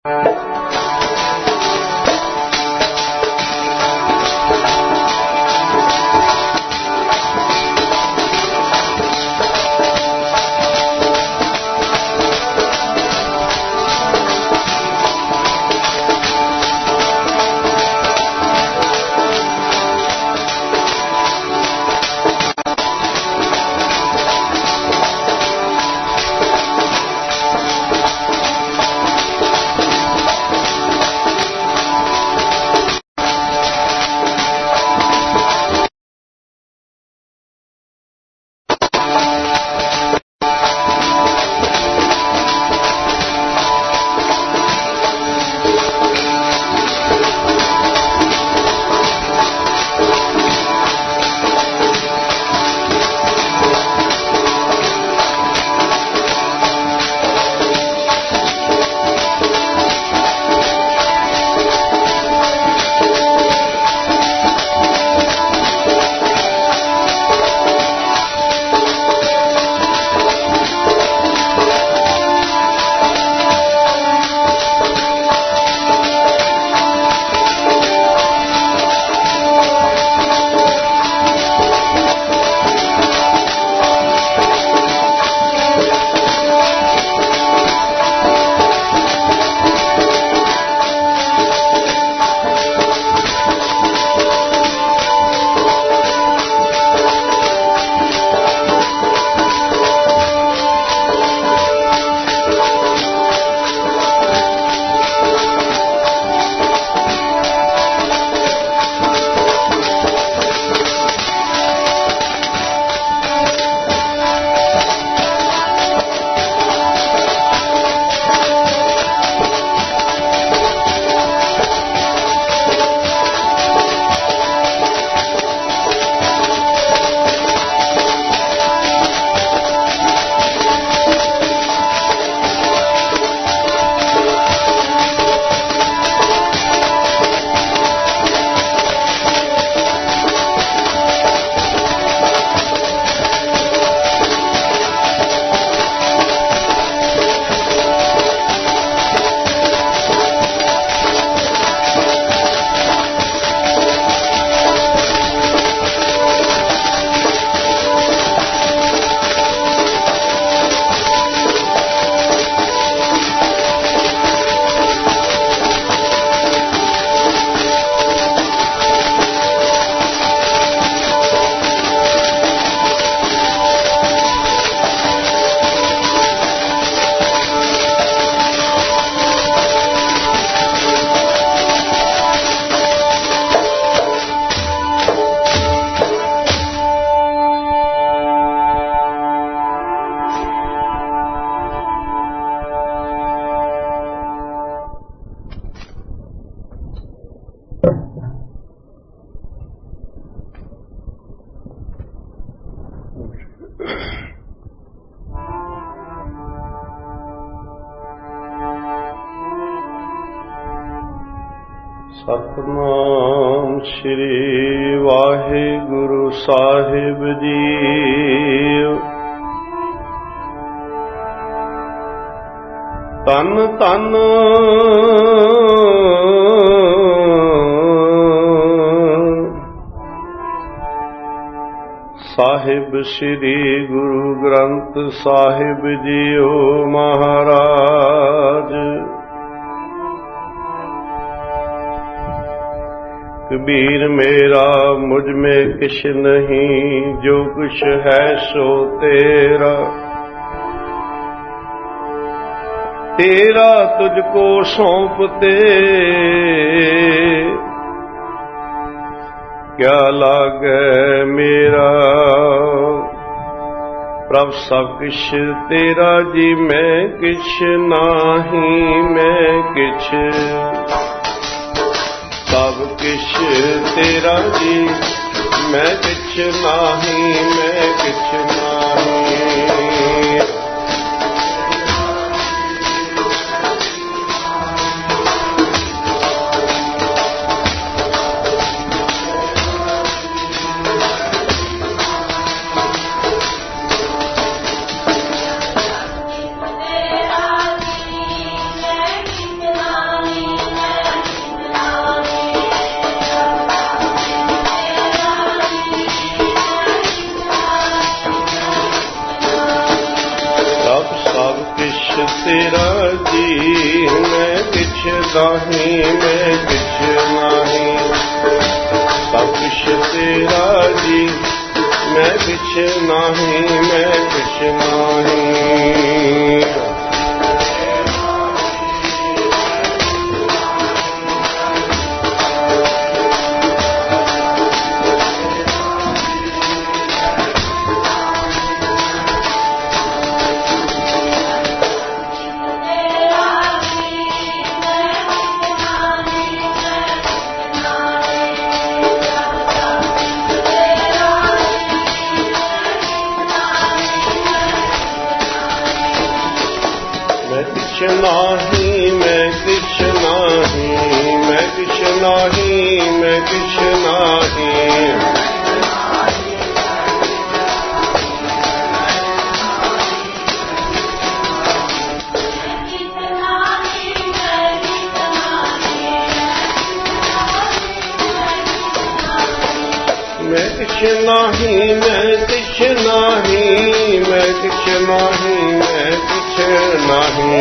ਸਤਿਨਾਮ ਸ੍ਰੀ ਵਾਹਿਗੁਰੂ ਸਾਹਿਬ ਜੀ। ਧੰਨ ਧੰਨ ਸਾਹਿਬ ਸ੍ਰੀ ਗੁਰੂ ਗ੍ਰੰਥ ਸਾਹਿਬ ਜੀਓ ਮਹਾਰਾਜ। कबीर मेरा मुझ में किछ नहीं, जो कुछ है सो तेरा। तेरा तुझको सौंपते क्या लागे मेरा। प्रभ सब किछ तेरा जी, मैं किछ नाही मैं किछ। सब किछ तेरा जी, मैं किछ नाही मैं किछ नाही। मैं किछ नाही, मैं किछ नाही। सब कुछ तेरा जी, मैं किछ नाही, मैं किछ नाही। नाही, मैं किछ नाही, मैं किछ नाही, मैं किछ नाही। मैं किछ नाही, मैं किछ नाही, मैं किछ नाही, मैं किछ नाही।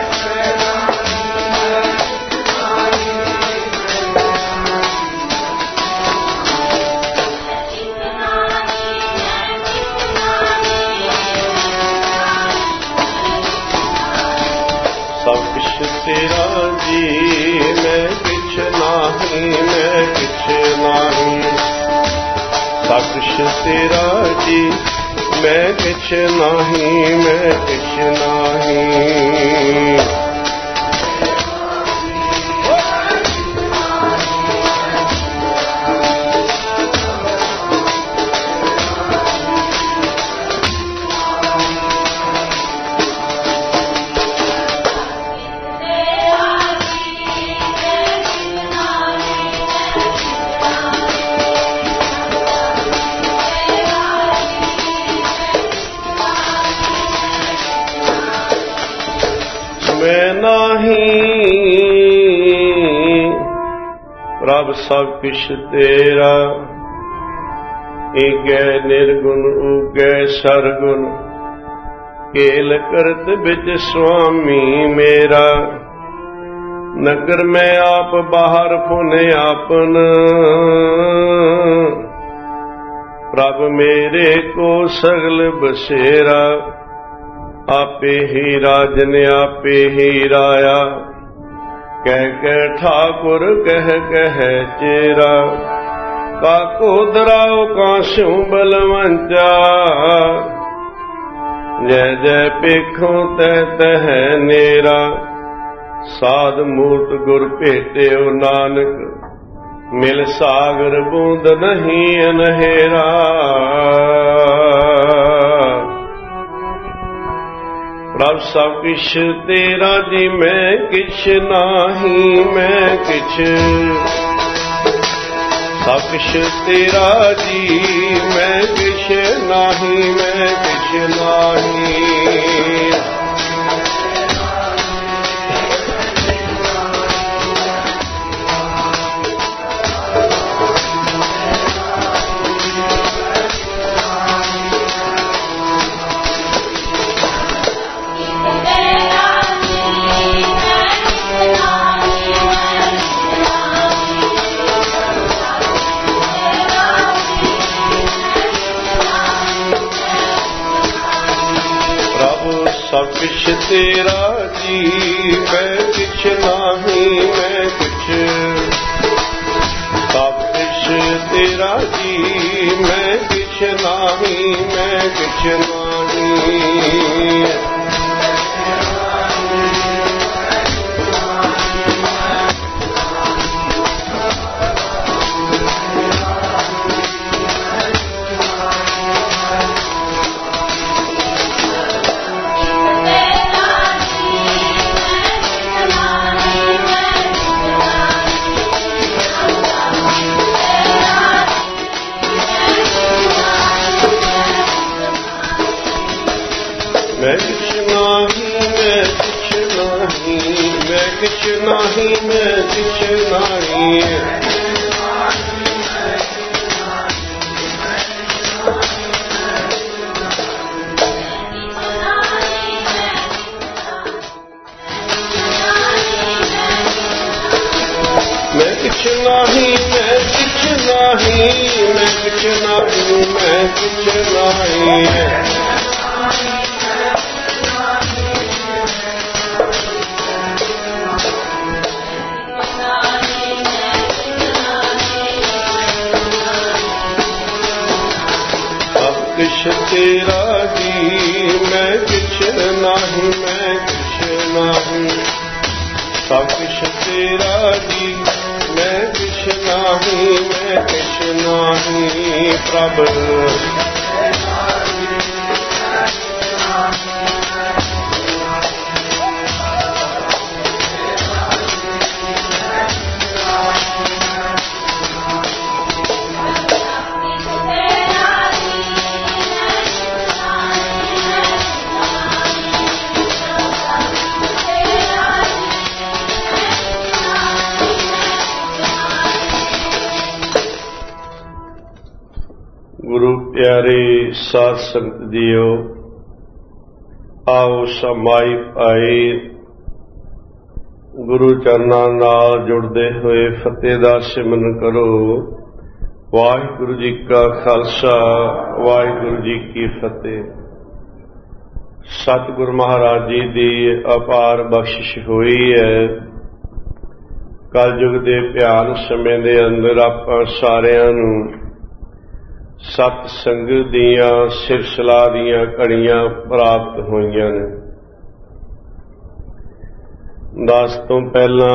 सब कुछ तेरा जी, मैं किछ नाही, मैं किछ नाही। सब कुछ तेरा जी, मैं किछ नाही, मैं किछ नाही। मैं नहीं प्रभ सब कुछ तेरा, ਏਕੈ ਨਿਰਗੁਣ ਊਗੈ ਸਰਗੁਣ, ਕੇਲ ਕਰਤ ਵਿੱਚ ਸੁਆਮੀ ਮੇਰਾ। ਨਗਰ ਮੈਂ ਆਪ ਬਾਹਰ ਫੁਨ ਆਪਨ, ਪ੍ਰਭ ਮੇਰੇ ਕੋ ਸਗਲ ਬਸੇਰਾ। आपे ही राजन आपे ही राया, कह ठाकुर कह चेरा। काको धराओ काशू बलवंचा, जय जय पेखों तह तह नेरा। साध मूर्त गुर भेटे नानक, मिल सागर बूंद नहीं अनहेरा। प्रभ सब किछ तेरा जी, मैं किछ नाही, मैं किछ। सब किछ तेरा जी, मैं किछ नाही, मैं किछ नाही। सब कुछ तेरा जी, मैं किछ नाही, मैं किछ। सब कुछ तेरा जी, मैं किछ नाही, मैं किछ नाही। मैं किछ नाही, मैं किछ नाही, मैं किछ नाही, मैं किछ नाही। किछ नहीं, मैं किछ नहीं, मैं किछ नहीं, मैं किछ नहीं। किछ तेरा जी, मैं किछ नहीं, मैं किछ नहीं। सब किछ तेरा जी, मैं किछ नहीं, मैं किछ नहीं। प्रभु प्यारे साध संगत जीओ, आओ समाई पाई गुरु चरनां नाल जुड़दे होए फतेह दा सिमरन करो। वाहिगुरु जी का खालसा, वाहिगुरु जी की फतेह। सतगुरु महाराज जी दी अपार बख्शिश हुई है। कलयुग दे भयान समय दे अंदर आपां सारिआं नूं सत संगत दियां सिरसला दियां घड़ियां प्राप्त होईयां ने। दस तो पहला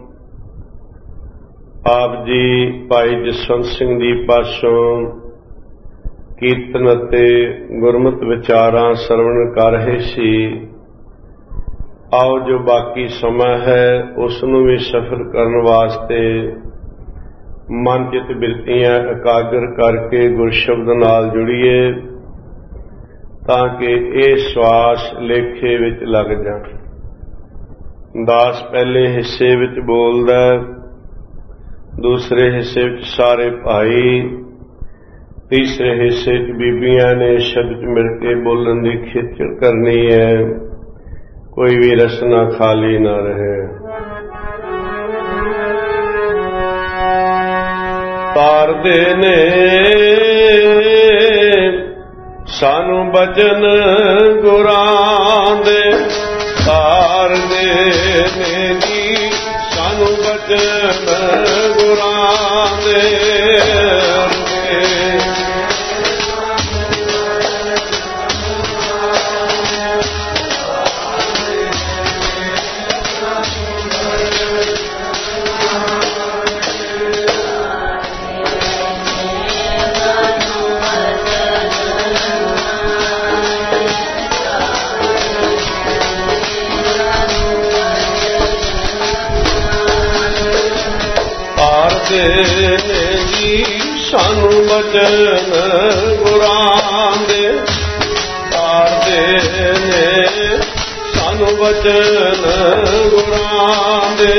आप जी भाई जसवंत सिंह जी पासों कीर्तन अते गुरमत विचारां सरवण कर रहे सी। आओ जो बाकी समा है उसनूं भी सफल करन वास्ते मन चित बिरतियां एकागर करके गुर शब्द नाल जुड़िए ताकि ये श्वास लेखे विच लग जाण। दास पहले हिस्से विच बोलदा, दूसरे हिस्से विच सारे भाई, तीसरे हिस्से विच बीबियां ने शब्द मिल के बोलन की खिचड़ करनी है। कोई भी रसना खाली ना रहे। तारदे ने सानू बचन गुरां दे, तारदे ने जी सानू बचन गुरां दे। जी सानू बचन गुरां दे, तारदे ने सानू बचन गुरां दे।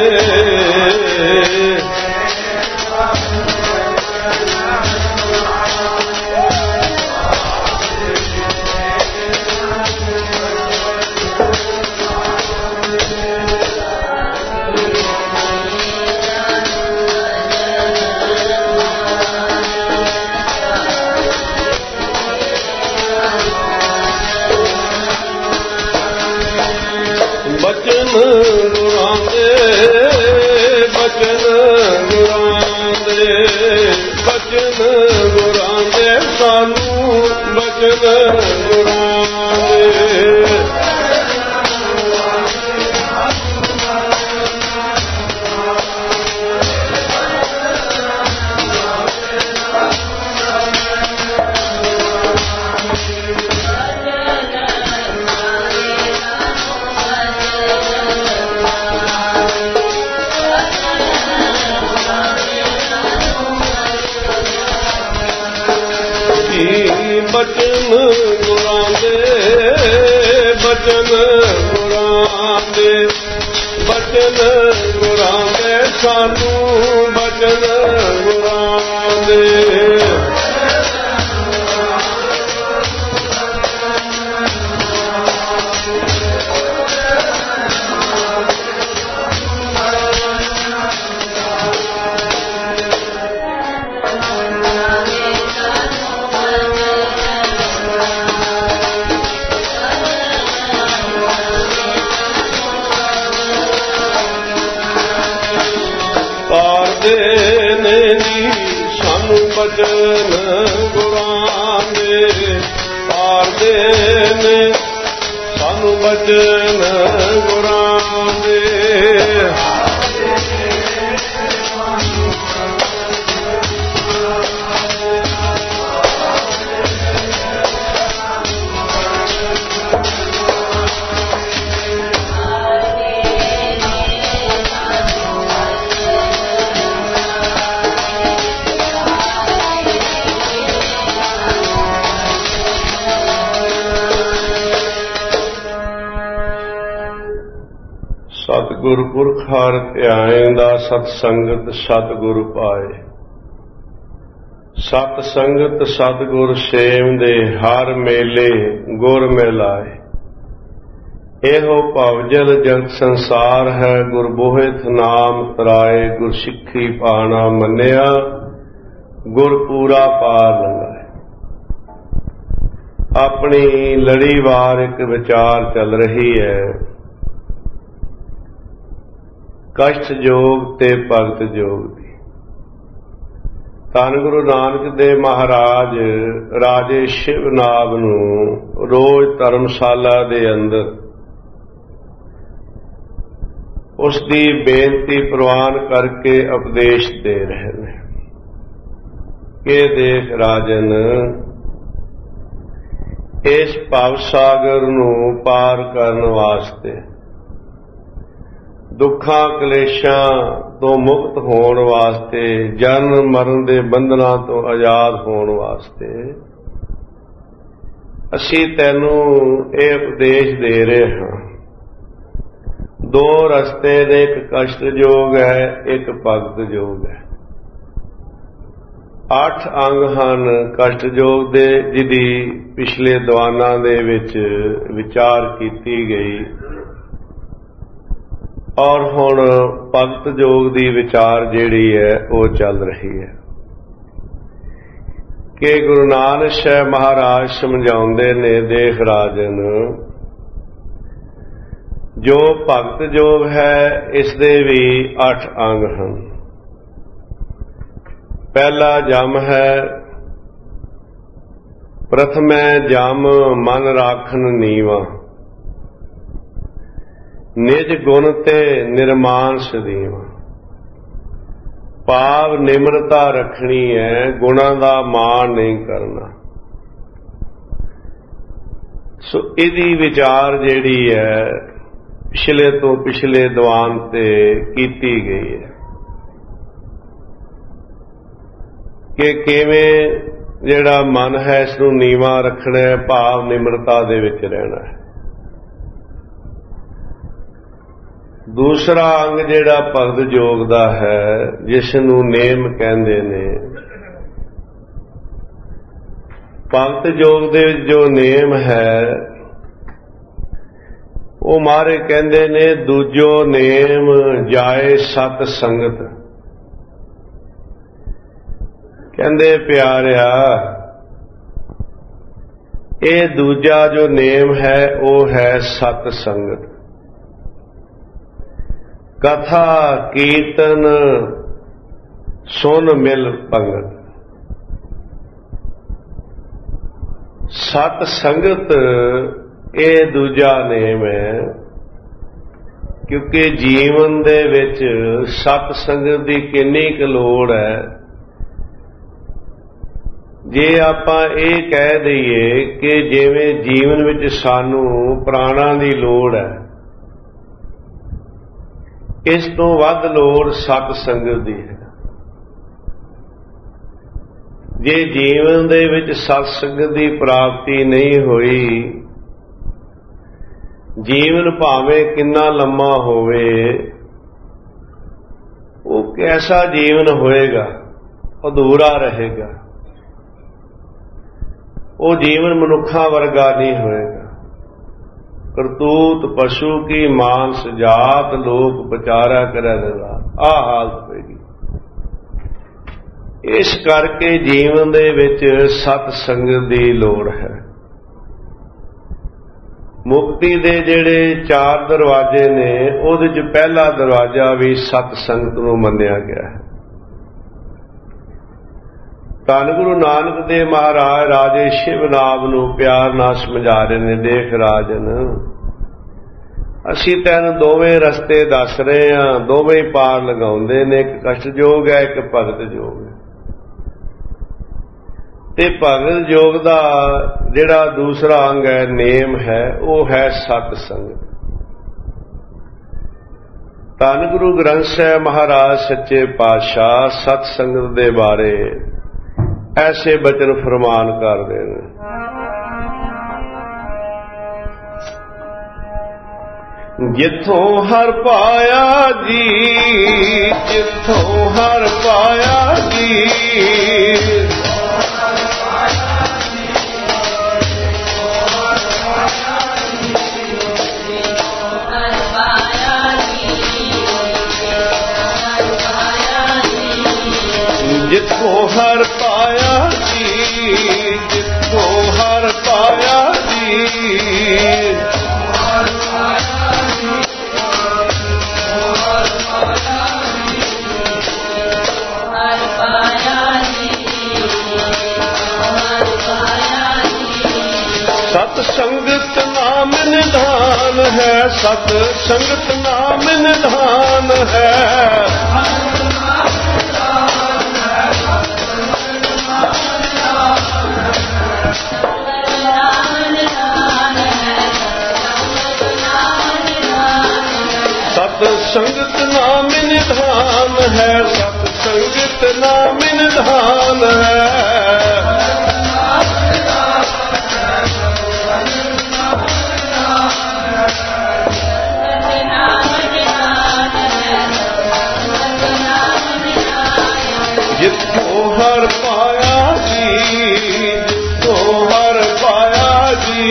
बचन गुरां दे, बचन गुरां दे, बचन गुरां दे, सानू बचन गुरां दे। बचन गुरां दे, बचन गुरां दे, बचन गुरां दे, सानू बचन गुरां दे। ਬਚਨ ਗੁਰਾਂ ਦੇ ਪਾਰਦੇ ਨੇ, ਸਾਨੂੰ ਬਚਨ ਗੁਰਾਂ ਦੇ। ਸਤਿਗੁਰ ਪੁਰਖ ਹਰਿ ਧਿਆਇਂਦਾ, ਸਤ ਸੰਗਤ ਸਤਿਗੁਰ ਪਾਏ। ਸਤ ਸੰਗਤ ਸਤਿਗੁਰ ਸੇਵਿੰਦੇ, ਹਰ ਮੇਲੇ ਗੁਰ ਮਿਲਾਏ। ਇਹੋ ਭਵਜਲ ਜਗਤ ਸੰਸਾਰ ਹੈ, ਗੁਰ ਬੋਹਿਥ ਨਾਮ ਤਰਾਏ। ਗੁਰ ਸਿੱਖੀ ਪਾਣਾ ਮੰਨਿਆ, ਗੁਰ ਪੂਰਾ ਪਾਰ ਲੰਘਾਏ। ਆਪਣੀ ਲੜੀਵਾਰ ਇੱਕ ਵਿਚਾਰ ਚੱਲ ਰਹੀ ਹੈ, ਕਸ਼ਟ ਜੋਗ ਤੇ ਭਗਤ ਜੋਗ ਦੀ। ਧੰਨ ਗੁਰੂ ਨਾਨਕ ਦੇਵ ਮਹਾਰਾਜ ਰਾਜੇ ਸ਼ਿਵਨਾਗ ਨੂੰ ਰੋਜ਼ ਧਰਮਸ਼ਾਲਾ ਦੇ ਅੰਦਰ ਉਸ ਦੀ ਬੇਨਤੀ ਪ੍ਰਵਾਨ ਕਰਕੇ ਉਪਦੇਸ਼ ਦੇ ਰਹੇ ਨੇ ਕਿ ਦੇਖ ਰਾਜਨ, ਇਸ ਭਵ ਸਾਗਰ ਨੂੰ ਪਾਰ ਕਰਨ ਵਾਸਤੇ, ਦੁੱਖਾਂ ਕਲੇਸ਼ਾਂ ਤੋਂ ਮੁਕਤ ਹੋਣ ਵਾਸਤੇ, ਜਨਮ ਮਰਨ ਦੇ ਬੰਧਨਾਂ ਤੋਂ ਆਜ਼ਾਦ ਹੋਣ ਵਾਸਤੇ ਅਸੀਂ ਤੈਨੂੰ ਇਹ ਉਪਦੇਸ਼ ਦੇ ਰਹੇ ਹਾਂ। ਦੋ ਰਸਤੇ ਨੇ, ਇੱਕ ਕਸ਼ਟ ਯੋਗ ਹੈ, ਇੱਕ ਭਗਤ ਯੋਗ ਹੈ। 8 ਅੰਗ ਹਨ ਕਸ਼ਟ ਯੋਗ ਦੇ, ਜਿਹਦੀ ਪਿਛਲੇ ਦੀਵਾਨਾਂ ਦੇ ਵਿੱਚ ਵਿਚਾਰ ਕੀਤੀ ਗਈ, ਔਰ ਹੁਣ ਭਗਤ ਯੋਗ ਦੀ ਵਿਚਾਰ ਜਿਹੜੀ ਹੈ ਉਹ ਚੱਲ ਰਹੀ ਹੈ ਕਿ ਗੁਰੂ ਨਾਨਕ ਸਾਹਿਬ ਮਹਾਰਾਜ ਸਮਝਾਉਂਦੇ ਨੇ, ਦੇਖ ਰਾਜਨ, ਜੋ ਭਗਤ ਯੋਗ ਹੈ ਇਸ ਦੇ ਵੀ 8 ਅੰਗ ਹਨ। ਪਹਿਲਾ ਜਮ ਹੈ, ਪ੍ਰਥਮੈ ਜਮ ਮਨ ਰਾਖਨ ਨੀਵਾ। ਨਿਜ ਗੁਣ ਤੇ ਨਿਰਮਾਨ ਸਦੀਵਾ। ਭਾਵ ਨਿਮਰਤਾ ਰੱਖਣੀ ਹੈ, ਗੁਣਾਂ ਦਾ ਮਾਣ ਨਹੀਂ ਕਰਨਾ। ਸੋ ਇਹਦੀ ਵਿਚਾਰ ਜਿਹੜੀ ਹੈ ਪਿਛਲੇ ਤੋਂ ਪਿਛਲੇ ਦੀਵਾਨ ਤੇ ਕੀਤੀ ਗਈ ਹੈ ਕਿ ਕਿਵੇਂ ਜਿਹੜਾ ਮਨ ਹੈ ਇਸ ਨੂੰ ਨੀਵਾਂ ਰੱਖਣਾ ਹੈ, ਭਾਵ ਨਿਮਰਤਾ ਦੇ ਵਿੱਚ ਰਹਿਣਾ ਹੈ। ਦੂਸਰਾ ਅੰਗ ਜਿਹੜਾ ਭਗਤ ਯੋਗ ਦਾ ਹੈ, ਜਿਸ ਨੂੰ ਨੇਮ ਕਹਿੰਦੇ ਨੇ, ਭਗਤ ਯੋਗ ਦੇ ਵਿੱਚ ਜੋ ਨੇਮ ਹੈ ਉਹ ਮਾਰੇ ਕਹਿੰਦੇ ਨੇ, ਦੂਜੋ ਨੇਮ ਜਾਏ ਸਤ ਸੰਗਤ। ਕਹਿੰਦੇ ਪਿਆਰਿਆ, ਇਹ ਦੂਜਾ ਜੋ ਨੇਮ ਹੈ ਉਹ ਹੈ ਸਤ ਸੰਗਤ। ਕਥਾ ਕੀਰਤਨ ਸੁਨ ਮਿਲ ਪੰਗਤ। ਸਤ ਸੰਗਤ ਇਹ ਦੂਜਾ ਨੇਮ ਹੈ, ਕਿਉਂਕਿ ਜੀਵਨ ਦੇ ਵਿੱਚ ਸਤ ਸੰਗਤ ਦੀ ਕਿੰਨੀ ਕੁ ਲੋੜ ਹੈ। ਜੇ ਆਪਾਂ ਇਹ ਕਹਿ ਦਈਏ ਕਿ ਜਿਵੇਂ ਜੀਵਨ ਵਿੱਚ ਸਾਨੂੰ ਪ੍ਰਾਣਾਂ ਦੀ ਲੋੜ ਹੈ, ਇਸ ਤੋਂ ਵੱਧ ਲੋੜ ਸਤ ਸੰਗਤ ਦੀ ਹੈ। ਜੇ ਜੀਵਨ ਦੇ ਵਿੱਚ ਸਤ ਸੰਗਤ ਦੀ ਪ੍ਰਾਪਤੀ ਨਹੀਂ ਹੋਈ, ਜੀਵਨ ਭਾਵੇਂ ਕਿੰਨਾ ਲੰਮਾ ਹੋਵੇ, ਉਹ ਕੈਸਾ ਜੀਵਨ ਹੋਏਗਾ, ਅਧੂਰਾ ਰਹੇਗਾ। ਉਹ ਜੀਵਨ ਮਨੁੱਖਾਂ ਵਰਗਾ ਨਹੀਂ ਹੋਏਗਾ। ਕਰਤੂਤ ਪਸ਼ੂ ਕੀ ਮਾਨਸ ਜਾਤ, ਲੋਕ ਵਿਚਾਰਾ ਕਰੈ ਦਿਲਾ, ਆਹ ਹਾਲਤ ਹੋਏਗੀ। ਇਸ ਕਰਕੇ ਜੀਵਨ ਦੇ ਵਿੱਚ ਸਤ ਸੰਗਤ ਦੀ ਲੋੜ ਹੈ। ਮੁਕਤੀ ਦੇ ਜਿਹੜੇ 4 ਦਰਵਾਜ਼ੇ ਨੇ, ਉਹਦੇ 'ਚ ਪਹਿਲਾ ਦਰਵਾਜ਼ਾ ਵੀ ਸਤ ਸੰਗਤ ਨੂੰ ਮੰਨਿਆ ਗਿਆ ਹੈ। ਧੰਨ ਗੁਰੂ ਨਾਨਕ ਦੇਵ ਮਹਾਰਾਜ ਰਾਜੇ ਸ਼ਿਵ ਨਾਮ ਨੂੰ ਪਿਆਰ ਨਾਲ ਸਮਝਾ ਰਹੇ ਨੇ। ਦੇਖ ਰਾਜਨ, ਅਸੀਂ ਤੈਨੂੰ ਦੋਵੇਂ ਰਸਤੇ ਦੱਸ ਰਹੇ ਹਾਂ, ਦੋਵੇਂ ਹੀ ਪਾਰ ਲਗਾਉਂਦੇ ਨੇ। ਇੱਕ ਕਸ਼ਟ ਯੋਗ ਹੈ, ਇੱਕ ਭਗਤ ਯੋਗ ਹੈ। ਤੇ ਭਗਤ ਯੋਗ ਦਾ ਜਿਹੜਾ ਦੂਸਰਾ ਅੰਗ ਹੈ, ਨੇਮ ਹੈ, ਉਹ ਹੈ ਸਤ ਸੰਗਤ। ਧੰਨ ਗੁਰੂ ਗ੍ਰੰਥ ਸਾਹਿਬ ਮਹਾਰਾਜ ਸੱਚੇ ਪਾਤਸ਼ਾਹ ਸਤ ਸੰਗਤ ਦੇ ਬਾਰੇ ਐਸੇ ਬਚਨ ਫਰਮਾਨ ਕਰਦੇ ਨੇ। ਜਿੱਥੋਂ ਹਰ ਪਾਇਆ ਜੀ, ਜਿੱਥੋਂ ਹਰ ਪਾਇਆ ਜੀ, ਜਿੱਥੋਂ ਹਰ ਪਾਇਆ ਜੀ, ਜਿੱਥੋਂ ਹਰ ਪਾਇਆ ਜੀ, ਸਤ ਸੰਗਤ ਨਾਮ ਨਿਧਾਨ ਹੈ, ਸਤ ਸੰਗਤ ਨਾਮ ਨਿਧਾਨ ਹੈ। ਸਤ ਸੰਗਤ ਨਾਮ ਨਿਧਾਨ ਹੈ, ਸਤ ਸੰਗਤ ਨਾਮ ਨਿਧਾਨ ਹੈ। ਜਿੱਥੋਂ ਹਰ ਪਾਇਆ ਜੀ, ਜਿੱਥੋਂ ਹਰ ਪਾਇਆ ਜੀ,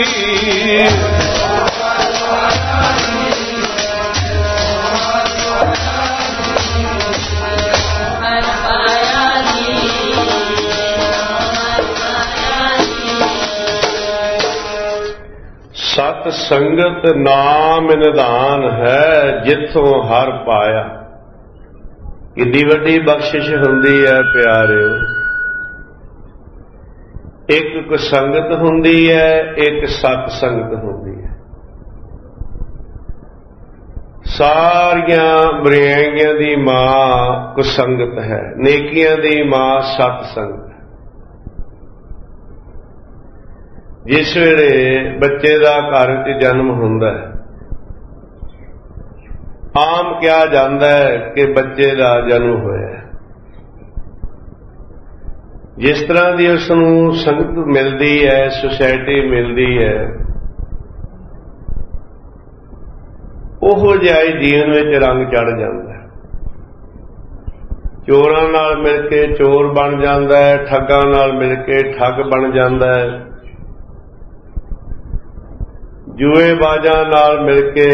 ਸਤ ਸੰਗਤ ਨਾਮ ਨਿਧਾਨ ਹੈ, ਜਿੱਥੋਂ ਹਰ ਪਾਇਆ। ਕਿੰਨੀ ਵੱਡੀ ਬਖਸ਼ਿਸ਼ ਹੁੰਦੀ ਹੈ ਪਿਆਰਿਓ। ਇੱਕ ਕੁਸੰਗਤ ਹੁੰਦੀ ਹੈ, ਇੱਕ ਸਤ ਸੰਗਤ ਹੁੰਦੀ ਹੈ। ਸਾਰੀਆਂ ਬੁਰਾਈਆਂ ਦੀ ਮਾਂ ਕੁਸੰਗਤ ਹੈ, ਨੇਕੀਆਂ ਦੀ ਮਾਂ ਸਤ ਸੰਗਤ। ਜਿਸ ਵੇਲੇ ਬੱਚੇ ਦਾ ਘਰ ਵਿੱਚ ਜਨਮ ਹੁੰਦਾ ਹੈ, ਆਮ ਕਿਹਾ ਜਾਂਦਾ ਹੈ ਕਿ ਬੱਚੇ ਦਾ ਜਨਮ ਹੋਇਆ। ਜਿਸ ਤਰ੍ਹਾਂ ਦੀ ਉਸ ਨੂੰ ਸੰਗਤ ਮਿਲਦੀ ਹੈ, ਸੁਸਾਇਟੀ ਮਿਲਦੀ ਹੈ, ਉਹੋ ਜਿਹਾ ਹੀ ਜੀਵਨ ਵਿੱਚ ਰੰਗ ਚੜ੍ਹ ਜਾਂਦਾ ਹੈ। ਚੋਰਾਂ ਨਾਲ ਮਿਲ ਕੇ ਚੋਰ ਬਣ ਜਾਂਦਾ ਹੈ, ਠੱਗਾਂ ਨਾਲ ਮਿਲ ਕੇ ਠੱਗ ਬਣ ਜਾਂਦਾ ਹੈ, ਜੂਏਬਾਜ਼ਾਂ ਨਾਲ ਮਿਲ ਕੇ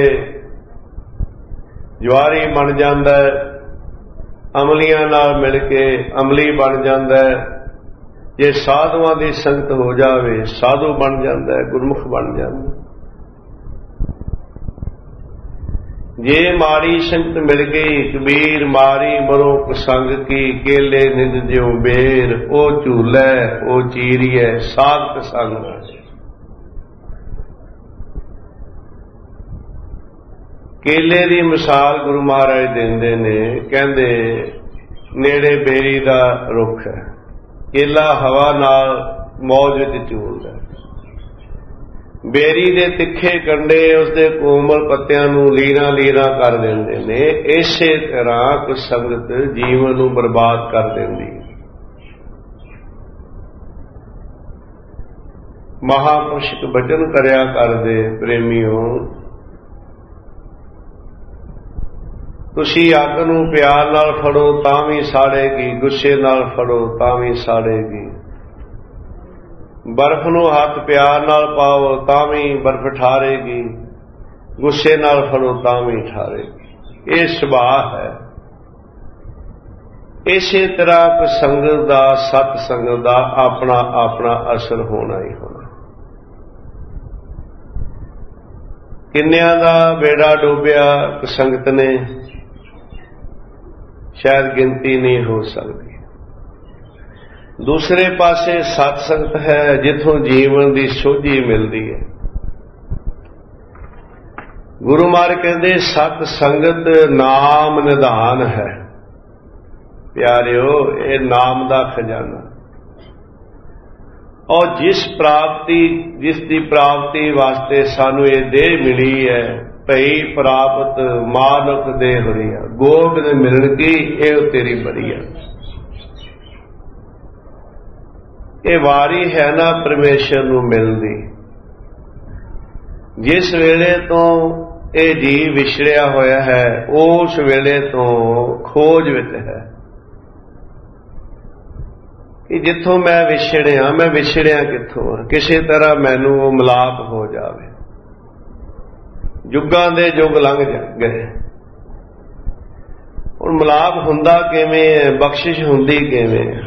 ਜੁਆਰੀ ਬਣ ਜਾਂਦਾ ਹੈ, ਅਮਲੀਆਂ ਨਾਲ ਮਿਲ ਕੇ ਅਮਲੀ ਬਣ ਜਾਂਦਾ ਹੈ। ਜੇ ਸਾਧੂਆਂ ਦੀ ਸੰਗਤ ਹੋ ਜਾਵੇ, ਸਾਧੂ ਬਣ ਜਾਂਦਾ ਹੈ, ਗੁਰਮੁਖ ਬਣ ਜਾਂਦਾ। ਜੇ ਮਾੜੀ ਸੰਗਤ ਮਿਲ ਗਈ, ਕਬੀਰ ਮਾਰੀ ਮਰੋ ਕੁਸੰਗ ਕੀ, ਕੇਲੇ ਨਿਜ ਜਿਉ ਬੇਰ, ਉਹ ਝੂਲੈ ਉਹ ਚੀਰੀਐ ਸਾਧਕ ਸੰਗ। ਕੇਲੇ ਦੀ ਮਿਸਾਲ ਗੁਰੂ ਮਹਾਰਾਜ ਦਿੰਦੇ ਨੇ, ਕਹਿੰਦੇ ਨੇੜੇ ਬੇਰੀ ਦਾ ਰੁੱਖ ਹੈ, ਕੇਲਾ ਹਵਾ ਨਾਲ ਮੌਜ ਵਿੱਚ ਝੂਲਦਾ। ਬੇਰੀ ਦੇ ਤਿੱਖੇ ਕੰਡੇ ਉਸਦੇ ਕੋਮਲ ਪੱਤਿਆਂ ਨੂੰ ਲੀਰਾਂ ਲੀਰਾਂ ਕਰ ਦਿੰਦੇ ਨੇ। ਇਸੇ ਤਰ੍ਹਾਂ ਕੁਸੰਗਤ ਜੀਵਨ ਨੂੰ ਬਰਬਾਦ ਕਰ ਦਿੰਦੀ। ਮਹਾਂਪੁਰਸ਼ ਬਚਨ ਕਰਿਆ ਕਰਦੇ, ਪ੍ਰੇਮੀਓ, ਤੁਸੀਂ ਅੱਗ ਨੂੰ ਪਿਆਰ ਨਾਲ ਫੜੋ ਤਾਂ ਵੀ ਸਾੜੇਗੀ, ਗੁੱਸੇ ਨਾਲ ਫੜੋ ਤਾਂ ਵੀ ਸਾੜੇਗੀ। ਬਰਫ਼ ਨੂੰ ਹੱਥ ਪਿਆਰ ਨਾਲ ਪਾਓ ਤਾਂ ਵੀ ਬਰਫ਼ ਠਾਰੇਗੀ, ਗੁੱਸੇ ਨਾਲ ਫੜੋ ਤਾਂ ਵੀ ਠਾਰੇਗੀ। ਇਹ ਸੁਭਾਅ ਹੈ। ਇਸੇ ਤਰ੍ਹਾਂ ਕੁਸੰਗਤ ਦਾ, ਸਤ ਸੰਗਤ ਦਾ ਆਪਣਾ ਆਪਣਾ ਅਸਰ ਹੋਣਾ ਹੀ ਹੋਣਾ। ਕਿੰਨਿਆਂ ਦਾ ਬੇੜਾ ਡੋਬਿਆ ਕੁਸੰਗਤ ਨੇ, ਸ਼ਾਇਦ ਗਿਣਤੀ ਨਹੀਂ ਹੋ ਸਕਦੀ। दूसरे पासे सत्संगत है जिथों जीवन की सोझी मिलती है। गुरु महाराज कहते सत संगत नाम निधान है। प्यारिओ ये नाम का खजाना, और जिसकी प्राप्ति वास्ते सानू ये देह मिली है, भई प्राप्त मानक देह हरिया, गोबिंद मिलन की ये तेरी बड़ी है। ये वारी है ना परमेश्वर नू मिलदी। जिस वेले तो ये जीव विछड़िया होया है, उस वेले तो खोज विच है कि जिथों मैं विछड़िया किथों हाँ, किसी तरह मैनू वो मिलाप हो जावे। युगां दे युग लंघ गए, हुण मिलाप हुंदा किवें है, बख्शिश हुंदी किवें है,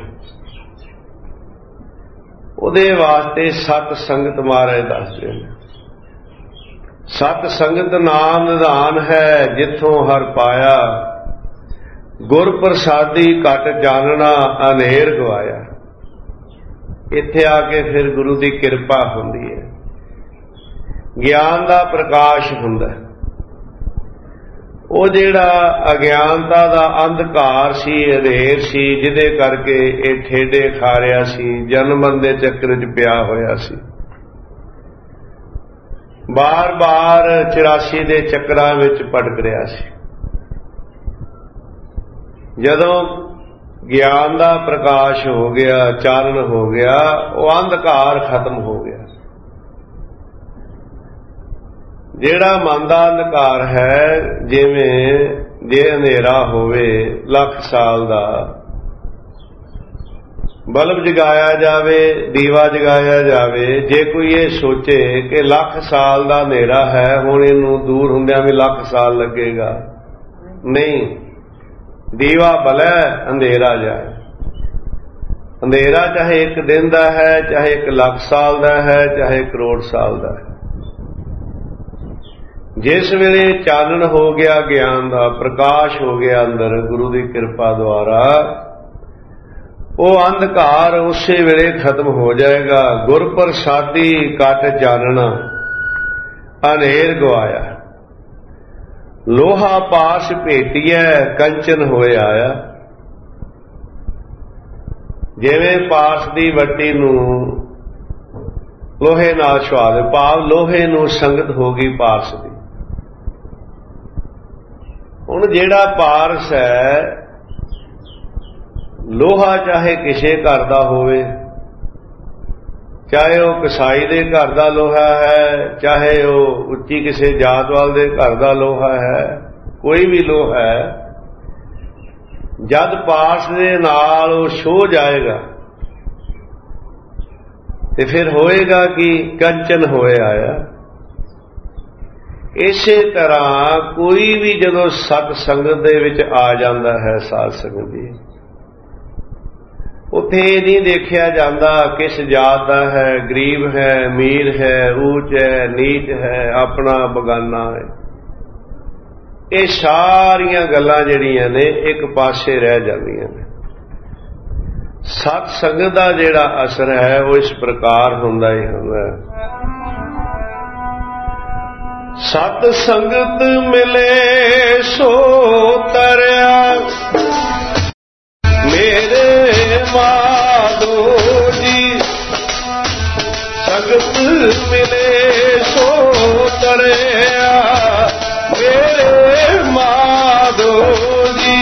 ਉਹਦੇ वास्ते सत संगत महाराज दसदे ने। सत संगत नाम निधान है जिथों हर पाया, गुर प्रसादी घट जानना अनेर गवाया। इत्थे आके फिर गुरु की कृपा हुंदी है, ज्ञान का प्रकाश हुंदा है। वो जिहड़ा अज्ञानता का अंधकार सी, अधेर सी, जिहदे करके ये ठेडे खा रहा सी, जन्मन दे चक्कर च पिया होया सी, बार बार 84 दे चक्करां विच भटक रहा सी। जदों ज्ञान का प्रकाश हो गया, चानन हो गया, वो अंधकार खत्म हो गया। ਜਿਹੜਾ ਮਨ ਦਾ ਅੰਧਕਾਰ है, ਜਿਵੇਂ ਜੇ ਹਨੇਰਾ ਹੋਵੇ ਲੱਖ ਸਾਲ ਦਾ, ਬਲਬ ਜਗਾਇਆ ਜਾਵੇ, ਦੀਵਾ ਜਗਾਇਆ ਜਾਵੇ, ਜੇ ਕੋਈ ਇਹ ਸੋਚੇ ਕਿ ਲੱਖ ਸਾਲ ਦਾ ਹਨੇਰਾ ਹੈ, ਹੁਣ ਇਹਨੂੰ ਦੂਰ ਹੁੰਦਿਆਂ ਵੀ ਲੱਖ ਸਾਲ ਲੱਗੇਗਾ, ਨਹੀਂ। ਦੀਵਾ ਬਲੇ ਅੰਧੇਰਾ ਜਾਏ। ਅੰਧੇਰਾ ਚਾਹੇ ਇੱਕ ਦਿਨ ਦਾ ਹੈ, ਚਾਹੇ 1 ਲੱਖ ਸਾਲ ਦਾ ਹੈ, ਚਾਹੇ ਕਰੋੜ साल ਦਾ है। जिस वेले चानन हो गया, ज्ञान का प्रकाश हो गया अंदर गुरु की कृपा द्वारा, वो अंधकार उसे वेले खत्म हो जाएगा। गुर प्रसादी घट जानना अनेर गवाया, लोहा पास भेटिया कंचन होए आया। जिवें पास की वट्टी नूं लोहे नाल छुआ दे, भाव लोहे नूं संगत हो गई पारस दी। हुण जिहड़ा पारस है, लोहा चाहे किसी घर का होवे, चाहे वह कसाई दे घर का लोहा है, चाहे वह उच्ची किसी जात वाल दे घर का लोहा है, कोई भी लोहा है, जद पारस दे नाल छो जाएगा ते फिर होएगा कि कंचन होए आया। इसे तरह कोई भी जदों सत संगत दे विच आ जाता है, साध संगत दी, उत्थे नहीं देखिया जाता किस जात का है, गरीब है, अमीर है, ऊंच है, नीच है, अपना बगाना है। ये सारियां गल्लां जिहड़ियां ने एक पासे रह जांदियां ने। सत संगत का जिहड़ा असर है वो इस प्रकार हुंदा ही हुंदा है। सत संगत मिले सो तरया, मेरे माधो जी। संगत मिले सो तरया, मेरे माधो जी।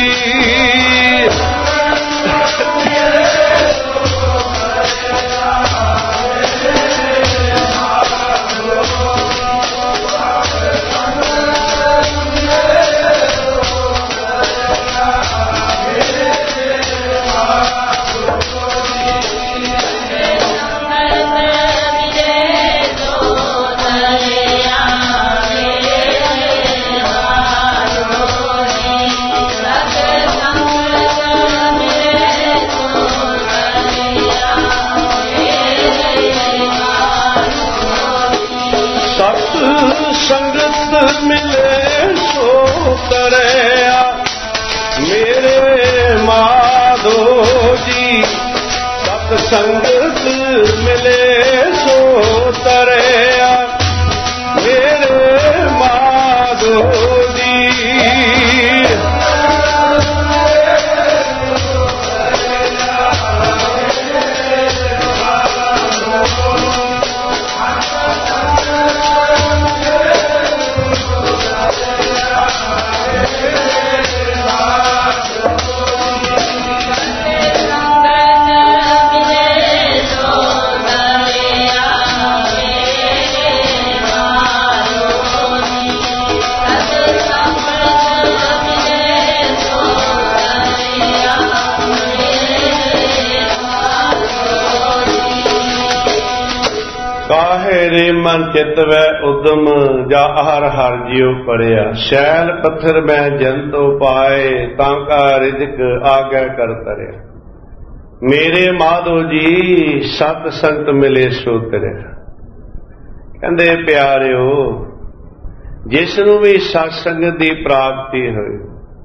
ਸੰਗਤ ਮਿਲੇ ਸੋ ਤਰਿਆ ਮੇਰੇ ਮਾਧੋ ਜੀ। ਕਾਹੇ ਮਨ ਚਿਤ ਵੈ ਉਦਮ ਜਾ ਹਰ ਹਰ ਜਿਉ ਪਰਿਆ। ਸ਼ੈਲ ਪੱਥਰ ਮੈਂ ਜੰਤੋ ਪਾਏ ਤਾਂ ਕਾ ਰਿਜਕ ਆਗੈ ਕਰ ਤਰਿਆ। ਮੇਰੇ ਮਾਧੋ ਜੀ ਸਤ ਸੰਗਤ ਮਿਲੇ ਸੋ ਤਰਿਆ। ਕਹਿੰਦੇ ਪਿਆਰਿਓ, ਜਿਸ ਨੂੰ ਵੀ ਸਤ ਸੰਗਤ ਦੀ ਪ੍ਰਾਪਤੀ ਹੋਈ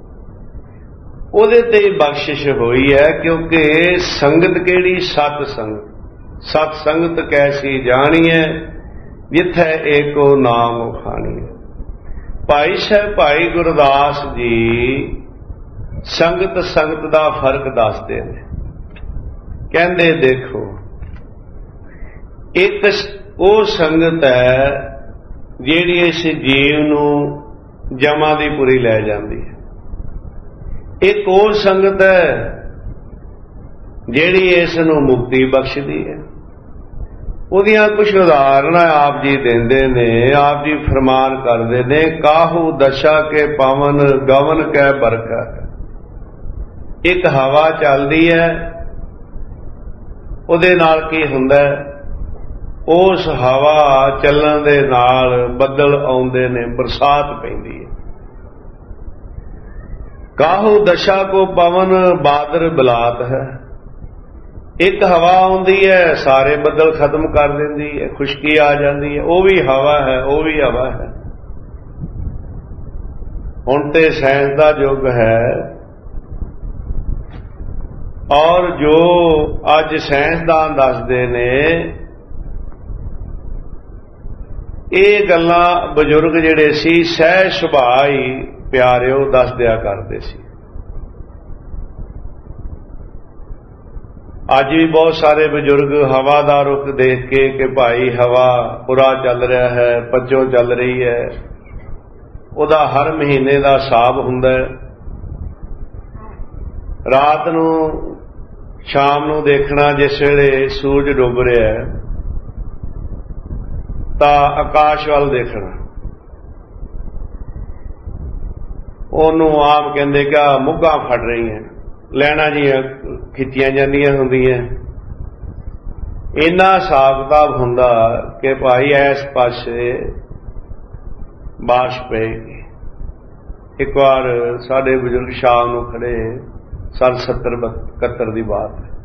ਉਹਦੇ ਤੇ ਬਖਸ਼ਿਸ਼ ਹੋਈ ਹੈ, ਕਿਉਂਕਿ ਸੰਗਤ ਕਿਹੜੀ? ਸਤ ਸੰਗਤ। ਸਤ ਸੰਗਤ ਕੈਸੀ ਜਾਣੀਐ ਜਿੱਥੈ ਏਕੋ ਨਾਮ ਖਾਣੀਐ। ਭਾਈ ਸਾਹਿਬ ਭਾਈ ਗੁਰਦਾਸ ਜੀ ਸੰਗਤ ਸੰਗਤ ਦਾ ਫਰਕ ਦੱਸਦੇ ਨੇ। ਕਹਿੰਦੇ ਦੇਖੋ, ਇੱਕ ਉਹ ਸੰਗਤ ਹੈ ਜਿਹੜੀ ਇਸ ਜੀਵ ਨੂੰ ਜਮਾਂ ਦੀ ਪੁਰੀ ਲੈ ਜਾਂਦੀ ਹੈ। ਇੱਕ ਹੋਰ ਸੰਗਤ ਹੈ ਜਿਹੜੀ ਇਸ ਨੂੰ ਮੁਕਤੀ ਬਖਸ਼ਦੀ ਹੈ। ਉਹਦੀਆਂ ਕੁਝ ਉਦਾਹਰਨਾਂ ਆਪ ਜੀ ਦਿੰਦੇ ਨੇ। ਆਪ ਜੀ ਫਰਮਾਨ ਕਰਦੇ ਨੇ, ਕਾਹੂ ਦਸ਼ਾ ਕੇ ਪਾਵਨ ਗਵਨ ਕੈ ਬਰਕਾ। ਇੱਕ ਹਵਾ ਚੱਲਦੀ ਹੈ, ਉਹਦੇ ਨਾਲ ਕੀ ਹੁੰਦਾ? ਉਸ ਹਵਾ ਚੱਲਣ ਦੇ ਨਾਲ ਬੱਦਲ ਆਉਂਦੇ ਨੇ, ਬਰਸਾਤ ਪੈਂਦੀ ਹੈ। ਕਾਹੂ ਦਸ਼ਾ ਕੋ ਪਵਨ ਬਾਦਰ ਬਲਾਤ ਹੈ। ਇੱਕ ਹਵਾ ਆਉਂਦੀ ਹੈ, ਸਾਰੇ ਬੱਦਲ ਖਤਮ ਕਰ ਦਿੰਦੀ ਹੈ, ਖੁਸ਼ਕੀ ਆ ਜਾਂਦੀ ਹੈ। ਉਹ ਵੀ ਹਵਾ ਹੈ, ਉਹ ਵੀ ਹਵਾ ਹੈ। ਹੁਣ ਤੇ ਸਾਇੰਸ ਦਾ ਯੁੱਗ ਹੈ, ਔਰ ਜੋ ਅੱਜ ਸਾਇੰਸਦਾਨ ਦੱਸਦੇ ਨੇ, ਇਹ ਗੱਲਾਂ ਬਜ਼ੁਰਗ ਜਿਹੜੇ ਸੀ ਸਹਿਜ ਸੁਭਾਅ ਹੀ ਪਿਆਰਿਓ ਦੱਸ ਦਿਆ ਕਰਦੇ ਸੀ। ਅੱਜ ਵੀ ਬਹੁਤ ਸਾਰੇ ਬਜ਼ੁਰਗ ਹਵਾ ਦਾ ਰੁਖ ਦੇਖ ਕੇ ਕਿ ਭਾਈ ਹਵਾ ਬੁਰਾ ਚੱਲ ਰਿਹਾ ਹੈ, ਪੱਜੋਂ ਚੱਲ ਰਹੀ ਹੈ, ਉਹਦਾ ਹਰ ਮਹੀਨੇ ਦਾ ਹਿਸਾਬ ਹੁੰਦਾ ਹੈ। ਰਾਤ ਨੂੰ ਸ਼ਾਮ ਨੂੰ ਦੇਖਣਾ, ਜਿਸ ਵੇਲੇ ਸੂਰਜ ਡੁੱਬ ਰਿਹਾ ਹੈ ਤਾਂ ਆਕਾਸ਼ ਵੱਲ ਦੇਖਣਾ, ਉਹਨੂੰ ਆਮ ਕਹਿੰਦੇ ਕਿ ਮੁੱਘਾਂ ਫੜ ਰਹੀਆਂ, ਲੈਣਾ ਜੀਆਂ ਖਿੱਚੀਆਂ ਜਾਂਦੀਆਂ ਹੁੰਦੀਆਂ। ਇੰਨਾ ਹਿਸਾਬ ਕਿਤਾਬ ਹੁੰਦਾ ਕਿ ਭਾਈ ਇਸ ਪਾਸੇ ਬਾਰਿਸ਼ ਪਏਗੀ। ਇੱਕ ਵਾਰ ਸਾਡੇ ਬਜ਼ੁਰਗ ਸ਼ਾਮ ਨੂੰ ਖੜੇ, 70-71 ਦੀ ਬਾਤ ਹੈ,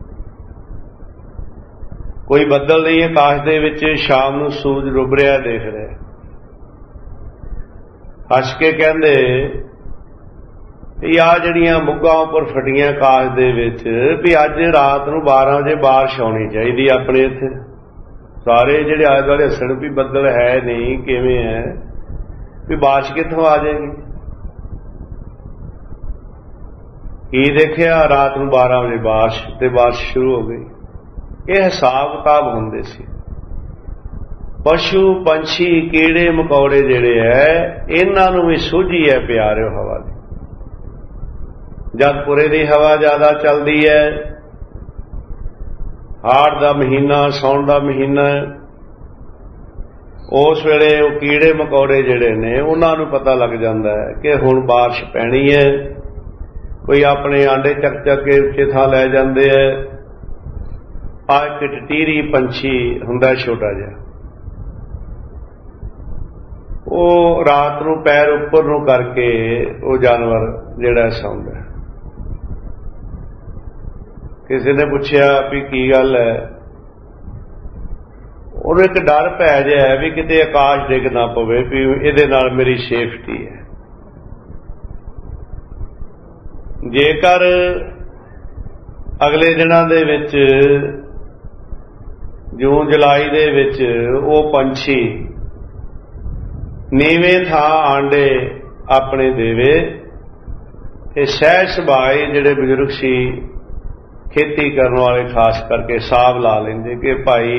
ਕੋਈ ਬੱਦਲ ਨਹੀਂ ਆਕਾਸ਼ ਦੇ ਵਿੱਚ, ਸ਼ਾਮ ਨੂੰ ਸੂਰਜ ਡੁੱਬ ਰਿਹਾ ਦੇਖ ਰਿਹਾ। ਹੱਸ ਕੇ ਕਹਿੰਦੇ ਆ ਜਿਹੜੀਆਂ ਮੁੱਗਾਂ ਉੱਪਰ ਫਟੀਆਂ ਆਕਾਸ਼ ਦੇ ਵਿੱਚ, ਵੀ ਅੱਜ ਰਾਤ ਨੂੰ 12 ਵਜੇ ਬਾਰਿਸ਼ ਆਉਣੀ ਚਾਹੀਦੀ ਆਪਣੇ ਇੱਥੇ। ਸਾਰੇ ਜਿਹੜੇ ਆਲੇ ਦੁਆਲੇ ਹੱਸਣ ਵੀ ਬੱਦਲ ਹੈ ਨਹੀਂ, ਕਿਵੇਂ ਹੈ, ਵੀ ਬਾਰਿਸ਼ ਕਿੱਥੋਂ ਆ ਜਾਏਗੀ। ਕੀ ਦੇਖਿਆ, ਰਾਤ ਨੂੰ 12 ਵਜੇ ਬਾਰਿਸ਼, ਤੇ ਬਾਰਿਸ਼ ਸ਼ੁਰੂ ਹੋ ਗਈ। ਇਹ ਹਿਸਾਬ ਕਿਤਾਬ ਹੁੰਦੇ ਸੀ। ਪਸ਼ੂ ਪੰਛੀ ਕੀੜੇ ਮਕੌੜੇ ਜਿਹੜੇ ਹੈ, ਇਹਨਾਂ ਨੂੰ ਵੀ ਸੋਝੀ ਹੈ ਪਿਆਰਿਓ ਹਵਾ ਦੀ। ਜਦ ਪੁਰੇ ਦੀ ਹਵਾ ਜ਼ਿਆਦਾ ਚੱਲਦੀ ਹੈ, ਹਾੜ ਦਾ ਮਹੀਨਾ, ਸਾਉਣ ਦਾ ਮਹੀਨਾ, ਉਸ ਵੇਲੇ ਉਹ ਕੀੜੇ ਮਕੌੜੇ ਜਿਹੜੇ ਨੇ ਉਹਨਾਂ ਨੂੰ ਪਤਾ ਲੱਗ ਜਾਂਦਾ ਹੈ ਕਿ ਹੁਣ ਬਾਰਿਸ਼ ਪੈਣੀ ਹੈ। ਕੋਈ ਆਪਣੇ ਆਂਡੇ ਚੱਕ ਚੱਕ ਕੇ ਉੱਚੇ ਥਾਂ ਲੈ ਜਾਂਦੇ ਹੈ। ਆ ਇੱਕ ਟਟੀਰੀ ਪੰਛੀ ਹੁੰਦਾ ਛੋਟਾ ਜਿਹਾ, ਉਹ ਰਾਤ ਨੂੰ ਪੈਰ ਉੱਪਰ ਨੂੰ ਕਰਕੇ ਉਹ ਜਾਨਵਰ ਜਿਹੜਾ ਸੌਂਦਾ। ਕਿਸੇ ਨੇ ਪੁੱਛਿਆ ਵੀ ਕੀ ਗੱਲ ਹੈ, ਉਹਨੂੰ ਇੱਕ ਡਰ ਪੈ ਜਾਏ ਵੀ ਕਿਤੇ ਆਕਾਸ਼ ਡਿੱਗ ਨਾ ਪਵੇ, ਵੀ ਇਹਦੇ ਨਾਲ ਮੇਰੀ ਸੇਫਟੀ ਹੈ। ਜੇਕਰ ਅਗਲੇ ਦਿਨਾਂ ਦੇ ਵਿੱਚ ਜੂਨ ਜੁਲਾਈ ਦੇ ਵਿੱਚ ਉਹ ਪੰਛੀ ਨੀਵੇਂ ਥਾਂ ਆਂਡੇ ਆਪਣੇ ਦੇਵੇ। ਇਹ ਸਹਿਜ ਸੁਭਾਅ ਜਿਹੜੇ ਬਜ਼ੁਰਗ ਸੀ ਖੇਤੀ ਕਰਨ ਵਾਲੇ ਖਾਸ ਕਰਕੇ ਹਿਸਾਬ ਲਾ ਲੈਂਦੇ ਕਿ ਭਾਈ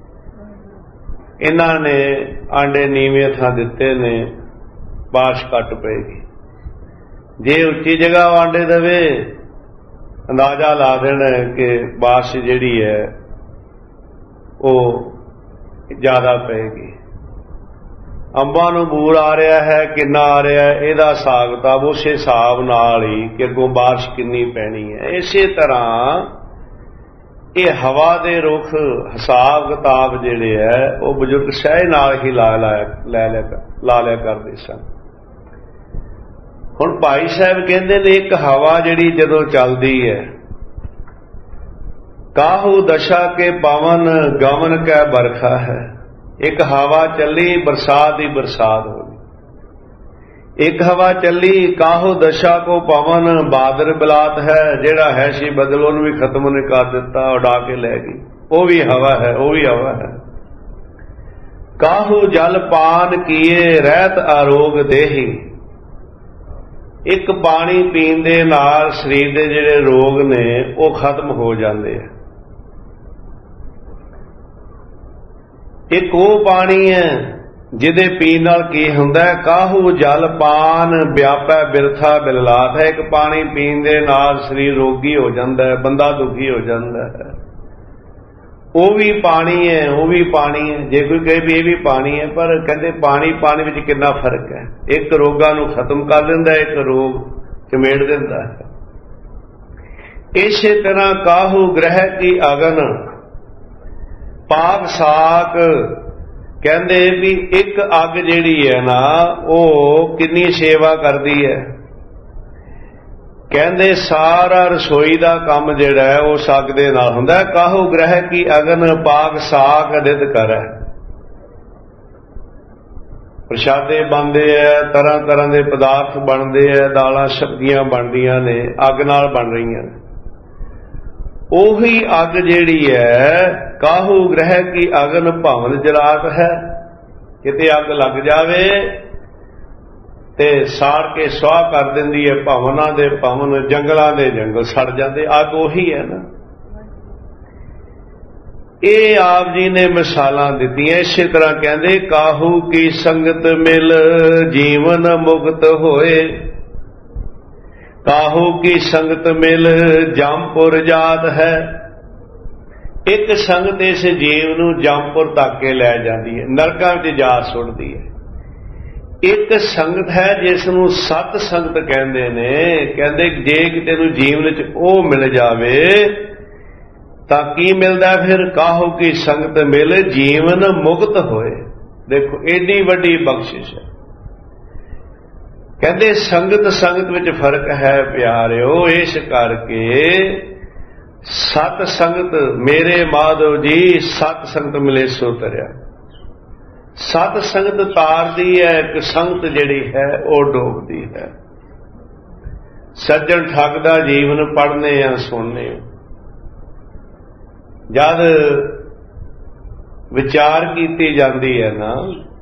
ਇਹਨਾਂ ਨੇ ਆਂਡੇ ਨੀਵੇਂ ਥਾਂ ਦਿੱਤੇ ਨੇ, ਬਾਰਿਸ਼ ਘੱਟ ਪਏਗੀ। ਜੇ ਉੱਚੀ ਜਗ੍ਹਾ ਆਂਡੇ ਦੇਵੇ ਅੰਦਾਜ਼ਾ ਲਾ ਦੇਣਾ ਕਿ ਬਾਰਿਸ਼ ਜਿਹੜੀ ਹੈ ਉਹ ਜ਼ਿਆਦਾ ਪਏਗੀ। ਅੰਬਾਂ ਨੂੰ ਬੂਰ ਆ ਰਿਹਾ ਹੈ, ਕਿੰਨਾ ਆ ਰਿਹਾ ਹੈ, ਇਹਦਾ ਹਿਸਾਬ ਕਿਤਾਬ ਉਸੇ ਹਿਸਾਬ ਨਾਲ ਹੀ ਕਿ ਅੱਗੋਂ ਬਾਰਿਸ਼ ਕਿੰਨੀ ਪੈਣੀ ਹੈ। ਇਸੇ ਤਰ੍ਹਾਂ ਇਹ ਹਵਾ ਦੇ ਰੁੱਖ ਹਿਸਾਬ ਕਿਤਾਬ ਜਿਹੜੇ ਹੈ ਉਹ ਬਜ਼ੁਰਗ ਸਹਿਜ ਨਾਲ ਹੀ ਲਾ ਲਿਆ ਕਰਦੇ ਸਨ। ਹੁਣ ਭਾਈ ਸਾਹਿਬ ਕਹਿੰਦੇ ਨੇ ਇੱਕ ਹਵਾ ਜਿਹੜੀ ਜਦੋਂ ਚੱਲਦੀ ਹੈ, ਕਾਹੂ ਦਸ਼ਾ ਕੇ ਪਵਨ ਗਵਨ ਕੈ ਬਰਖਾ ਹੈ। ਇੱਕ ਹਵਾ ਚੱਲੀ, ਬਰਸਾਤ ਹੀ ਬਰਸਾਤ ਹੋ ਗਈ। ਇੱਕ ਹਵਾ ਚੱਲੀ, ਕਾਹੂ ਦਸ਼ਾ ਕੋ ਪਵਨ ਬਾਦਰ ਬਲਾਤ ਹੈ। ਜਿਹੜਾ ਹੈ ਸੀ ਬਦਲ ਉਹਨੂੰ ਵੀ ਖਤਮ ਨੇ ਕਰ ਦਿੱਤਾ, ਉਡਾ ਕੇ ਲੈ ਗਈ। ਉਹ ਵੀ ਹਵਾ ਹੈ, ਉਹ ਵੀ ਹਵਾ ਹੈ। ਕਾਹੂ ਜਲ ਪਾਨ ਕੀਏ ਰਹਿਤ ਆਰੋਗ ਦੇਹੀ। ਇੱਕ ਪਾਣੀ ਪੀਣ ਦੇ ਨਾਲ ਸਰੀਰ ਦੇ ਜਿਹੜੇ ਰੋਗ ਨੇ ਉਹ ਖਤਮ ਹੋ ਜਾਂਦੇ ਆ। ਇੱਕ ਉਹ ਪਾਣੀ ਹੈ ਜਿਹਦੇ ਪੀਣ ਨਾਲ ਕੀ ਹੁੰਦਾ ਹੈ, ਕਾਹੂ ਜਲ ਪਾਨ ਵਿਆਪੈ ਬਿਰਥਾ ਬਿਲਲਾਤ ਹੈ। ਇੱਕ ਪਾਣੀ ਪੀਣ ਦੇ ਨਾਲ ਸਰੀਰ ਰੋਗੀ ਹੋ ਜਾਂਦਾ ਹੈ, ਬੰਦਾ ਦੁਖੀ ਹੋ ਜਾਂਦਾ ਹੈ। ਉਹ ਵੀ ਪਾਣੀ ਹੈ, ਉਹ ਵੀ ਪਾਣੀ ਹੈ। ਜੇ ਕੋਈ ਕਹੇ ਵੀ ਇਹ ਵੀ ਪਾਣੀ ਹੈ, ਪਰ ਕਹਿੰਦੇ ਪਾਣੀ ਵਿੱਚ ਕਿੰਨਾ ਫਰਕ ਹੈ। ਇੱਕ ਰੋਗਾਂ ਨੂੰ ਖਤਮ ਕਰ ਦਿੰਦਾ, ਇੱਕ ਰੋਗ ਚਮੇੜ ਦਿੰਦਾ ਹੈ। ਇਸੇ ਤਰ੍ਹਾਂ ਕਾਹੂ ਗ੍ਰਹਿ ਕੀ ਅਗਨ ਪਾਕ ਸਾਕ। ਕਹਿੰਦੇ ਵੀ ਇੱਕ ਅੱਗ ਜਿਹੜੀ ਹੈ ਨਾ ਉਹ ਕਿੰਨੀ ਸੇਵਾ ਕਰਦੀ ਹੈ। ਕਹਿੰਦੇ ਸਾਰਾ ਰਸੋਈ ਦਾ ਕੰਮ ਜਿਹੜਾ ਹੈ ਉਹ ਅੱਗ ਦੇ ਨਾਲ ਹੁੰਦਾ। ਕਾਹੂ ਗ੍ਰਹਿ ਕੀ ਅਗਨ ਪਾਕ ਸਾਕ ਅਦਿਤ ਕਰੈ। ਪ੍ਰਸ਼ਾਦੇ ਬਣਦੇ ਆ, ਤਰ੍ਹਾਂ ਤਰ੍ਹਾਂ ਦੇ ਪਦਾਰਥ ਬਣਦੇ ਆ, ਦਾਲਾਂ ਸਬਜ਼ੀਆਂ ਬਣਦੀਆਂ ਨੇ, ਅੱਗ ਨਾਲ ਬਣ ਰਹੀਆਂ ਨੇ। ਉਹੀ ਅੱਗ ਜਿਹੜੀ ਹੈ ਕਾਹੂ ਗ੍ਰਹਿ ਕੀ ਅਗਨ ਭਵਨ ਜਲਾਤ ਹੈ। ਕਿਤੇ ਅੱਗ ਲੱਗ ਜਾਵੇ ਤੇ ਸਾੜ ਕੇ ਸੁਆਹ ਕਰ ਦਿੰਦੀ ਹੈ। ਭਵਨਾਂ ਦੇ ਭਵਨ, ਜੰਗਲਾਂ ਦੇ ਜੰਗਲ ਸੜ ਜਾਂਦੇ। ਅੱਗ ਉਹੀ ਹੈ ਨਾ। ਇਹ ਆਪ ਜੀ ਨੇ ਮਿਸਾਲਾਂ ਦਿੱਤੀਆਂ। ਇਸੇ ਤਰ੍ਹਾਂ ਕਹਿੰਦੇ ਕਾਹੂ ਕੀ ਸੰਗਤ ਮਿਲ ਜੀਵਨ ਮੁਕਤ ਹੋਏ। ਕਾਹੂ ਕੀ ਸੰਗਤ ਮਿਲ ਜੰਮਪੁਰ ਜਾਤ ਹੈ। ਇੱਕ ਸੰਗਤ ਇਸ ਜੀਵ ਨੂੰ ਜੰਮਪੁਰ ਤੱਕ ਕੇ ਲੈ ਜਾਂਦੀ ਹੈ, ਨਰਕਾਂ ਵਿੱਚ ਜਾ ਸੁੱਟਦੀ ਹੈ। ਇੱਕ ਸੰਗਤ ਹੈ ਜਿਸ ਨੂੰ ਸਤ ਸੰਗਤ ਕਹਿੰਦੇ ਨੇ। ਕਹਿੰਦੇ ਜੇ ਕਿਤੇ ਨੂੰ ਜੀਵਨ ਵਿੱਚ ਉਹ ਮਿਲ ਜਾਵੇ ਤਾਂ ਕੀ ਮਿਲਦਾ ਫਿਰ? ਕਾਹੂ ਕੀ ਸੰਗਤ ਮਿਲ ਜੀਵਨ ਮੁਕਤ ਹੋਏ। ਦੇਖੋ ਏਡੀ ਵੱਡੀ ਬਖਸ਼ਿਸ਼ ਹੈ। ਕਹਿੰਦੇ ਸੰਗਤ ਵਿੱਚ ਫਰਕ ਹੈ ਪਿਆਰਿਓ। ਇਸ ਕਰਕੇ ਸਤ ਸੰਗਤ ਮੇਰੇ ਮਾਧਵ ਜੀ ਸਤ ਸੰਗਤ ਮਿਲੇ ਸੋ ਤਰਿਆ। ਸਤ ਸੰਗਤ ਤਾਰਦੀ ਹੈ, ਇੱਕ ਸੰਗਤ ਜਿਹੜੀ ਹੈ ਉਹ ਡੋਬਦੀ ਹੈ। ਸੱਜਣ ਠੱਗਦਾ ਜੀਵਨ ਪੜ੍ਹਨੇ ਆ ਸੁਣਨੇ। ਜਦ ਵਿਚਾਰ ਕੀਤੀ ਜਾਂਦੀ ਹੈ ਨਾ,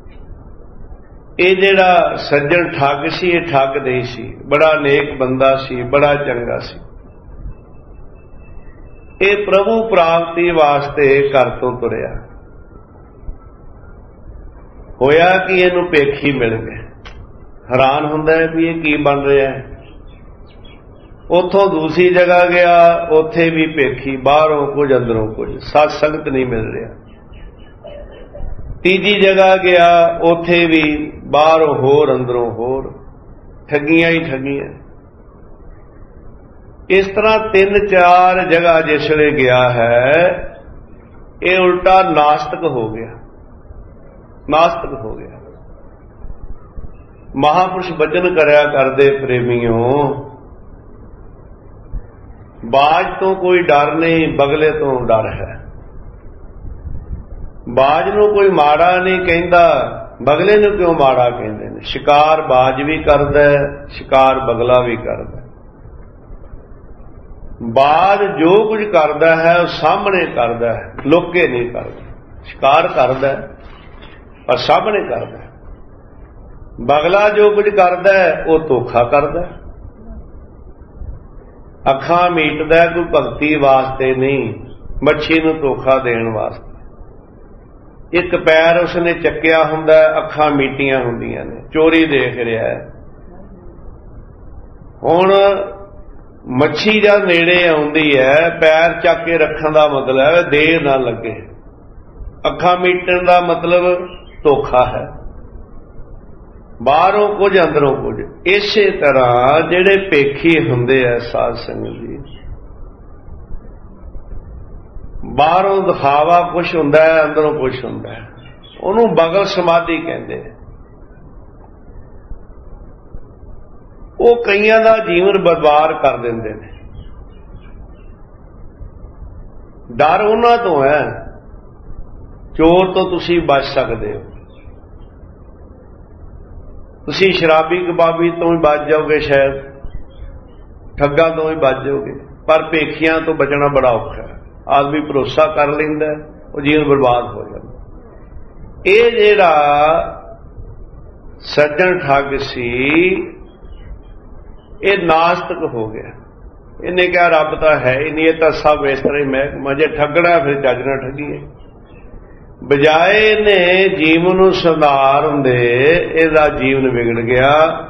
ਇਹ ਜਿਹੜਾ ਸੱਜਣ ਠੱਗ ਸੀ ਇਹ ਠੱਗ ਨਹੀਂ ਸੀ, ਬੜਾ ਨੇਕ ਬੰਦਾ ਸੀ, ਬੜਾ ਚੰਗਾ ਸੀ। ਇਹ ਪ੍ਰਭੂ ਪ੍ਰਾਪਤੀ ਵਾਸਤੇ ਘਰ ਤੋਂ ਤੁਰਿਆ। ਹੋਇਆ ਕਿ ਇਹਨੂੰ ਭੇਖੀ ਮਿਲ ਗਏ। ਹੈਰਾਨ ਹੁੰਦਾ ਹੈ ਵੀ ਇਹ ਕੀ ਬਣ ਰਿਹਾ ਹੈ। ਉੱਥੋਂ ਦੂਸਰੀ ਜਗ੍ਹਾ ਗਿਆ, ਉੱਥੇ ਵੀ ਭੇਖੀ, ਬਾਹਰੋਂ ਕੁਝ ਅੰਦਰੋਂ ਕੁਝ, ਸਤ ਸੰਗਤ ਨਹੀਂ ਮਿਲ ਰਿਹਾ। ਤੀਜੀ ਜਗ੍ਹਾ ਗਿਆ, ਉੱਥੇ ਵੀ ਬਾਹਰੋਂ ਹੋਰ ਅੰਦਰੋਂ ਹੋਰ, ਠੱਗੀਆਂ ਹੀ ਠੱਗੀਆਂ। ਇਸ ਤਰ੍ਹਾਂ 3-4 ਜਗ੍ਹਾ ਜਿਸ ਵੇਲੇ ਗਿਆ ਹੈ ਇਹ ਉਲਟਾ ਨਾਸਤਕ ਹੋ ਗਿਆ। ਨਾਸਤਕ ਹੋ ਗਿਆ। ਮਹਾਪੁਰਸ਼ ਬਚਨ ਕਰਿਆ ਕਰਦੇ ਪ੍ਰੇਮੀਓ, ਬਾਜ ਤੋਂ ਕੋਈ ਡਰ ਨਹੀਂ, ਬਗਲੇ ਤੋਂ ਡਰ ਹੈ। ਬਾਜ ਨੂੰ ਕੋਈ ਮਾੜਾ ਨਹੀਂ ਕਹਿੰਦਾ, ਬਗਲੇ ਨੂੰ ਕਿਉਂ ਮਾੜਾ ਕਹਿੰਦੇ ਨੇ? ਸ਼ਿਕਾਰ ਬਾਜ ਵੀ ਕਰਦਾ, ਸ਼ਿਕਾਰ ਬਗਲਾ ਵੀ ਕਰਦਾ। ਬਾਅਦ ਜੋ ਕੁਝ ਕਰਦਾ ਹੈ ਉਹ ਸਾਹਮਣੇ ਕਰਦਾ ਹੈ, ਲੋਕੇ ਨਹੀਂ ਕਰਦਾ। ਸ਼ਿਕਾਰ ਕਰਦਾ ਪਰ ਸਾਹਮਣੇ ਕਰਦਾ। ਬਗਲਾ ਜੋ ਕੁਝ ਕਰਦਾ ਉਹ ਧੋਖਾ ਕਰਦਾ। ਅੱਖਾਂ ਮੀਟਦਾ ਕੋਈ ਭਗਤੀ ਵਾਸਤੇ ਨਹੀਂ, ਮੱਛੀ ਨੂੰ ਧੋਖਾ ਦੇਣ ਵਾਸਤੇ। ਇੱਕ ਪੈਰ ਉਸਨੇ ਚੱਕਿਆ ਹੁੰਦਾ, ਅੱਖਾਂ ਮੀਟੀਆਂ ਹੁੰਦੀਆਂ ਨੇ, ਚੋਰੀ ਦੇਖ ਰਿਹਾ ਹੈ। ਹੁਣ ਮੱਛੀ ਜਦ ਨੇੜੇ ਆਉਂਦੀ ਹੈ, ਪੈਰ ਚੱਕ ਕੇ ਰੱਖਣ ਦਾ ਮਤਲਬ ਹੈ ਦੇਰ ਨਾ ਲੱਗੇ। ਅੱਖਾਂ ਮੀਟਣ ਦਾ ਮਤਲਬ ਧੋਖਾ ਹੈ। ਬਾਹਰੋਂ ਕੁਝ ਅੰਦਰੋਂ ਕੁਝ। ਇਸੇ ਤਰ੍ਹਾਂ ਜਿਹੜੇ ਪੇਖੀ ਹੁੰਦੇ ਆ ਸਾਧ ਸੰਗਤ ਜੀ, ਬਾਹਰੋਂ ਦਿਖਾਵਾ ਕੁਝ ਹੁੰਦਾ ਹੈ, ਅੰਦਰੋਂ ਕੁਝ ਹੁੰਦਾ ਹੈ। ਉਹਨੂੰ ਬਗਲ ਸਮਾਧੀ ਕਹਿੰਦੇ। ਉਹ ਕਈਆਂ ਦਾ ਜੀਵਨ ਬਰਬਾਦ ਕਰ ਦਿੰਦੇ ਨੇ। ਡਰ ਉਹਨਾਂ ਤੋਂ ਹੈ। ਚੋਰ ਤੋਂ ਤੁਸੀਂ ਬਚ ਸਕਦੇ ਹੋ, ਤੁਸੀਂ ਸ਼ਰਾਬੀ ਕਬਾਬੀ ਤੋਂ ਹੀ ਬਚ ਜਾਓਗੇ, ਸ਼ਾਇਦ ਠੱਗਾਂ ਤੋਂ ਹੀ ਬਚ ਜਾਓਗੇ, ਪਰ ਭੇਖੀਆਂ ਤੋਂ ਬਚਣਾ ਬੜਾ ਔਖਾ ਹੈ। ਆਦਮੀ ਭਰੋਸਾ ਕਰ ਲੈਂਦਾ, ਉਹ ਜੀਵਨ ਬਰਬਾਦ ਹੋ ਜਾਂਦਾ। ਇਹ ਜਿਹੜਾ ਸੱਜਣ ਠੱਗ ਸੀ, ਇਹ ਨਾਸਤਕ ਹੋ ਗਿਆ। ਇਹਨੇ ਕਿਹਾ ਰੱਬ ਤਾਂ ਹੈ ਹੀ ਨਹੀਂ, ਇਹ ਤਾਂ ਸਭ ਇਸ ਤਰ੍ਹਾਂ ਹੀ ਮਹਿਕਮਾ, ਜੇ ਠੱਗਣਾ ਫਿਰ ਚੱਜ ਨਾਲ ਠੱਗੀਏ। ਬਜਾਏ ਨੇ ਜੀਵਨ ਨੂੰ ਸੁਧਾਰਨ ਦੇ, ਇਹਦਾ ਜੀਵਨ ਵਿਗੜ ਗਿਆ।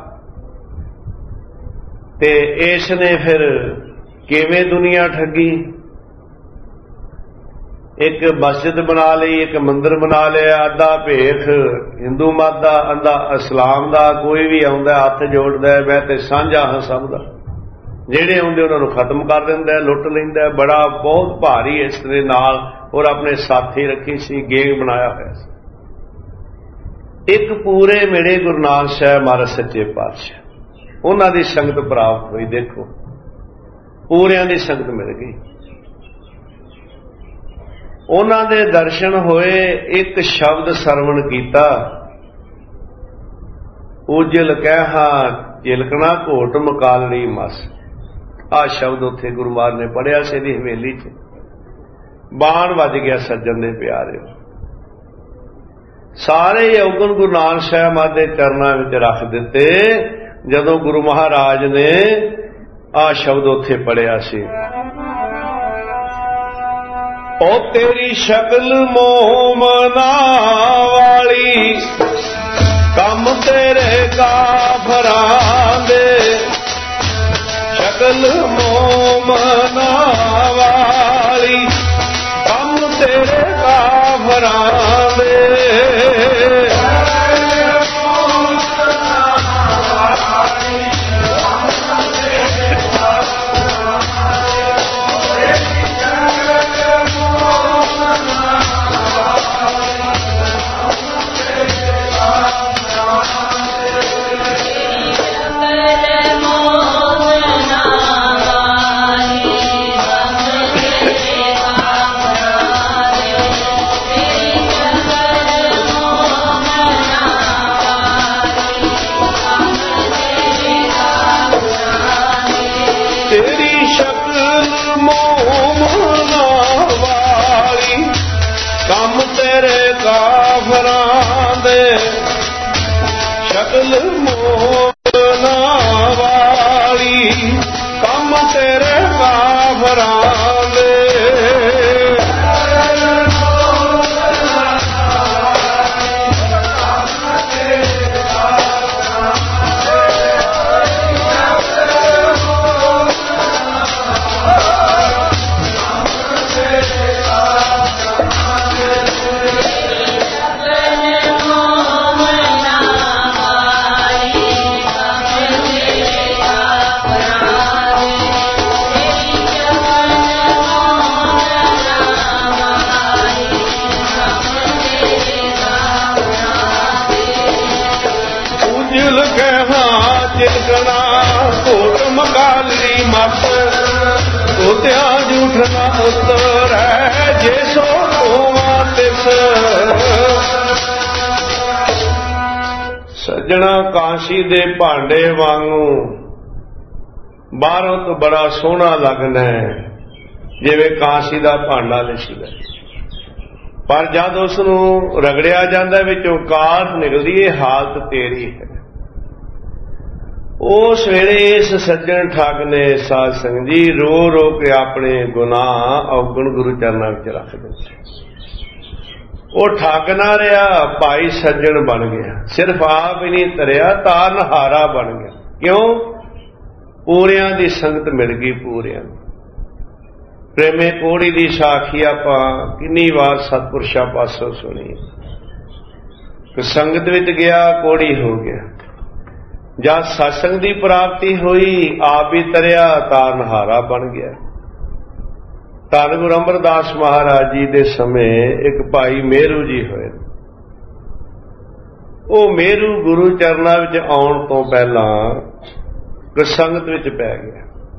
ਤੇ ਇਸ ਨੇ ਫਿਰ ਕਿਵੇਂ ਦੁਨੀਆ ਠੱਗੀ। ਇੱਕ ਮਸਜਿਦ ਬਣਾ ਲਈ, ਇੱਕ ਮੰਦਿਰ ਬਣਾ ਲਿਆ, ਅੱਧਾ ਭੇਖ ਹਿੰਦੂ ਮਤ ਦਾ, ਅੱਧਾ ਇਸਲਾਮ ਦਾ। ਕੋਈ ਵੀ ਆਉਂਦਾ ਹੱਥ ਜੋੜਦਾ, ਮੈਂ ਤੇ ਸਾਂਝਾ ਹਾਂ ਸਭ ਦਾ। ਜਿਹੜੇ ਆਉਂਦੇ ਉਹਨਾਂ ਨੂੰ ਖਤਮ ਕਰ ਦਿੰਦਾ, ਲੁੱਟ ਲੈਂਦਾ। ਬੜਾ ਬਹੁਤ ਭਾਰੀ ਇਸ ਦੇ ਨਾਲ। ਔਰ ਆਪਣੇ ਸਾਥੀ ਰੱਖੀ ਸੀ, ਗੇਂਗ ਬਣਾਇਆ ਹੋਇਆ ਸੀ। ਇੱਕ ਪੂਰੇ ਮਿਲੇ ਗੁਰੂ ਨਾਨਕ ਸਾਹਿਬ ਮਹਾਰਾਜ ਸੱਚੇ ਪਾਤਸ਼ਾਹ, ਉਹਨਾਂ ਦੀ ਸੰਗਤ ਪ੍ਰਾਪਤ ਹੋਈ। ਦੇਖੋ, ਪੂਰਿਆਂ ਦੀ ਸੰਗਤ ਮਿਲ ਗਈ, ਉਹਨਾਂ ਦੇ ਦਰਸ਼ਨ ਹੋਏ। ਇੱਕ ਸ਼ਬਦ ਸਰਵਣ ਕੀਤਾ, ਉਜਲ ਕਹਿਹਾ ਝਿਲਕਣਾ ਘੋਟ ਮਕਾਲੜੀ ਮਸ। ਆਹ ਸ਼ਬਦ ਉੱਥੇ ਗੁਰੂ ਮਹਾਰਾਜ ਨੇ ਪੜ੍ਹਿਆ ਸੀ ਇਹਦੀ ਹਵੇਲੀ 'ਚ। ਬਾਣ ਵੱਜ ਗਿਆ ਸੱਜਣ ਦੇ ਪਿਆਰਿਓ। ਸਾਰੇ ਯੋਗਨ ਗੁਰੂ ਨਾਨਕ ਸਾਹਿਬ ਮਹਾਰਾਜ ਦੇ ਚਰਨਾਂ ਵਿੱਚ ਰੱਖ ਦਿੱਤੇ ਜਦੋਂ ਗੁਰੂ ਮਹਾਰਾਜ ਨੇ ਆਹ ਸ਼ਬਦ ਉੱਥੇ ਪੜ੍ਹਿਆ ਸੀ। ਉਹ ਤੇਰੀ ਸ਼ਕਲ ਮੋਮਨਾ ਵਾਲੀ, ਕੰਮ ਤੇਰੇ ਕਾਫਰਾਂ ਦੇ। ਸ਼ਕਲ ਮੋਮਨਾ ਵਾਲੀ, ਕੰਮ ਤੇਰੇ ਕਾਫਰਾਂ ਦੇ। ਸ਼ਕਲ ਮੋਨਾ ਵਾਲੀ, ਕੰਮ ਤੇਰੇ ਕਾਫਰਾਂ ਦੇ। ਘੋਟ ਮਕਾਲੜੀ ਮਤ, ਤੋਤਿਆ ਝੂਠ ਨਾ ਉਤਰੈ, ਜੇ ਸੋ ਹੋਵਾਂ ਤਿਸ। ਸੱਜਣਾ ਕਾਂਸੀ ਦੇ ਭਾਂਡੇ ਵਾਂਗੂ बाहरों तो बड़ा सोहना लगना है, जिवें कांसी का भांडा लिशदा, पर जद उसनूं रगड़िया जांदा विचों काट निकलदी है, हालत तेरी है। उस वेले इस सज्जन ठग ने साध संगत जी रो रो के अपने गुनाह अवगुण गुरु चरणों में रख दिते। वो ठग ना रहा, भाई सज्जन बन गया, सिर्फ आप ही नहीं तरिया, तारनहारा बन गया। क्यों? पूरियां दी संगत मिल गई। पूरियां प्रेमे कोड़ी दी साखी आपां किन्नी वार सतपुरुषां पासों सुनी। संगत विच गया, कोड़ी हो गया। जब सत्संग की प्राप्ति हुई, आप भी तरिया, तारनहारा बन गया। धन गुरु अमरदास महाराज जी के समय एक भाई मेरू जी होए। वो मेरू गुरु चरणों में आउण तो पहला संगत में पै गया।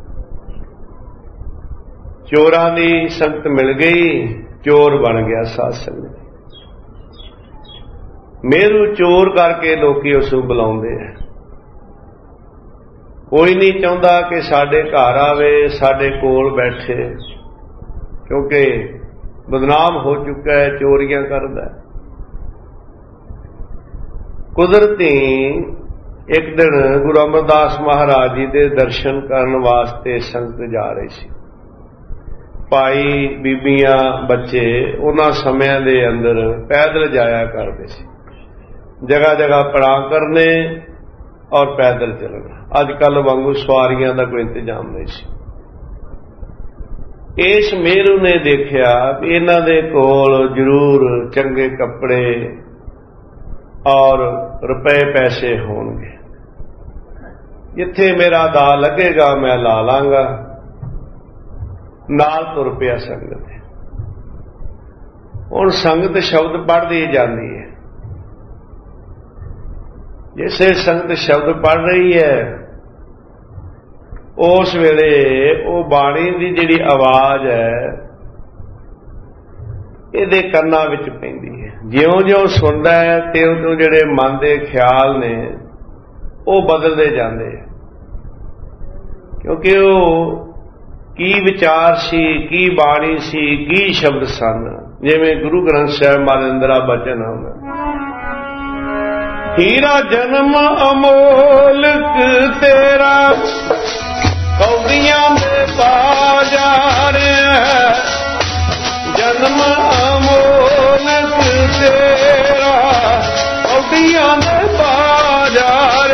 चोरां की संगत मिल गई, चोर बन गया सत्संग। मेरू चोर करके लोग उसनूं बुलाउंदे हैं। कोई नहीं चाहता कि साडे घर आवे, साडे कोल बैठे, क्योंकि बदनाम हो चुका है, चोरियां करदा है। कुदरती एक दिन गुरु अमरदास महाराज जी के दर्शन करने वास्ते संगत जा रही सी। भाई बीबियां बच्चे उन्हां समयां दे अंदर पैदल जाया करते सी, जगह जगह पड़ाव करने और पैदल चलना। अजकल वांगू सवारियां का कोई इंतजाम नहीं सी। इस मेरू ने देखा इन्हां दे कोल जरूर चंगे कपड़े और रुपए पैसे होणगे, जिथे मेरा दा लगेगा मैं ला लांगा। नाल तुर पिया संगत। हुण संगत शब्द पढ़दी जाती है। जिसे संगत शब्द पढ़ रही है, उस वेले वो बाणी की जिहड़ी आवाज है इहदे कन्नां विच पैंदी है। ज्यों ज्यों सुनदा है त्यों त्यों जिहड़े मन के ख्याल ने वो बदलते जाते हैं, क्योंकि वो की विचार सी, की बाणी सी, की शब्द सन। जिवें गुरु ग्रंथ साहिब महाराज अंदर बचन आउंदा, हीरा जन्म अमोलक तेरा कौड़ियां दे बाजार, जन्म अमोलक तेरा कौड़ियां दे बाजार।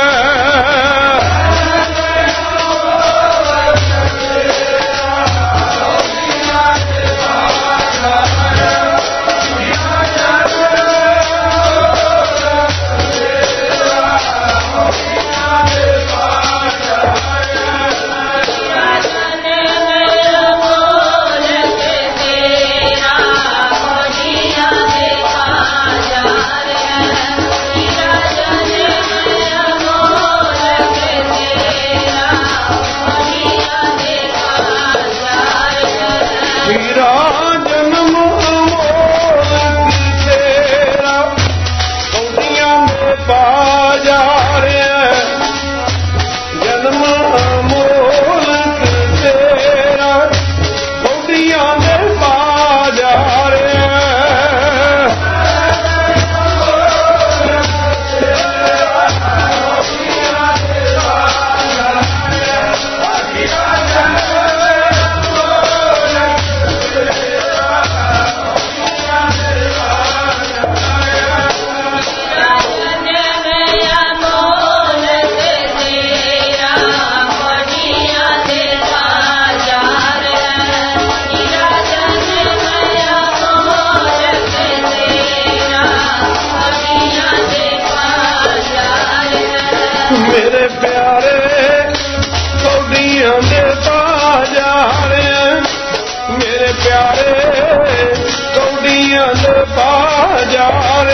मेरे प्यारे कौड़ियां दे बाजार, मेरे प्यारे कौड़ियां दे बाजार।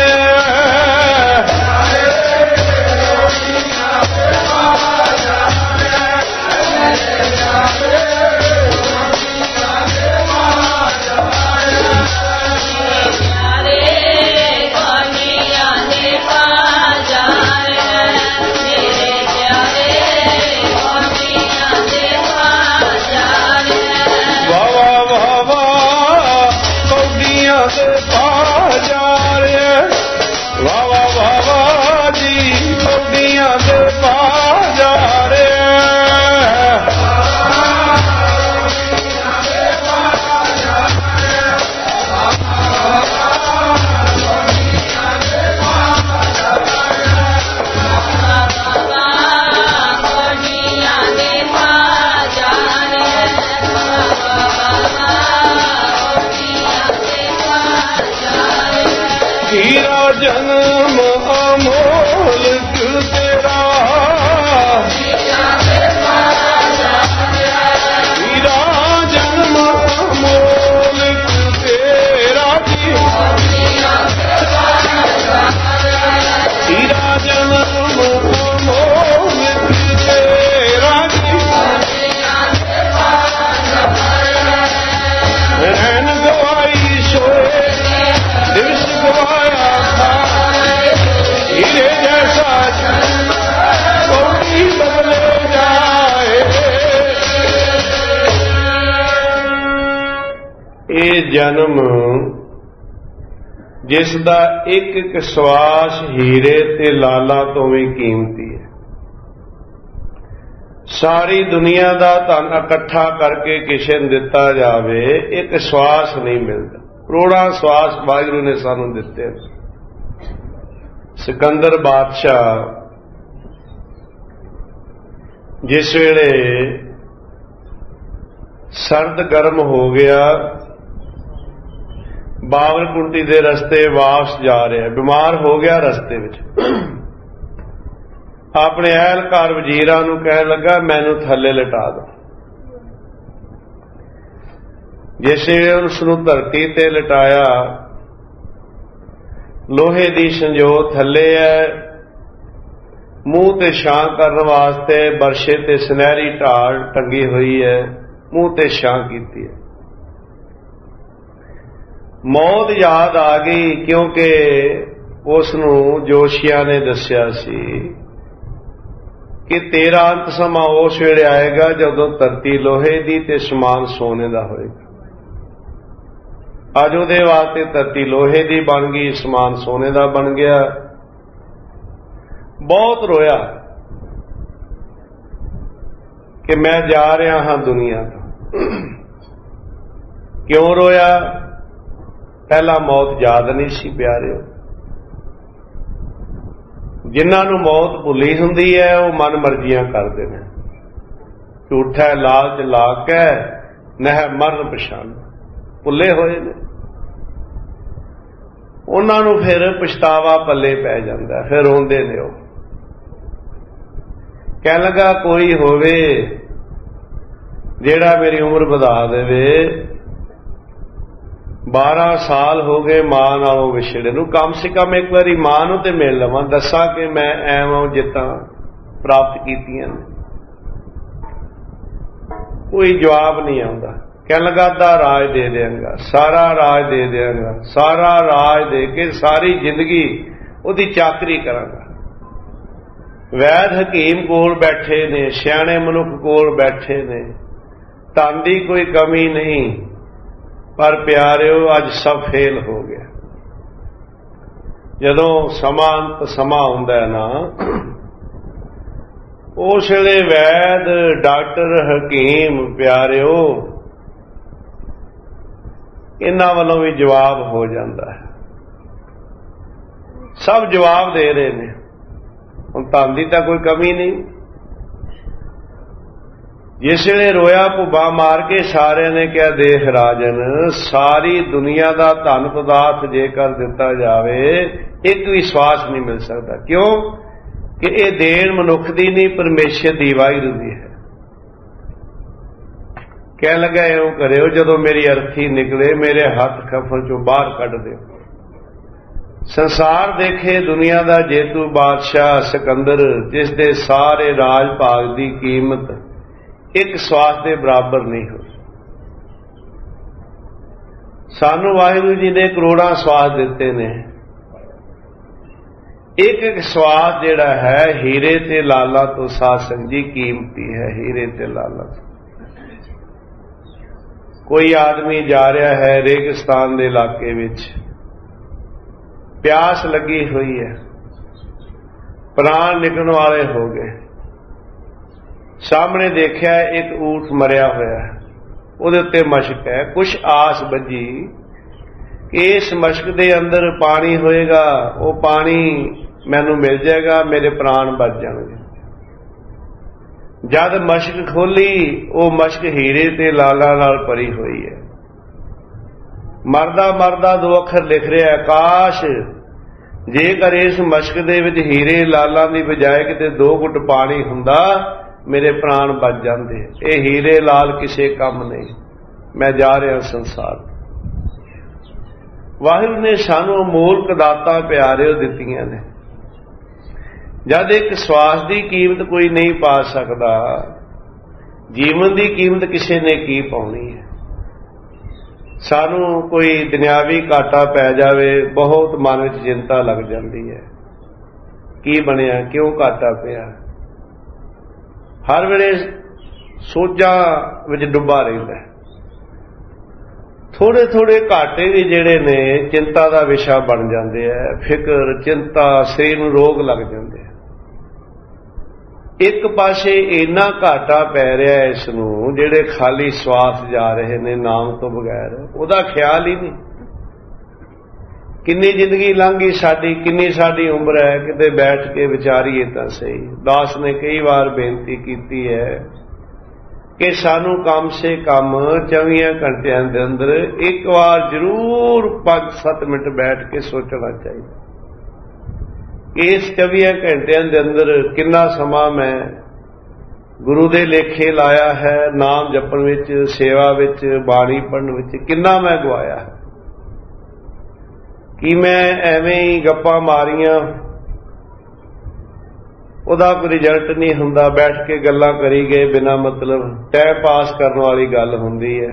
ਇਹ ਜਨਮ ਜਿਸ ਦਾ ਇੱਕ ਇੱਕ ਸਵਾਸ ਹੀਰੇ ਤੇ ਲਾਲਾ ਤੋਂ ਵੀ ਕੀਮਤੀ ਹੈ। ਸਾਰੀ ਦੁਨੀਆ ਦਾ ਧਨ ਇਕੱਠਾ ਕਰਕੇ ਕਿਸੇ ਨੂੰ ਦਿੱਤਾ ਜਾਵੇ, ਇੱਕ ਸਵਾਸ ਨਹੀਂ ਮਿਲਦਾ। ਕਰੋੜਾਂ ਸਵਾਸ ਵਾਹਿਗੁਰੂ ਨੇ ਸਾਨੂੰ ਦਿੱਤੇ। ਸਿਕੰਦਰ ਬਾਦਸ਼ਾਹ ਜਿਸ ਵੇਲੇ ਸਰਦ ਗਰਮ ਹੋ ਗਿਆ, ਬਾਵਲਕੁੰਡੀ ਦੇ ਰਸਤੇ ਵਾਪਸ ਜਾ ਰਿਹਾ, ਬਿਮਾਰ ਹੋ ਗਿਆ ਰਸਤੇ ਵਿੱਚ, ਆਪਣੇ ਅਹਿਲਕਾਰ ਵਜ਼ੀਰਾਂ ਨੂੰ ਕਹਿਣ ਲੱਗਾ ਮੈਨੂੰ ਥੱਲੇ ਲਿਟਾ ਦਿਓ। ਜਿਸ ਵੇਲੇ ਉਸ ਨੂੰ ਧਰਤੀ ਤੇ ਲਿਟਾਇਆ, ਲੋਹੇ ਦੀ ਸੰਜੋਤ ਥੱਲੇ ਹੈ, ਮੂੰਹ ਤੇ ਛਾਂ ਕਰਨ ਵਾਸਤੇ ਬਰਸ਼ੇ ਤੇ ਸੁਨਹਿਰੀ ਢਾਲ ਟੰਗੀ ਹੋਈ ਹੈ, ਮੂੰਹ ਤੇ ਛਾਂ ਕੀਤੀ ਹੈ। ਮੌਤ ਯਾਦ ਆ ਗਈ, ਕਿਉਂਕਿ ਉਸ ਨੂੰ ਜੋਸ਼ੀਆਂ ਨੇ ਦੱਸਿਆ ਸੀ ਕਿ ਤੇਰਾ ਅੰਤ ਸਮਾਂ ਉਸ ਵੇਲੇ ਆਏਗਾ ਜਦੋਂ ਧਰਤੀ ਲੋਹੇ ਦੀ ਤੇ ਅਸਮਾਨ ਸੋਨੇ ਦਾ ਹੋਏਗਾ। ਅੱਜ ਉਹਦੇ ਵਾਸਤੇ ਧਰਤੀ ਲੋਹੇ ਦੀ ਬਣ ਗਈ, ਅਸਮਾਨ ਸੋਨੇ ਦਾ ਬਣ ਗਿਆ। ਬਹੁਤ ਰੋਇਆ ਕਿ ਮੈਂ ਜਾ ਰਿਹਾ ਹਾਂ ਦੁਨੀਆ ਤੋਂ। ਕਿਉਂ ਰੋਇਆ? ਪਹਿਲਾਂ ਮੌਤ ਯਾਦ ਨਹੀਂ ਸੀ ਪਿਆਰਿਓ। ਜਿਨ੍ਹਾਂ ਨੂੰ ਮੌਤ ਭੁੱਲੀ ਹੁੰਦੀ ਹੈ ਉਹ ਮਨ ਮਰਜ਼ੀਆਂ ਕਰਦੇ ਨੇ। ਝੂਠਾ ਲਾਲਚ ਲਾ ਕੇ ਨਹਿ ਮਰਨ ਪਛਾਣ, ਭੁੱਲੇ ਹੋਏ ਨੇ। ਉਹਨਾਂ ਨੂੰ ਫਿਰ ਪਛਤਾਵਾ ਪੱਲੇ ਪੈ ਜਾਂਦਾ, ਫਿਰ ਰੋਂਦੇ ਨੇ। ਉਹ ਕਹਿਣ ਲੱਗਾ ਕੋਈ ਹੋਵੇ ਜਿਹੜਾ ਮੇਰੀ ਉਮਰ ਵਧਾ ਦੇਵੇ। 12 ਸਾਲ ਹੋ ਗਏ ਮਾਂ ਨਾਲੋਂ ਵਿਛੜੇ ਨੂੰ, ਕਮ ਸੇ ਕਮ ਇੱਕ ਵਾਰੀ ਮਾਂ ਨੂੰ ਤੇ ਮਿਲ ਲਵਾਂ, ਦੱਸਾਂ ਕਿ ਮੈਂ ਐਵੇਂ ਜਿੱਤਾਂ ਪ੍ਰਾਪਤ ਕੀਤੀਆਂ ਨੇ। ਕੋਈ ਜਵਾਬ ਨਹੀਂ ਆਉਂਦਾ। ਕਹਿਣ ਲੱਗਾ ਅੱਧਾ ਰਾਜ ਦੇ ਦਿਆਂਗਾ, ਸਾਰਾ ਰਾਜ ਦੇ ਦਿਆਂਗਾ, ਸਾਰਾ ਰਾਜ ਦੇ ਕੇ ਸਾਰੀ ਜ਼ਿੰਦਗੀ ਉਹਦੀ ਚਾਕਰੀ ਕਰਾਂਗਾ। ਵੈਦ ਹਕੀਮ ਕੋਲ ਬੈਠੇ ਨੇ, ਸਿਆਣੇ ਮਨੁੱਖ ਕੋਲ ਬੈਠੇ ਨੇ, ਧਨ ਦੀ ਕੋਈ ਕਮੀ ਨਹੀਂ। ਪਰ ਪਿਆਰਿਓ ਅੱਜ ਸਭ ਫੇਲ ਹੋ ਗਿਆ। ਜਦੋਂ ਸਮਾਂ ਹੁੰਦਾ ਨਾ, ਉਸ ਵੇਲੇ ਵੈਦ ਡਾਕਟਰ ਹਕੀਮ ਪਿਆਰਿਓ ਇਹਨਾਂ ਵੱਲੋਂ ਵੀ ਜਵਾਬ ਹੋ ਜਾਂਦਾ ਹੈ। ਸਭ ਜਵਾਬ ਦੇ ਰਹੇ ਨੇ। ਹੁਣ ਧਨ ਦੀ ਤਾਂ ਕੋਈ ਕਮੀ ਨਹੀਂ। ਜਿਸ ਵੇਲੇ ਰੋਇਆ ਭੁੱਬਾ ਮਾਰ ਕੇ ਸਾਰਿਆਂ ਨੇ ਕਿਹਾ ਦੇਖ ਰਾਜਨ, ਸਾਰੀ ਦੁਨੀਆ ਦਾ ਧਨ ਪਦਾਰਥ ਜੇਕਰ ਦਿੱਤਾ ਜਾਵੇ ਇੱਕ ਵੀ ਸਵਾਸ ਨਹੀਂ ਮਿਲ ਸਕਦਾ। ਕਿਉਂ ਕਿ ਇਹ ਦੇਣ ਮਨੁੱਖ ਦੀ ਨਹੀਂ, ਪਰਮੇਸ਼ਰ ਦੀ, ਵਾਹਿਗੁਰੂ ਦੀ ਹੈ। ਕਹਿ ਲੱਗਾ ਇਉਂ ਕਰਿਓ, ਜਦੋਂ ਮੇਰੀ ਅਰਥੀ ਨਿਕਲੇ ਮੇਰੇ ਹੱਥ ਕਫਨ ਚੋਂ ਬਾਹਰ ਕੱਢ ਦਿਓ। ਸੰਸਾਰ ਦੇਖੇ ਦੁਨੀਆ ਦਾ ਜੇਤੂ ਬਾਦਸ਼ਾਹ ਸਿਕੰਦਰ, ਜਿਸ ਦੇ ਸਾਰੇ ਰਾਜ ਭਾਗ ਦੀ ਕੀਮਤ ਇੱਕ ਸਵਾਸ ਦੇ ਬਰਾਬਰ ਨਹੀਂ ਹੋਈ। ਸਾਨੂੰ ਵਾਹਿਗੁਰੂ ਜੀ ਨੇ ਕਰੋੜਾਂ ਸਵਾਸ ਦਿੱਤੇ ਨੇ। ਇੱਕ ਇੱਕ ਸਵਾਸ ਜਿਹੜਾ ਹੈ ਹੀਰੇ ਤੇ ਲਾਲਾ ਤੋਂ ਸਾਧ ਸੰਗਤ ਜੀ ਕੀਮਤੀ ਹੈ। ਹੀਰੇ ਤੇ ਲਾਲਾ। ਕੋਈ ਆਦਮੀ ਜਾ ਰਿਹਾ ਹੈ ਰੇਗਿਸਤਾਨ ਦੇ ਇਲਾਕੇ ਵਿੱਚ, ਪਿਆਸ ਲੱਗੀ ਹੋਈ ਹੈ, ਪ੍ਰਾਣ ਨਿਕਲਣ ਵਾਲੇ ਹੋ ਗਏ। ਸਾਹਮਣੇ ਦੇਖਿਆ ਇੱਕ ਊਠ ਮਰਿਆ ਹੋਇਆ, ਉਹਦੇ ਉੱਤੇ ਮਸ਼ਕ ਹੈ। ਕੁਛ ਆਸ ਬੱਝੀ ਕਿ ਇਸ ਮਸ਼ਕ ਦੇ ਅੰਦਰ ਪਾਣੀ ਹੋਏਗਾ, ਉਹ ਪਾਣੀ ਮੈਨੂੰ ਮਿਲ ਜਾਏਗਾ, ਮੇਰੇ ਪ੍ਰਾਣ ਬਚ ਜਾਣਗੇ। ਜਦ ਮਸ਼ਕ ਖੋਲੀ, ਉਹ ਮਸ਼ਕ ਹੀਰੇ ਤੇ ਲਾਲਾ ਨਾਲ ਭਰੀ ਹੋਈ ਹੈ। ਮਰਦਾ ਮਰਦਾ 2 ਅੱਖਰ ਲਿਖ ਰਿਹਾ, ਕਾਸ਼ ਜੇਕਰ ਇਸ ਮਸ਼ਕ ਦੇ ਵਿੱਚ ਹੀਰੇ ਲਾਲਾ ਦੀ ਬਜਾਏ ਕਿਤੇ 2 ਘੁੱਟ ਪਾਣੀ ਹੁੰਦਾ, ਮੇਰੇ ਪ੍ਰਾਣ ਬਚ ਜਾਂਦੇ। ਇਹ ਹੀਰੇ ਲਾਲ ਕਿਸੇ ਕੰਮ ਨਹੀਂ। ਮੈਂ ਜਾ ਰਿਹਾ ਸੰਸਾਰ। ਵਾਹਿਗੁਰੂ ਨੇ ਸਾਨੂੰ ਅਮੋਲਕ ਦਾਤਾਂ ਪਿਆਰਿਓ ਦਿੱਤੀਆਂ ਨੇ। ਜਦ ਇੱਕ ਸਵਾਸ ਦੀ ਕੀਮਤ ਕੋਈ ਨਹੀਂ ਪਾ ਸਕਦਾ, ਜੀਵਨ ਦੀ ਕੀਮਤ ਕਿਸੇ ਨੇ ਕੀ ਪਾਉਣੀ ਹੈ। ਸਾਨੂੰ ਕੋਈ ਦੁਨਿਆਵੀ ਘਾਟਾ ਪੈ ਜਾਵੇ, ਬਹੁਤ ਮਨ ਵਿੱਚ ਚਿੰਤਾ ਲੱਗ ਜਾਂਦੀ ਹੈ। ਕੀ ਬਣਿਆ, ਕਿਉਂ ਘਾਟਾ ਪਿਆ। ਹਰ ਵੇਲੇ ਸੋਚਾਂ ਵਿੱਚ ਡੁੱਬਾ ਰਹਿੰਦਾ। थोड़े थोड़े घाटे भी जिहड़े ने चिंता का विषा बन जाते हैं। फिक्र चिंता शरीर नूं रोग लग जाते हैं। एक पासे इन्ना घाटा पै रहा है इस नूं, जिहड़े खाली स्वास जा रहे ने नाम तो बगैर, उहदा ख्याल ही नहीं। किन्नी जिंदगी लंघ गई साडी, किन्नी साडी उम्र है, किते बैठ के विचारीए तां सही। दास ने कई बार बेनती की है कि सानू कम से कम 24 घंटिया के अंदर एक बार जरूर 5-7 मिनट बैठ के सोचना चाहिए। इस 24 घंटिया के अंदर कितना समा मैं गुरु दे लेखे लाया है, नाम जपण विच, सेवा विच, बाणी पढ़न विच कितना मैं गवाया है। कि मैं एवें ही गप्पा मारियां, ਉਹਦਾ कोई रिजल्ट नहीं हुंदा, बैठ के गल्लां करी गए बिना मतलब, टाइम पास करने वाली गल हुंदी है।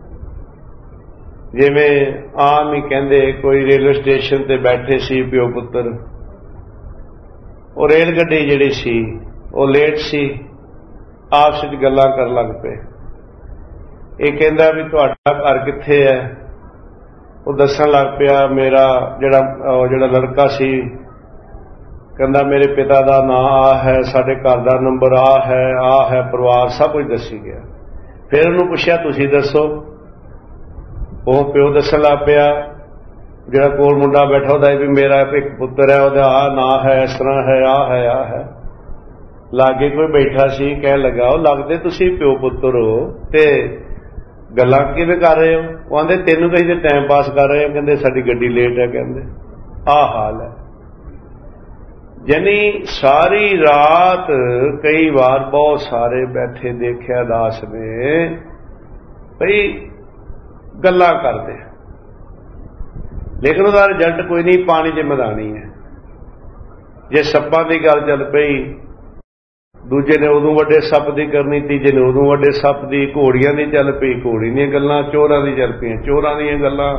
जिवें आम ही कहंदे कोई रेलवे स्टेशन ते बैठे सी प्यो पुत्र, वो रेल गड्डी जिहड़ी सी वो लेट सी, आपस विच गल्लां कर लग पे। ये कहंदा भी तुहाडा घर कित्थे है, वो दस्सण लग पिया मेरा जिहड़ा लड़का सी, कहंदा मेरे पिता का नाम आ है, साडे घर का नंबर आ है, परिवार सब कुछ दसी गया। फिर उन्होंने पूछा तुसीं दसो, वो प्यो दस्सण लग पिया, जिहड़ा कोल मुंडा बैठा उहदा भी मेरा एक पुत्र है, उहदा आ नाम है, इस तरह है, आ है। लागे कोई बैठा सी, कह लगा वो लगदे तुसीं प्यो पुत्र हो ते गल्लां किवें कर रहे हो। वो आंदे तैनूं कहीं टाइम पास कर रहे हो, कहंदे साडी गड्डी लेट है, कहंदे आ हाल है। यानी सारी रात कई बार बहुत सारे बैठे देखिया दास ने भाई गल्लां करते, लेकिन उसका रिजल्ट कोई नहीं, पानी च मैदानी है। जे सप्पां की गल चल पई, दूजे ने उदों वड्डे सप की करनी, तीजे ने उदों वड्डे सप की, घोड़ियां की चल पई घोड़ी दी गल्लां, चोरां की चल पई चोरां दी गल्लां।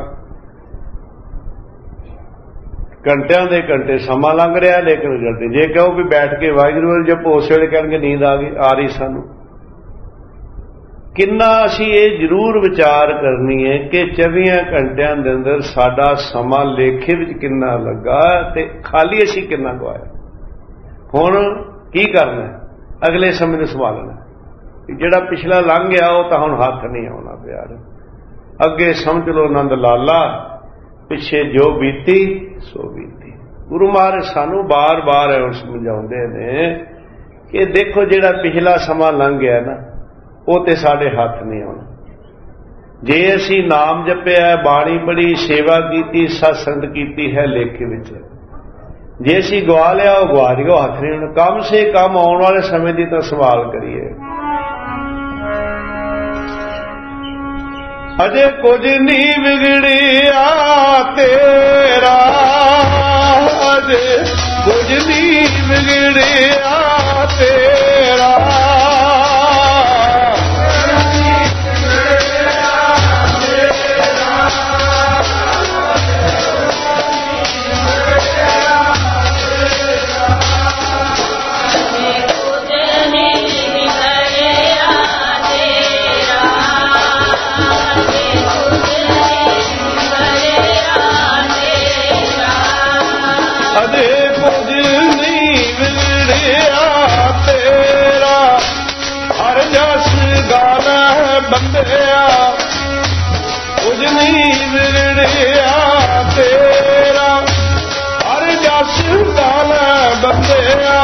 घंटिया के घंटे समा लंघ रहा, लेकिन रिजल्ट जे कहो भी बैठ के वाहिगुरू जपो, उस वेले कहणगे नींद आ रही सानू। किन्ना असीं ये जरूर विचार करनी है कि 24 घंटिया के अंदर साडा समा लेखे विच किन्ना लगा ते खाली असीं किन्ना गवाया। हुण की करना, अगले समय नूं संभालना। जिहड़ा पिछला लंघ गया वो तां हुण हत्थ नहीं आउणा प्यार, अगे समझ लो नंद लाला, पिछे जो बीती सो बीती। गुरु महाराज सानू बार बार समझाउंदे ने कि देखो जिहड़ा पिछला समा लंघ गया ना, वो ते साडे हथ नहीं आउणा। जे असीं नाम जपिया, बाणी पढ़ी, सेवा कीती, सत्संग कीती है लेखे विच, जे असीं गवा लिया वो गवा दिया, हथ नहीं आउणा। कम से कम आउण वाले समय की तां संभाल करिए। अजे कुछ नहीं बिगड़िया तेरा, अजे कुछ नहीं बिगड़िया तेरा, बंदिया कुछ नहीं बिगड़िया तेरा, हर जस गाल बंदिया।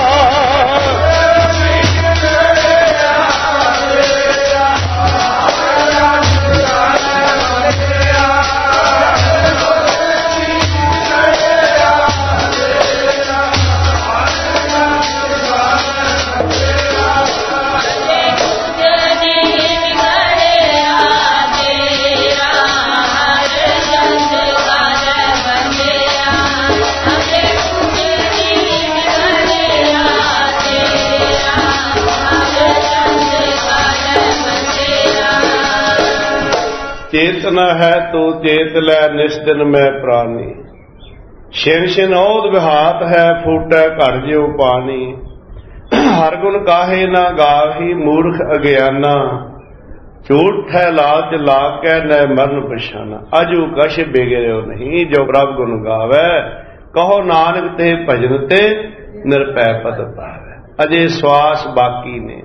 चेतना है तो चेत लै निस दिन मैं प्राणी, शिव शिन औध विहात है फूटै घट ज्यो पानी। हर गुण काहे ना गाही मूर्ख अज्ञाना, झूठ है लालच लाग के न मरण पछाना, अजू कश बिगड़ो नहीं जो प्रभ गुण गावे, कहो नानक ते भजन ते निरपै पद पावे। अजे श्वास बाकी ने,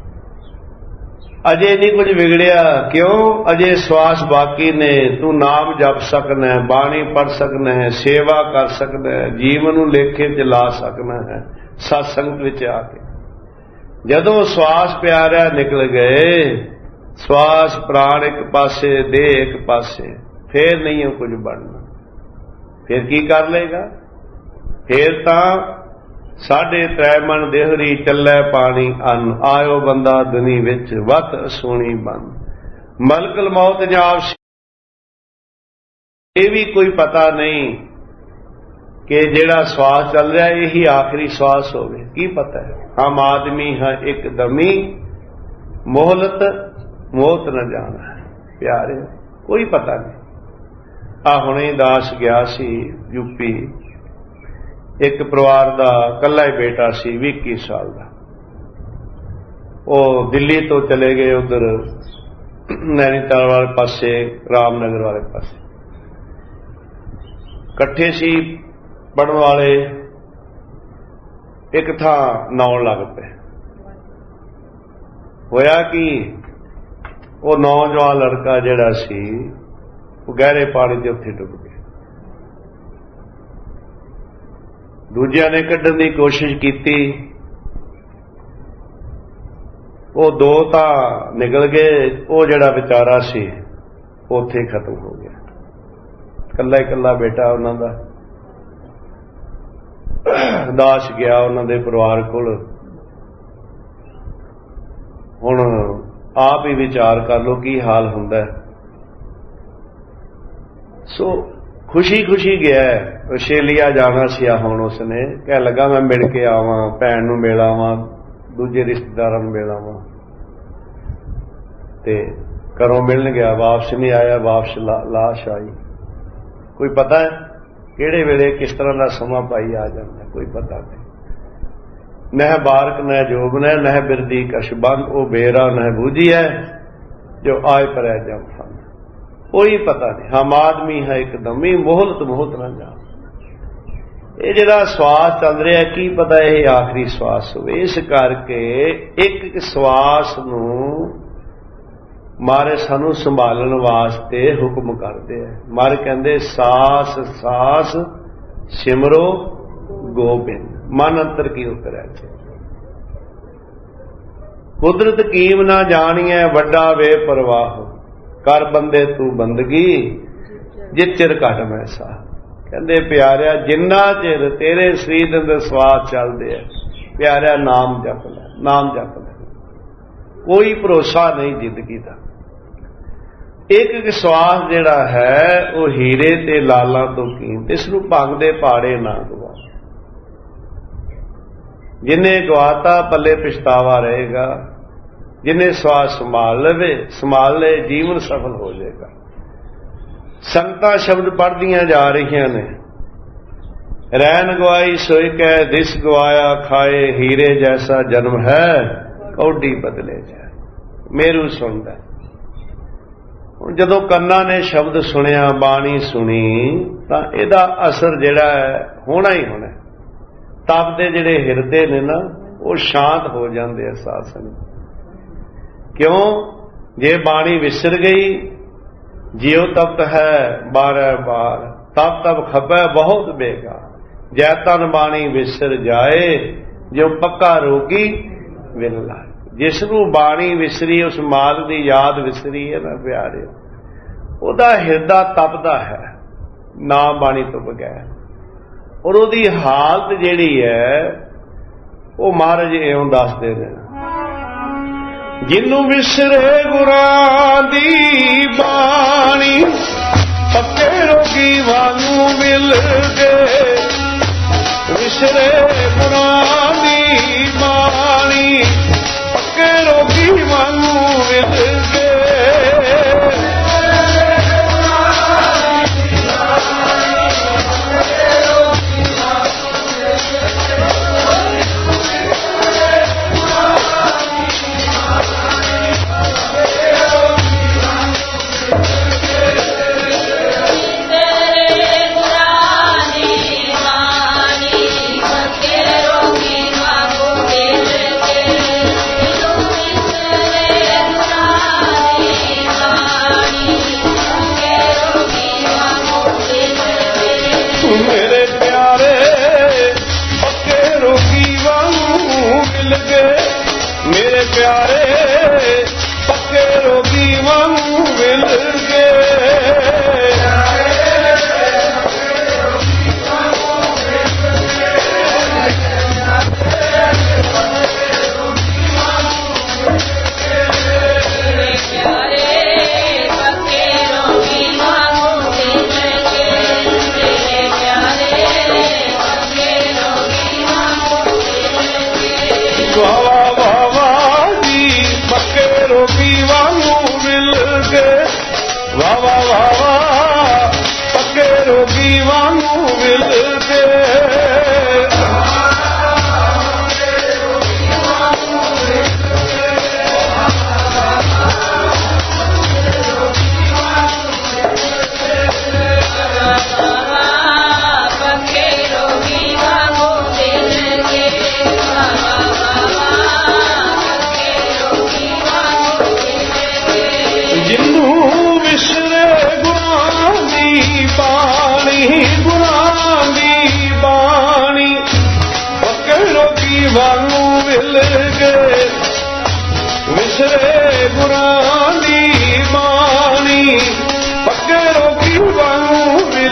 अजे नहीं कुछ बिगड़िया, क्यों? अजे श्वास बाकी ने, तू नाम जप सकना है, बाणी पढ़ सकना है, सेवा कर सकना है, जीवन नूं लेखे च ला सकना है सत्संग विच आके। जदों श्वास प्यारा निकल गए, श्वास प्राण एक पासे देह एक पासे, फिर नहीं है कुछ बनना। फिर की कर लेगा? फिर तां 3.5 मन देहरी चलै पानी अन्न, आयो बंदा दुनी विच वत सोनी बन। मलकल मौत जाप, ये भी कोई पता नहीं कि जेड़ा श्वास चल रहा है यही आखिरी श्वास होवे, की पता है? हम आदमी हैं एक दमी, मोहलत मौत न जाना है प्यारे, कोई पता नहीं। हुणे दास गया सी यूपी, एक परिवार का कल्ला ही बेटा सी 21 साल का, वो दिल्ली तो चले गए उधर नैनीताल वाले पासे, रामनगर वाले पासे, कट्ठे सी पढ़न वाले, एक था नाउन लग पे। होया कि वो नौजवान लड़का जिहड़ा सी वो गहरे पानी च उत्थे डुब गया। दूजिया ने कढ़न की कोशिश की, वो 2 तां निकल गए, वो जिहड़ा बेचारा सी उत्थे खत्म हो गया। कल्ला ही कल्ला बेटा उन्हां दा। दास गया उन्हां दे परिवार कोल, हुण आप ही विचार कर लो की हाल हुंदा है। सो खुशी खुशी गया, आस्ट्रेलिया जाना सी। हुण उसने कह लगा मैं मिल के आवां, भैन नूं मिल आवां, दूजे रिश्तेदारां नूं मिल आवां, ते घरों मिलन गया, वापस नहीं आया। वापस लाश आई। कोई पता है किहड़े वेले किस तरह का समा पाई आ जाता, कोई पता नहीं। नह बारक नह जोबन है, नह बिरदी कशबंद, वो बेरा नह बूझी है जो आय पर जब फन, कोई पता नहीं। हम आदमी है एकदम ही मोहलत मोहत न जान। ये जिहड़ा श्वास चल रहा है की पता यह आखिरी श्वास होवे। इस करके एक श्वास नूं मारे सानू संभालण वास्ते हुक्म करते हैं। मारे कहते सास सास सिमरो गोबिंद, मन अंतर की उतरै। कुदरत कीम ना जानिए वड्डा वे परवाह, कर बंदे तू बंदगी जित चिर घट मैसा। कहते प्यारिया जिन्ना चिर तेरे शरीर अंदर श्वास चलते हैं, प्यारिया नाम जप ले, नाम जप ले। कोई भरोसा नहीं जिंदगी का। एक एक श्वास जिहड़ा है वो हीरे ते लालां तो कीमत, इसनूं भंग दे पाड़े ना गवा। जिन्हें गवाता पल्ले पछतावा रहेगा, जिन्हें श्वास संभाल लवे, संभाल ले, जीवन सफल हो जाएगा। संगतां शब्द पढ़दियां जा रही ने, रैन गवाई सोई कै दिस गवाया खाए, हीरे जैसा जन्म है कौडी बदले जाए। मेरू सुनदा जदों कन्ना ने शब्द सुनिया, बाणी सुनी, तां इहदा असर जिहड़ा है होना ही होना। तपदे जिहड़े हिरदे ने ना वो शांत हो जाते हैं सासन। क्यों? जे बाणी विसर गई, जियो तप्त है 12 बार, तप तप खपै बहुत बेगा। जै तन बाणी विसर जाए, जो पक्का रोगी विन लाए। जिसनू बाणी विसरी, उस माल की याद विसरी है ना प्यारे, उहदा हिरदा तपदा है नाम बाणी तो बगैर। और उहदी हालत जिहड़ी है वो महाराज इउं दसदे ने, जिन्नू विसरे गुरां दी बाणी, पक्के रोगी वांगू मिल गए। विसरे गुरां दी बाणी, पक्के रोगी वांगू मिल गए। प्यारे पक्के रोगी वांगू मिल गए। वाह वाह वाह वाह पक्के रोगी वांगू मिल वांगू मिल गए। विसरे गुरां दी बाणी पक्के रोगी वांगू मिल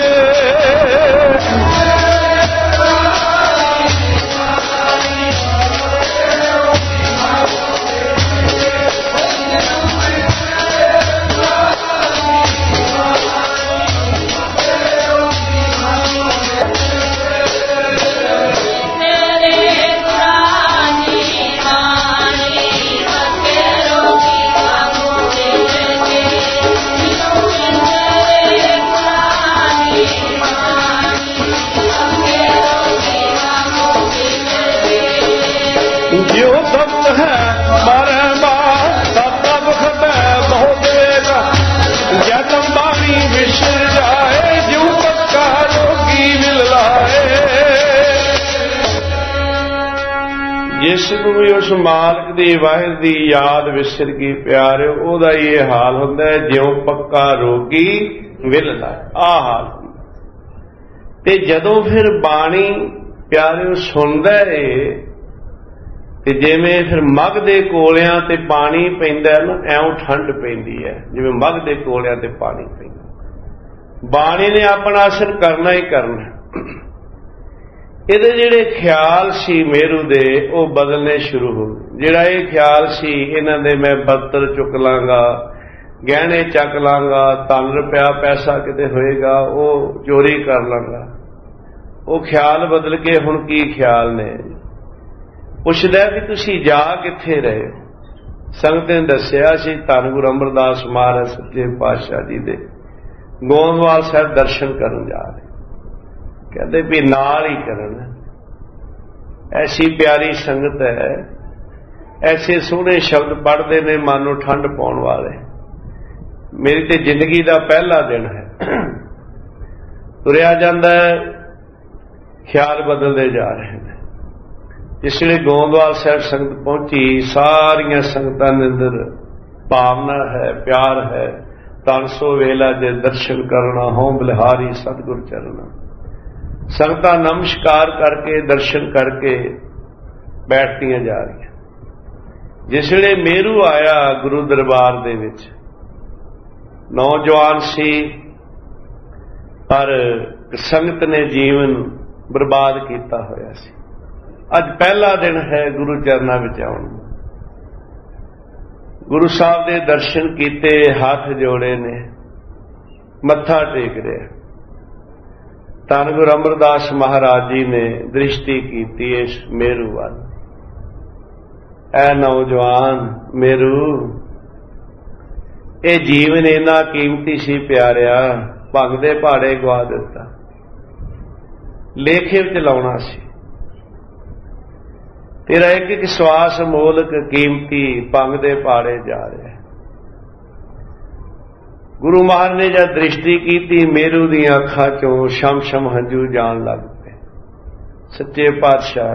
जो सब है मारे तब खत बहुत देगा जन्म बाणी विसर जाए जो पक्का रोगी मिल लाए। जिस नूं भी उस मालक दी वाहिद दी याद विसर गई प्यारे ओदा ये हाल हुंदा है ज्यों पक्का रोगी मिल लाए। आ हाल ते जदों फिर बाणी प्यारे सुनदा है ते जिवें फिर मग दे कोलियां ते पानी पैंदा है ना ऐं ठंड पैंदी है जिवें मग दे कोलियां ते पानी पैंदा। बाणी ने अपना असर करना ही करना। ਇਹਦੇ ਜਿਹੜੇ ख्याल सी मेरू दे वो बदलने शुरू हो गए। ਜਿਹੜਾ ਇਹ ख्याल सी ਇਹਨਾਂ ਦੇ मैं बत्तर चुक लांगा गहने चक लांगा धन रुपया पैसा किते होएगा वो चोरी कर लांगा वो ख्याल बदल के हुण की ख्याल ने पुछदा भी तुसी जा किथे रहे हो। संगत ने दस्सिया सी धन गुरु अमरदास महाराज सच्चे पातशाह जी दे गोंदवाल साहब दर्शन करन जा रहे कहते भी नाल ही करन। ऐसी प्यारी संगत है ऐसे सोहने शब्द पढ़ते ने मन नूं ठंड पाउण वाले। मेरी ते जिंदगी का पहला दिन है तुरिया जांदा ख्याल बदलते जा रहे हैं। जिसले गोंदवाल साहब संगत पहुंची सारिया संगतां दे अंदर भावना है प्यार है। तन सो वेला दे दर्शन करना हों बलिहारी सतगुर चरना। संगतां नमस्कार करके दर्शन करके बैठदियां जा रही। जिसले मेरू आया गुरु दरबार दे विच नौजवान सी पर संगत ने जीवन बर्बाद किया होया सी। अज पहला दिन है गुरु चरना विच आउण। गुरु साहब दे दर्शन कीते हाथ जोड़े ने मत्था टेक रहे। धन गुरु अमरदास महाराज जी ने दृष्टि की इस मेरू वाल। ऐ नौजवान मेरू ये जीवन इन्ना कीमती सी प्यारिया भंग दे पहाड़े गवा दिता लेखे विच लाउणा सी। तेरा एक एक श्वास मोलक कीमती भंग दे पहाड़े जा रहा। गुरु महाराज ने जब दृष्टि की मेरू दी अखां चों शम शम हंजू जान लग पे। सच्चे पातशाह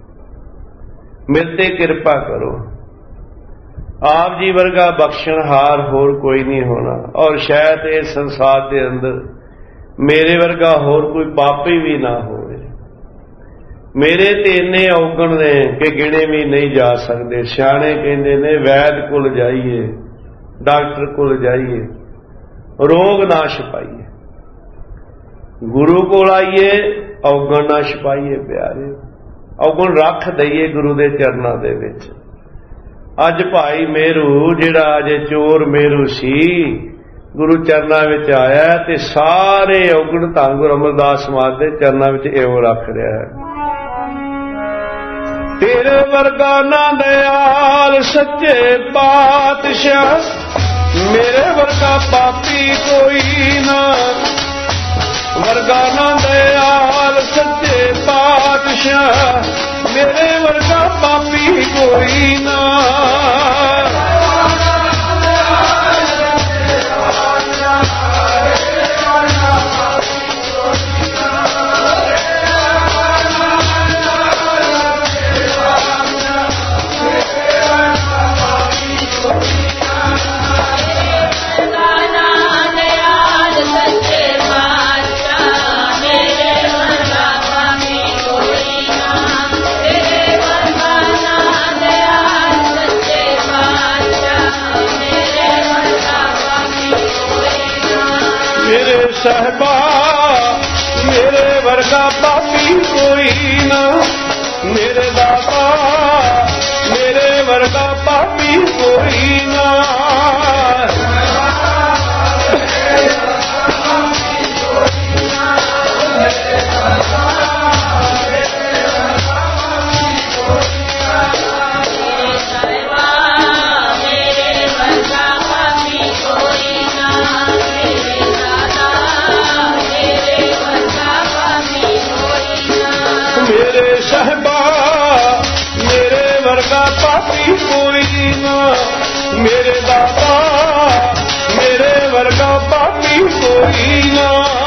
मिलते कृपा करो। आप जी वर्गा बख्शणहार होर कोई नहीं होना और शायद इस संसार के अंदर मेरे वर्गा होर कोई पापी भी ना हो। मेरे ते इन्ने औगण ने कि गिणे भी नहीं जा सकते। सियाणे कहते ने वैद कोल जाइए, डॉक्टर कोल जाइए, रोग ना छपाइए, गुरु कोल आइए औगण ना छपाइए। प्यारे औगण रख दईए गुरु के चरणों दे विच। अज भाई मेरू जिहड़ा अज चोर मेरू सी गुरु चरणों विच आया ते सारे औगण धन गुरु अमरदास महाराज के चरणों विच इउं रख रहा है। तेरे वर्गा ना दयाल सच्चे पातशाह, मेरे वर्गा पापी कोई ना। वर्गा ना दयाल सच्चे पातशाह, मेरे वर्गा पापी कोई ना। साहबा मेरे वर्गा पापी कोई ना। मेरे दाता मेरे वर्गा पापी कोई ना। साहबा मेरे वर्गा पापी कोई ना। मेरे दाता मेरे वर्गा पापी कोई ना।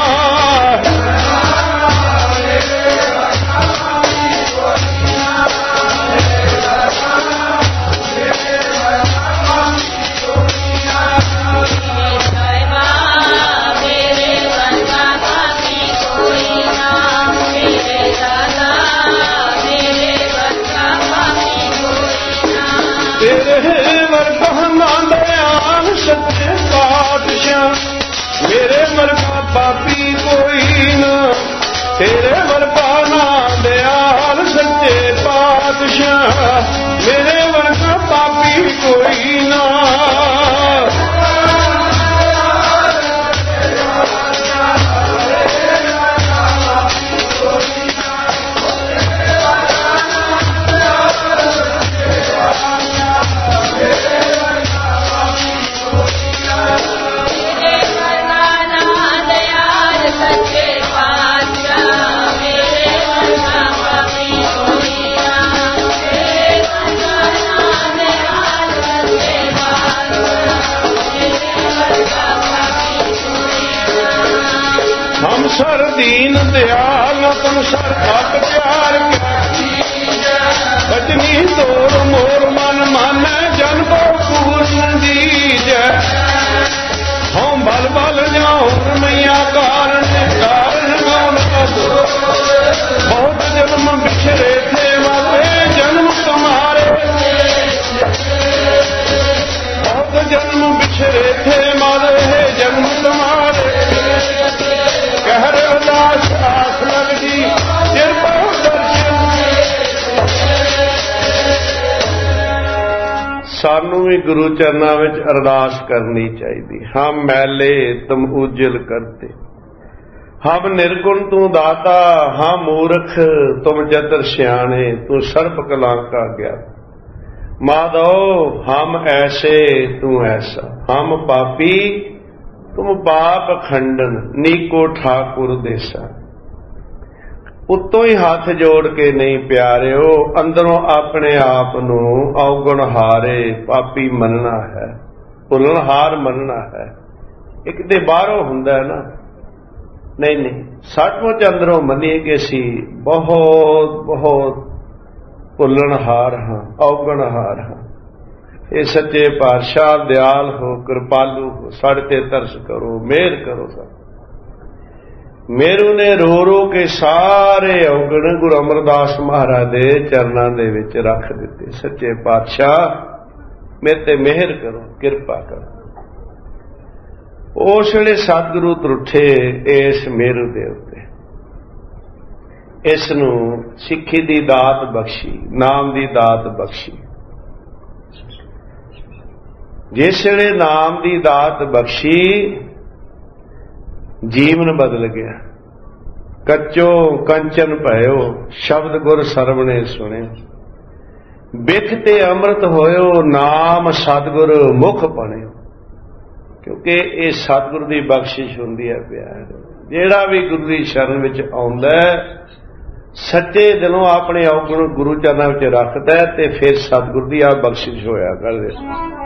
मेरे वर्गा पापी कोई ना। तेरे वर्गा ना दयाल सच्चे पातशाह, मेरे वर्गा पापी कोई ना। सर दीन दयाल तुम सर घट प्यार बचनी तोर मोर मन मन जन को पूर्ण दीज। हम बल बल जाओ मैया कारण कारण बहुत जन्म बिछड़े थे माते जन्म तुम्हारे। बहुत जन्म बिछड़े थे माते जन्म तुम्हारे। कहर उदास आस लगदी कृपा दर्शन। सानू भी गुरु चरणों में अरदास करनी चाहिए। हम मैले तुम उज्जल करते, हम निर्गुण तू दाता, हम मूर्ख तुम जतर सियाणे, तू सर्प कला का ज्ञाता। माधव हम ऐसे तू ऐसा, हम पापी तुम पाप खंडन, नीको ठाकुर देसा। उत्तों ही हाथ जोड़ के नहीं प्यारिओ, अंदरों अपने आप नू औगण हारे पापी मनना है, भुलनहार मनना है। एक दे बाहरों हुंदा है ना, नहीं नहीं सचमुच अंदरों मनीए कि असी बहुत बहुत भुलनहार हाँ, औगणहार हाँ। ये सच्चे पातशाह दयाल हो, कृपालु हो, साढ़े ते तरस करो, मेहर करो। सब मेरू ने रो रो के सारे औगण गुरु अमरदास महाराज दे चरनां दे विच रख दिते। सच्चे पातशाह मेरे ते मेहर करो, किरपा करो। उस वेले सतगुरु त्रुठे इस मेरू दे उत्ते, इस नूं सिक्खी दी दात बख्शी, नाम दी दात बख्शी। जिस वेले नाम दी दात बख्शी जीवन बदल गया। कच्चो कंचन भयो शब्द गुर सरवणे सुने, बिख ते अमृत होयो नाम सतगुर मुख बणियो। क्योंकि ये सतगुर की बख्शिश हुंदी है प्यार। जिहड़ा भी गुरु की शरण विच आउंदा है सच्चे दिलों अपने औगण गुरु चरणों विच रखदा है ते फिर सतगुर की आ बख्शिश होया करदे।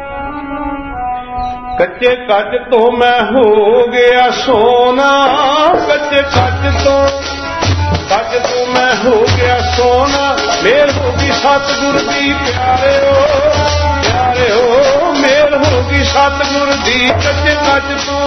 कच्चे कच तो मैं हो गया सोना, कच्चे कच तो मैं हो गया सोना। मेल होगी सतगुर दी प्यारे हो, मेल होगी सतगुर दी। कच्चे कच तो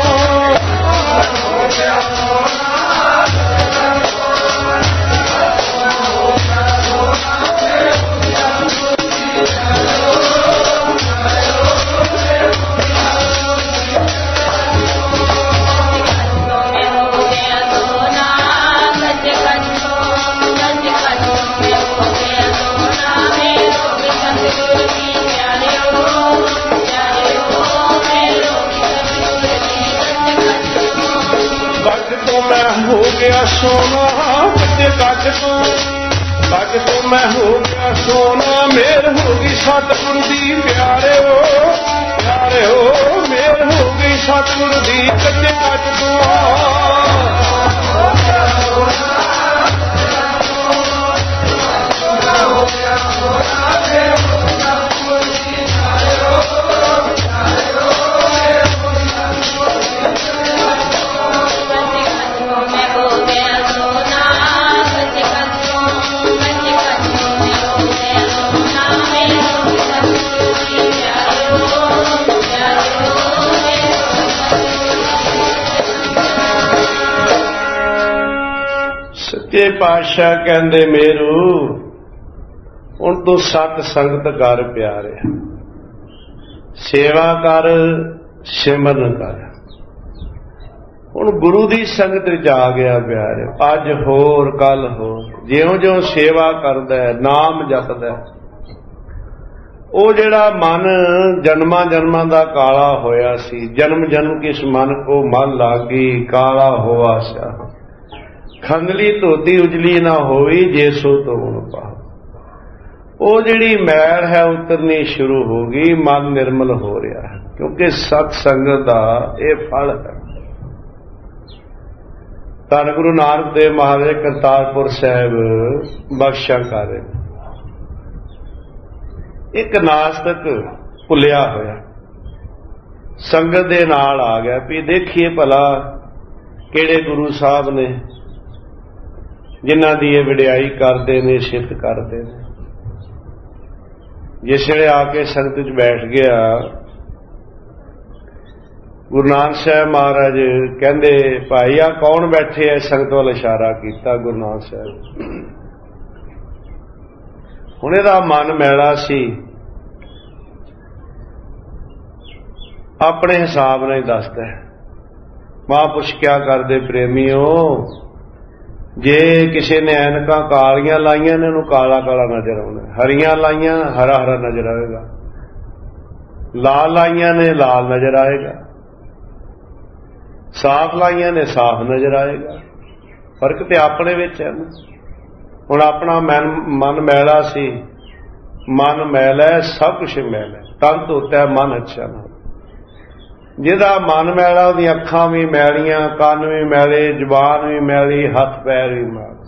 हो गया सोना, कच्चे कच तो मैं हो गया सोना। मेल होगी सतगुर दी प्यारे हो, मेल होगी सतगुर दी। कच्चे कच तो सच्चे पातशाह कहंदे मेरू हुण तू सत संगत कर प्यारे, सेवा कर, सिमरन कर। हुण गुरु दी संगत विच आ गया प्यारे। अज होर कल होर, ज्यों-ज्यों सेवा करदा है, नाम जपदा है, ਉਹ ਜਿਹੜਾ ਮਨ ਜਨਮਾਂ ਜਨਮਾਂ ਦਾ ਕਾਲਾ ਹੋਇਆ ਸੀ, ਜਨਮ ਜਨਮ ਕਿਸ ਮਨ ਕੋ ਮਨ ਲਾਗੀ ਕਾਲਾ ਹੋਆ ਸਾ। ਖੰਗਲੀ ਧੋਤੀ ਉਜਲੀ ਨਾ ਹੋਈ ਜੇ ਸੋ ਧੋਣ ਪਾ। ਉਹ ਜਿਹੜੀ ਮੈਲ ਹੈ ਉਤਰਨੀ ਸ਼ੁਰੂ ਹੋ ਗਈ, ਮਨ ਨਿਰਮਲ ਹੋ ਰਿਹਾ ਹੈ। ਕਿਉਂਕਿ ਸਤ ਸੰਗਤ ਦਾ ਇਹ ਫਲ ਹੈ। ਧੰਨ ਗੁਰੂ ਨਾਨਕ ਦੇਵ ਮਹਾਰਾਜ ਕਰਤਾਰਪੁਰ ਸਾਹਿਬ ਬਖਸ਼ਿਸ਼ ਕਰ ਰਹੇ। ਇੱਕ ਨਾਸਤਕ ਭੁੱਲਿਆ ਹੋਇਆ ਸੰਗਤ ਦੇ ਨਾਲ ਆ ਗਿਆ ਵੀ ਦੇਖੀਏ ਭਲਾ ਕਿਹੜੇ ਗੁਰੂ ਸਾਹਿਬ ਨੇ ਜਿਨ੍ਹਾਂ ਦੀ ਇਹ ਵਡਿਆਈ ਕਰਦੇ ਨੇ, ਸਿਫਤ ਕਰਦੇ ਨੇ। ਜਿਸ ਵੇਲੇ ਆ ਕੇ ਸੰਗਤ ਵਿੱਚ ਬੈਠ ਗਿਆ, ਗੁਰੂ ਨਾਨਕ ਸਾਹਿਬ ਮਹਾਰਾਜ ਕਹਿੰਦੇ ਭਾਈ ਆ ਕੌਣ ਬੈਠੇ ਐ? ਸੰਗਤ ਵੱਲ ਇਸ਼ਾਰਾ ਕੀਤਾ ਗੁਰੂ ਨਾਨਕ ਸਾਹਿਬ। ਹੁਣ ਇਹਦਾ ਮਨ ਮੈਲਾ ਸੀ, ਆਪਣੇ ਹਿਸਾਬ ਨਾਲ ਹੀ ਦੱਸਦਾ। ਮਹਾਂਪੁਰਸ਼ ਕਿਆ ਕਰਦੇ ਪ੍ਰੇਮੀਓ, ਜੇ ਕਿਸੇ ਨੇ ਐਨਕਾਂ ਕਾਲੀਆਂ ਲਾਈਆਂ ਨੇ ਉਹਨੂੰ ਕਾਲਾ ਕਾਲਾ ਨਜ਼ਰ ਆਉਣਾ, ਹਰੀਆਂ ਲਾਈਆਂ ਹਰਾ ਹਰਾ ਨਜ਼ਰ ਆਏਗਾ, ਲਾਲ ਲਾਈਆਂ ਨੇ ਲਾਲ ਨਜ਼ਰ ਆਏਗਾ, ਸਾਫ਼ ਲਾਈਆਂ ਨੇ ਸਾਫ਼ ਨਜ਼ਰ ਆਏਗਾ। ਫਰਕ ਤੇ ਆਪਣੇ ਵਿੱਚ ਹੈ ਨਾ। ਹੁਣ ਆਪਣਾ ਮਨ ਮੈਲਾ ਸੀ, ਮਨ ਮੈਲਾ ਹੈ, ਸਭ ਕੁਛ ਮੈਲਾ ਹੈ। ਤਨ ਧੋਤਾ ਹੈ, ਮਨ ਅੱਛਾ ਨਾ। ਜਿਹਦਾ ਮਨ ਮੈਲਾ ਉਹਦੀਆਂ ਅੱਖਾਂ ਵੀ ਮੈਲੀਆਂ, ਕੰਨ ਵੀ ਮੈਲੇ, ਜ਼ੁਬਾਨ ਵੀ ਮੈਲੀ, ਹੱਥ ਪੈਰ ਵੀ ਮੈਲੇ।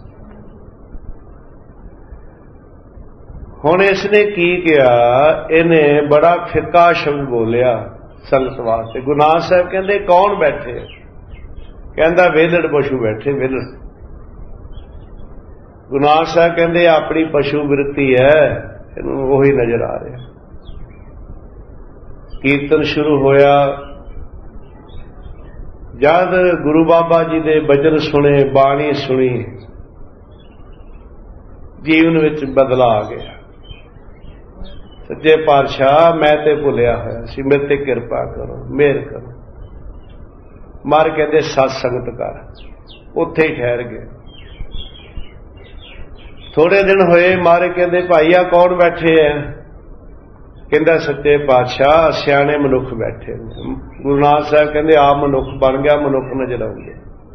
ਹੁਣ ਇਸਨੇ ਕੀ ਕਿਹਾ? ਇਹਨੇ ਬੜਾ ਫਿੱਕਾ ਸ਼ਬਦ ਬੋਲਿਆ ਸੰਗਤ ਵਾਸਤੇ। ਗੁਰੂ ਨਾਨਕ ਸਾਹਿਬ ਕਹਿੰਦੇ ਕੌਣ ਬੈਠੇ? ਕਹਿੰਦਾ ਵੇਲੜ ਪਸ਼ੂ ਬੈਠੇ, ਵੇਲੜ। ਗੁਰੂ ਨਾਨਕ ਸਾਹਿਬ ਕਹਿੰਦੇ ਆਪਣੀ ਪਸ਼ੂ ਬਿਰਤੀ ਹੈ, ਇਹਨੂੰ ਉਹੀ ਨਜ਼ਰ ਆ ਰਿਹਾ। ਕੀਰਤਨ ਸ਼ੁਰੂ ਹੋਇਆ, जद गुरु बाबा जी दे बचन सुने, बाणी सुनी, जीवन विच बदला आ गया। सच्चे पातशाह मैं ते भुलिया होया सी, मेरे ते किरपा करो, मेहर करो। मार कहते सत्संगत कर, उत्थे ही ठहर गए। थोड़े दिन होए, मारे कहते भाई आ कौन बैठे है? कहता सच्चे पातशाह सियाने मनुख बैठे। गुरु नानक साहब कहते आप मनुख बन गया, मनुख नजर आउंदे।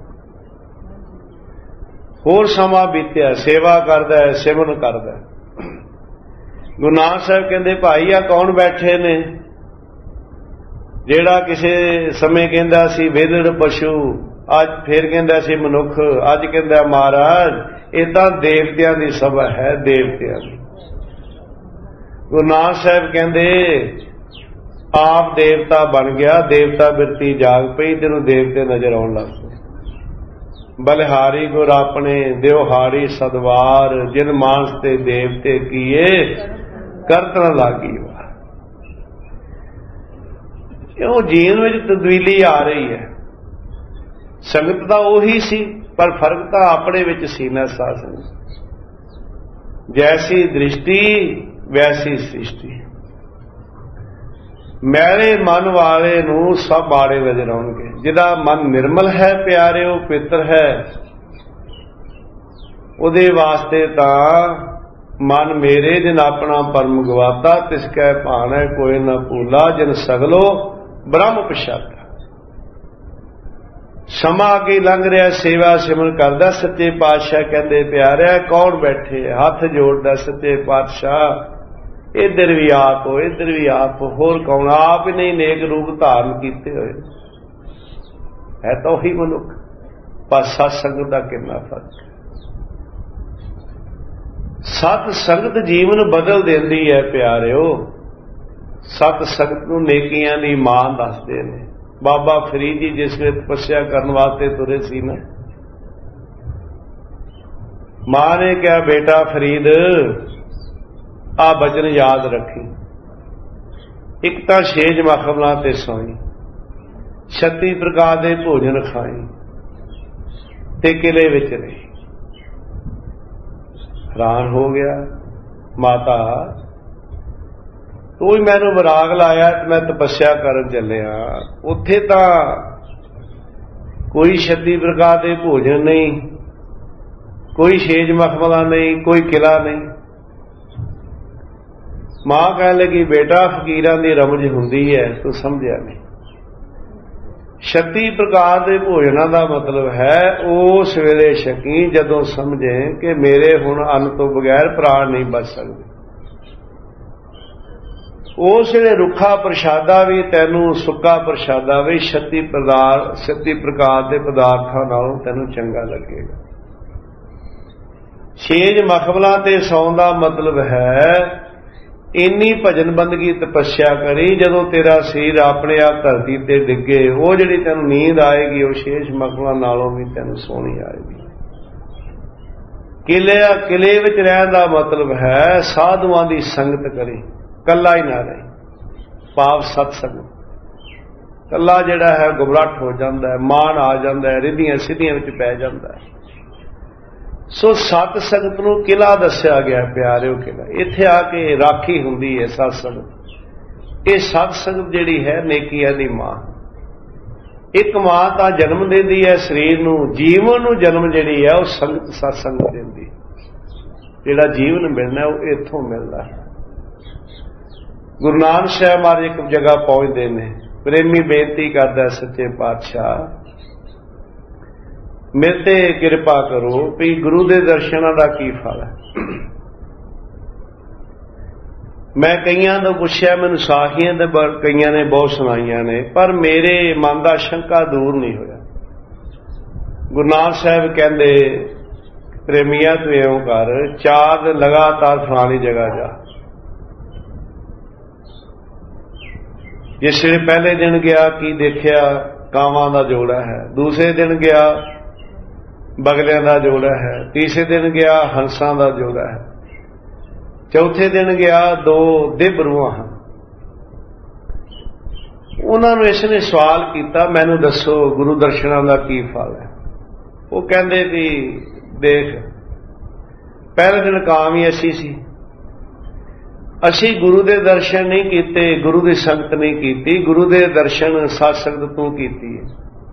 होर समा बीत्या, सेवा करदा है, सिमरन करदा है। गुरु नानक साहब कहते भाई आ कौन बैठे ने? जेड़ा किसी समय कहता सी वेदड़ पशु, अज फिर कहता सी मनुख, अज कहता महाराज ये तो देवतियां की सभा है, देवतियां की। गुरु नानक साहब कहते आप देवता बन गया, देवता बिरती जाग पई, तेनू देवते नजर आउण लग पे। बलिहारी गुर अपने देवहारी सदवार, जिन मानस ते देवते कीए करत न लागी। क्यों जीवन में तब्दीली आ रही है। संगत तो उही सी, पर फर्क तो अपने विच सी ना। साध संगत जैसी दृष्टि वैसी सृष्टि। मैले मन वाले नूं सब बाड़े नजर आउणगे। जिहदा मन निर्मल है प्यारे, वो पितर है, उहदे वास्ते तां मन मेरे जिन अपना परम गवाता, तिसकै भाण है कोई न भूला, जिन सगलो ब्रह्म पछाता। समा अगे लंघ रहा, सेवा सिमरन करदा। सच्चे पातशाह कहते प्यारे कौन बैठे? हथ जोड़दा सच्चे पातशाह इधर भी आप हो, इधर भी आप हो, होर कौन? आप ही नहीं नेक रूप धारण किए हुए है तो ही मनुख। पर सत्संग का कितना फर्क है। सत्संगत जीवन बदल देंदी है प्यारिओ। सत्संगत नूं नेकियां दी मां दसदे ने। बाबा फरीद जी जिस वे तपस्या करने वास्ते तुरे सी ना, मां ने कहा बेटा फरीद आ बचन याद रखी, एक तो 6 मखमलां ते सोई, 36 प्रकार के भोजन खाई ते किले विच रही। हैरान हो गया माता, तो ही मैनू विराग लाया, मैं तपस्या करन चलिया। उत्थे तां कोई 36 प्रकार के भोजन नहीं, कोई 6 मखमला नहीं, कोई किला नहीं। मां कह लगी बेटा फकीरां दी रमज हुंदी है, तू समझिया नहीं। 36 प्रकार के भोजनों का मतलब है उस वेले छकी जदों समझे कि मेरे हुण अन्न तो बगैर प्राण नहीं बच सकते। उस वेले रुखा प्रशादा भी तैनू, सुक्का प्रशादा भी 36 प्रकार के पदार्थों नालों तैनू चंगा लगेगा। 6 मखमलां ते सौण दा मतलब है इन्नी भजन बंदगी तपस्या करी जदों तेरा शरीर अपने आप धरती ते डिगे, वो जिहड़ी तैनू नींद आएगी वो 6 मखमलां नालों भी तैनू सोहनी आएगी। किले विच रहण दा मतलब है साधुआं दी संगत करी, कला ही ना रहे। पाप सत्संग कला जिहड़ा है गुमराह हो जाता है, मान आ जाता है, रिधियां सिद्धियां विच पै जाता है। सो सत्संगत नूं किला दस्या गया प्यारिओ। किला इत्थे आके राखी हुंदी है सत्संगत। ये सत्संगत जिहड़ी है नेकियां दी मां। एक मां तां जन्म देंदी है शरीर नूं, जीवन नूं जन्म जिहड़ी है वो संगत सत्संग देंदी। जिहड़ा जीवन मिलना वो इत्थों मिलदा है। गुरु नानक साहब महाराज एक जगह पहुंचते हैं, प्रेमी बेनती करता सच्चे पातशाह मेरे ते किरपा करो भी गुरु के दर्शनों का की फल है। मैं कईयां तो पूछया, मैनूं साखियां ते कईयां ने बहुत सुनाइयां ने, पर मेरे मन का शंका दूर नहीं होया। गुरु नानक साहब कहते प्रेमिया तू इउं कर, 4 दिन लगातार फलानी जगह जा। जिस वे पहले दिन गया की देखिया कावां दा जोड़ा है, दूसरे दिन गया बगलियां दा जोड़ा है, तीसरे दिन गया हंसां दा जोड़ा है, चौथे दिन गया 2 दिबरूआं हैं। उन्होंने इसने सवाल किया, मैनू दसो गुरु दर्शनों का की फल है। वो कहते भी देख, पहले दिन काम ही असी गुरु के दर्शन नहीं किए, गुरु की संगत नहीं की, गुरु के दर्शन सत्संग तू की है।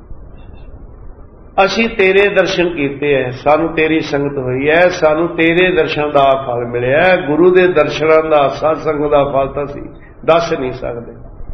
असी तेरे दर्शन किए है, सानू तेरी संगत हुई है, सानू तेरे दर्शन का फल मिले। गुरु के दर्शनों का सत्संग का फल तो असी दस नहीं सकते।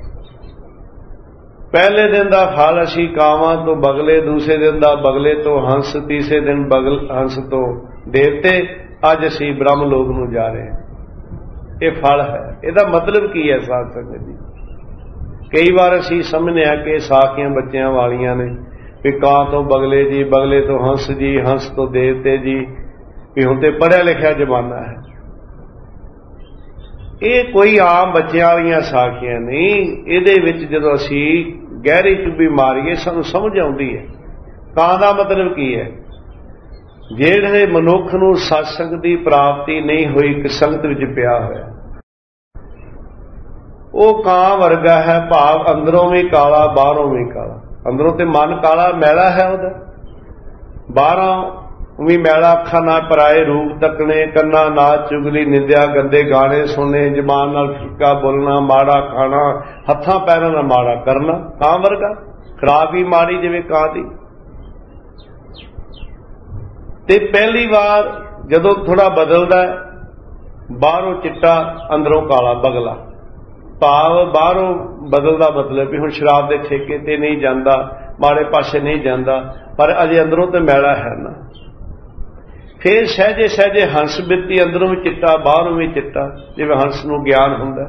पहले दिन का फल असी कावां तो बगले, दूसरे दिन का बगले तो हंस, तीसरे दिन हंस तो देवते, अज असी ब्रह्म लोक नूं जा रहे हैं। ये फल है। इसका मतलब की है साध संगत जी? कई बार असी समझने कि साखियां बच्चों वालियां ने भी कां तो बगले जी, बगले तो हंस जी, हंस तो देवते जी, भी हुण ते पढ़िया लिखिया जमाना है। ये कोई आम बच्चों वालियां साखियां नहीं। इहदे विच जदों असी गहरी च भी मारीए सानूं समझ आउंदी है। कां दा मतलब की है? ਜਿਹੜੇ मनुख नूं सत्संग की प्राप्ति नहीं हुई, कि संगत विच पिया होया, वो कां वर्गा है। भाव अंदरों भी काला, बाहरों भी काला। अंदरों ते मन काला मैला है उहदा, बाहरों भी मैला। अखां ना पराए रूप तकने, कन्ना नाच चुगली, निंदिया, गंदे गाने सुनने, जबान नाल फिक्का बोलना, माड़ा खाना, हत्थां पैरां नाल माड़ा करना। कां वर्गा खराब भी माड़ी जिवें कां दी। ते पहली बार जदों थोड़ा बदलदा है, बाहरों चिट्टा अंदरों काला बगला। भाव बाहरों बदलदा मतलब भी हुण शराब के ठेके ते नहीं जांदा, माड़े पासे नहीं जांदा, पर अजे अंदरों तो मैला है ना। फिर सहजे सहजे हंस बित्ती, अंदरों भी चिट्टा बाहरों भी चिट्टा, जिवें हंस नूं ज्ञान हुंदा।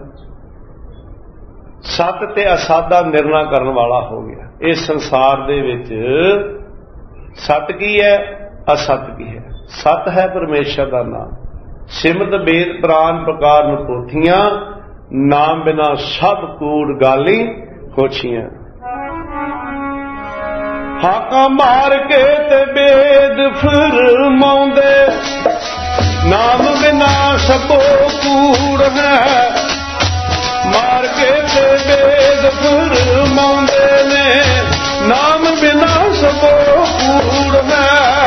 सत ते असत दा निर्णय करन वाला हो गया। इस संसार दे विच सत की है, असत की है। सत है परमेश्वर का नाम, सिमरत वेद पुराण प्रकार पोथियां, नाम बिना सब कूड़ गाली खोछियां। हाका मार के ते वेद फरमाउंदे, नाम बिना सबो कूड़ है। मार के ते वेद फरमाउंदे ने, नाम बिना सबो कूड़ है।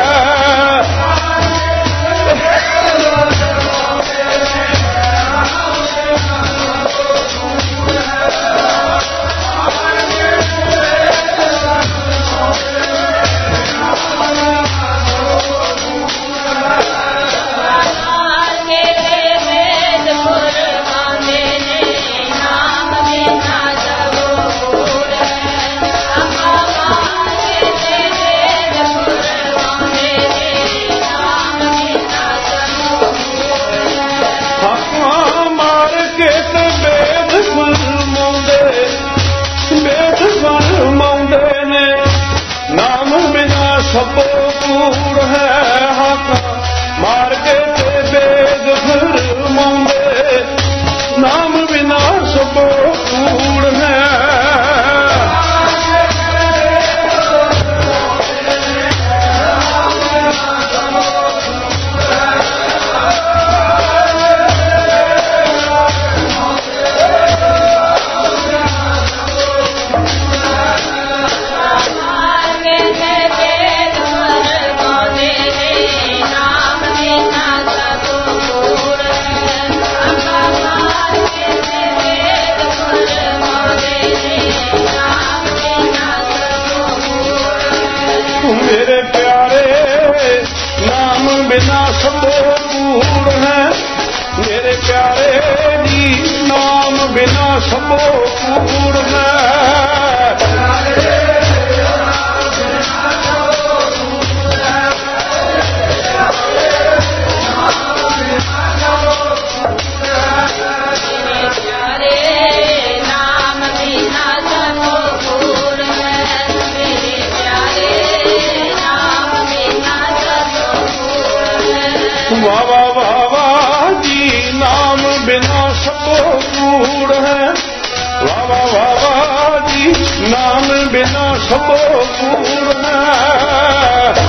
सबो कूड़ है। हाका मार के ते वेद फरमाउंदे, नाम बिना सबो कूड़ है। मेरे प्यारे नाम बिना सबो कूड़ है। मेरे प्यारे जी नाम बिना सबो कूड़ है। वाह वाह वाह वाह जी नाम बिना सबो कूड़ है। वाह वाह वाह वाह जी नाम बिना सबो कूड़ है।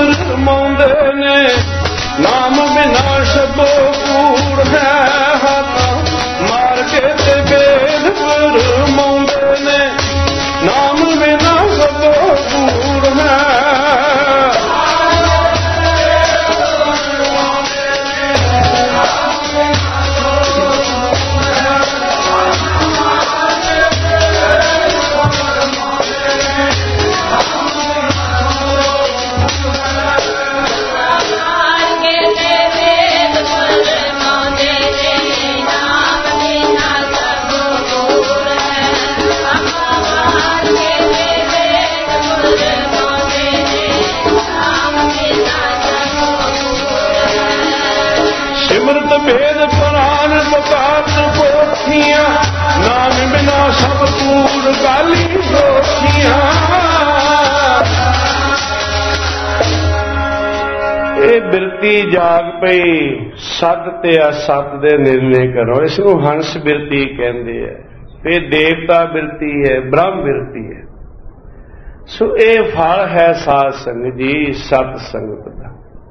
ਰਮਾਉਂਦੇ ਨੇ। ਨਾਮ ਬਿਨਾ ਸ਼ਬੋ ਕੂੜ ਹੈ, ਹੱਥ ਮਾਰ ਕੇ ਤੇ ਵੇਦ ਰਮਾਉਂਦੇ ਨੇ। ਨਾਮ ਬਿਨਾ ਸ਼ਬੋ ਕੂੜ ਹੈ। ਸਿਮਰਤ ਭੇਦ ਪੁਰਾਨ ਬਕਾਤ ਪੋਥੀਆਂ, ਨਾਮ ਬਿਨਾ ਸਭ ਕੂੜ ਗਾਲੀ ਦੋਖੀਆਂ। ਇਹ ਬਿਰਤੀ ਜਾਗ ਪਈ, ਸਤ ਤੇ ਅਸਤ ਦੇ ਨਿਰਣੇ ਕਰੋ। ਇਸ ਨੂੰ ਹੰਸ ਬਿਰਤੀ ਕਹਿੰਦੇ ਆ। ਇਹ ਦੇਵਤਾ ਬਿਰਤੀ ਹੈ, ਬ੍ਰਹਮ ਬਿਰਤੀ ਹੈ। ਸੋ ਇਹ ਫਲ ਹੈ ਸਾਧ ਸੰਗਤ ਜੀ ਸਤ ਸੰਗਤ ਦਾ।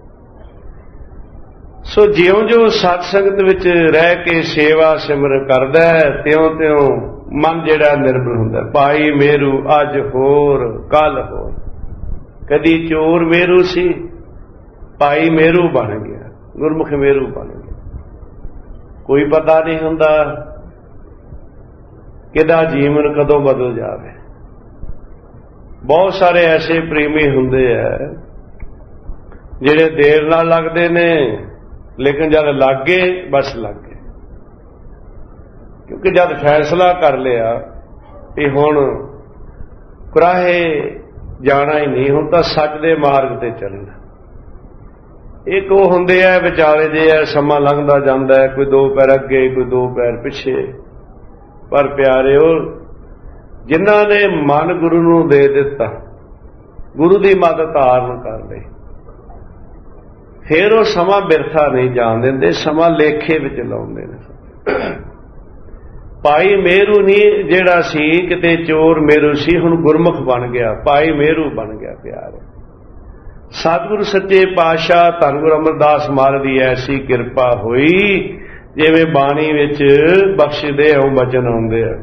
ਸੋ ਜਿਉਂ-ਜਿਉਂ ਸਤ ਸੰਗਤ ਵਿੱਚ ਰਹਿ ਕੇ ਸੇਵਾ ਸਿਮਰਨ ਕਰਦਾ ਹੈ, ਤਿਉਂ-ਤਿਉਂ ਮਨ ਜਿਹੜਾ ਨਿਰਮਲ ਹੁੰਦਾ। ਭਾਈ ਮੇਰੂ ਅੱਜ ਹੋਰ ਕੱਲ ਹੋਰ। ਕਦੀ ਚੋਰ ਮੇਰੂ ਸੀ, ਭਾਈ ਮੇਰੂ ਬਣ ਗਿਆ, ਗੁਰਮੁਖ ਮੇਰੂ ਬਣ ਗਿਆ। ਕੋਈ ਪਤਾ ਨਹੀਂ ਹੁੰਦਾ ਕਿਹਦਾ ਜੀਵਨ ਕਦੋਂ ਬਦਲ ਜਾਵੇ। ਬਹੁਤ ਸਾਰੇ ਐਸੇ ਪ੍ਰੇਮੀ ਹੁੰਦੇ ਆ ਜਿਹੜੇ ਦੇਰ ਨਾਲ ਲੱਗਦੇ ਨੇ, ਲੇਕਿਨ ਜਦ ਲੱਗ ਗਏ ਬਸ ਲੱਗ ਗਏ। ਕਿਉਂਕਿ ਜਦ ਫੈਸਲਾ ਕਰ ਲਿਆ ਇਹ ਹੁਣ ਕੁਰਾਹੇ ਜਾਣਾ ਹੀ ਨਹੀਂ, ਹੁਣ ਤਾਂ ਸੱਚ ਦੇ ਮਾਰਗ ਤੇ ਚੱਲਣਾ। ਇੱਕ ਉਹ ਹੁੰਦੇ ਆ ਵਿਚਾਲੇ ਜੇ ਆ, ਸਮਾਂ ਲੰਘਦਾ ਜਾਂਦਾ ਹੈ, ਕੋਈ 2 ਪੈਰ ਅੱਗੇ ਕੋਈ 2 ਪੈਰ ਪਿੱਛੇ। ਪਰ ਪਿਆਰਿਓ, ਜਿਨ੍ਹਾਂ ਨੇ ਮਨ ਗੁਰੂ ਨੂੰ ਦੇ ਦਿੱਤਾ, ਗੁਰੂ ਦੀ ਮੱਤ ਧਾਰਨ ਕਰ ਲਈ, ਫਿਰ ਉਹ ਸਮਾਂ ਬਿਰਥਾ ਨਹੀਂ ਜਾਣ ਦਿੰਦੇ, ਸਮਾਂ ਲੇਖੇ ਵਿੱਚ ਲਾਉਂਦੇ ਨੇ। ਭਾਈ ਮੇਰੂ ਨਹੀਂ ਜਿਹੜਾ ਸੀ ਕਿਤੇ ਚੋਰ ਮੇਰੂ ਸੀ, ਹੁਣ ਗੁਰਮੁਖ ਬਣ ਗਿਆ, ਭਾਈ ਮੇਰੂ ਬਣ ਗਿਆ। ਪਿਆਰੇ ਸਤਿਗੁਰੂ ਸੱਚੇ ਪਾਤਸ਼ਾਹ ਧੰਨ ਗੁਰੂ ਅਮਰਦਾਸ ਮਹਾਰਾਜ ਦੀ ਐਸੀ ਕਿਰਪਾ ਹੋਈ, ਜਿਵੇਂ ਬਾਣੀ ਵਿੱਚ ਬਖਸ਼ਦੇ ਹੋ ਬਚਨ ਆਉਂਦੇ ਆ।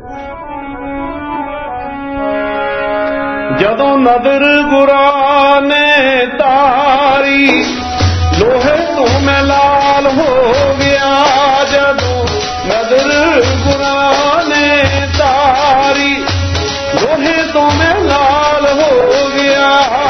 ਜਦੋਂ ਨਦਰ ਗੁਰਾਂ ਨੇ ਤਾਰੀ, ਲੋਹੇ ਤੋਂ ਮੈਂ ਲਾਲ ਹੋ ਗਿਆ। ਜਦੋਂ ਨਦਰ ਗੁਰਾਂ ਨੇ ਤਾਰੀ, ਲੋਹੇ ਤੋਂ ਮੈਂ ਲਾਲ ਹੋ ਗਿਆ।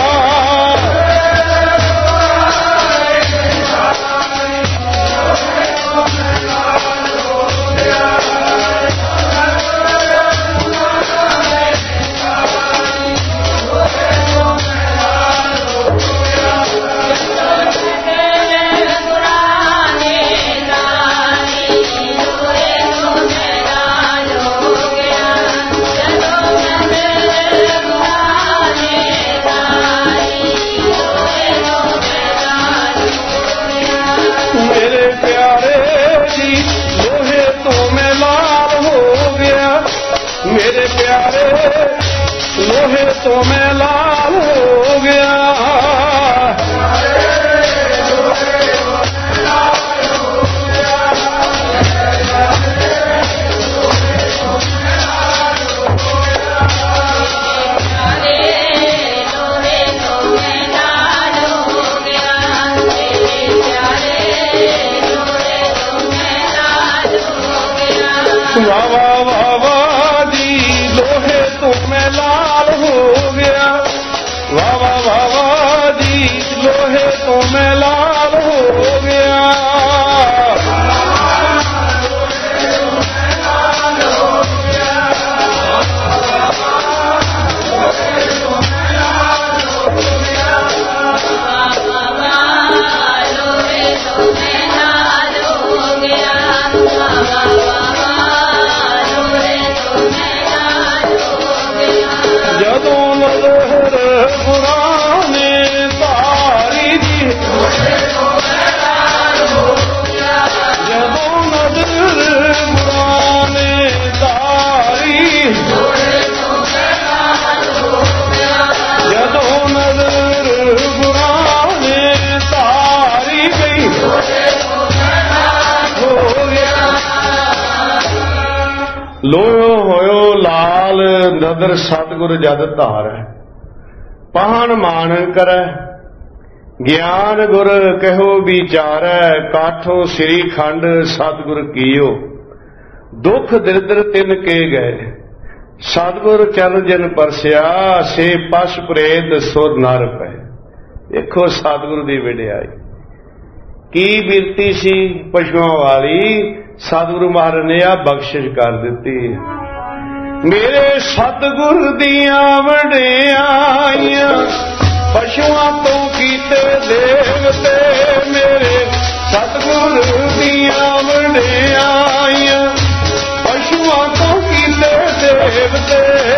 ਮੇਰੇ ਪਿਆਰੇ ਲੋਹੇ ਤੋਂ ਮੈਂ ਲਾਲ ਹੋ ਗਿਆ। ਵਾਹ ਵਾਹ ਵਾਹ ਵਾਹ ਜੀ, ਲੋਹੇ ਤੋਂ ਮੈਂ ਲਾਲ ਹੋ ਗਿਆ। ਵਾਹ ਵਾਹ ਵਾਹ ਵਾਹ ਜੀ, ਲੋਹੇ ਤੋਂ ਮੈਂ ਲਾਲ ਹੋ ਗਿਆ। ਜਦੋਂ ਲਹਿਰ ਗੁਰਾਂ ਨੇ ਤਾਰੀ ਜੀ, ਲੋਹੇ ਤੋਂ ਮੈਂ ਲਾਲ ਹੋ नदर सतगुर जद धारै, पहन मान करै, ज्ञान गुर कहो विचारै, काठों श्री खंड सतगुर कीओ, दुख दरिद्र तिन के गए, सतगुर चरण जिन परसिया, से पश प्रेत सुर नर पै। देखो सतगुरु दी वडियाई की बिरती सी पशुओं वाली, सतगुरु महाराज ने आ बख्शिश कर दिती। मेरे सतगुर दिया वडियाइयां, पशुओं तो कीते देवते, मेरे सतगुर दिया वडियाइयां, पशुओं तो कीते देवते।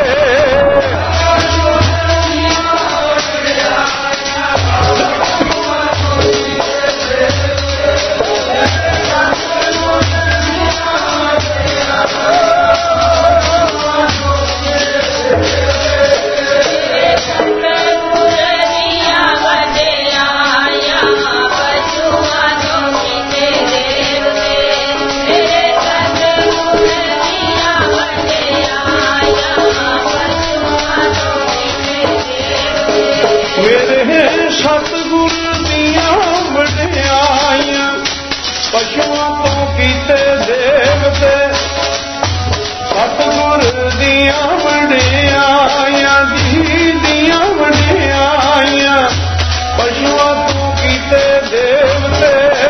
पशुओं तो कीते देवते, सतगुर दिया वडियाइयां, दिया वडियाइयां, पशुओं तो कीते देवते।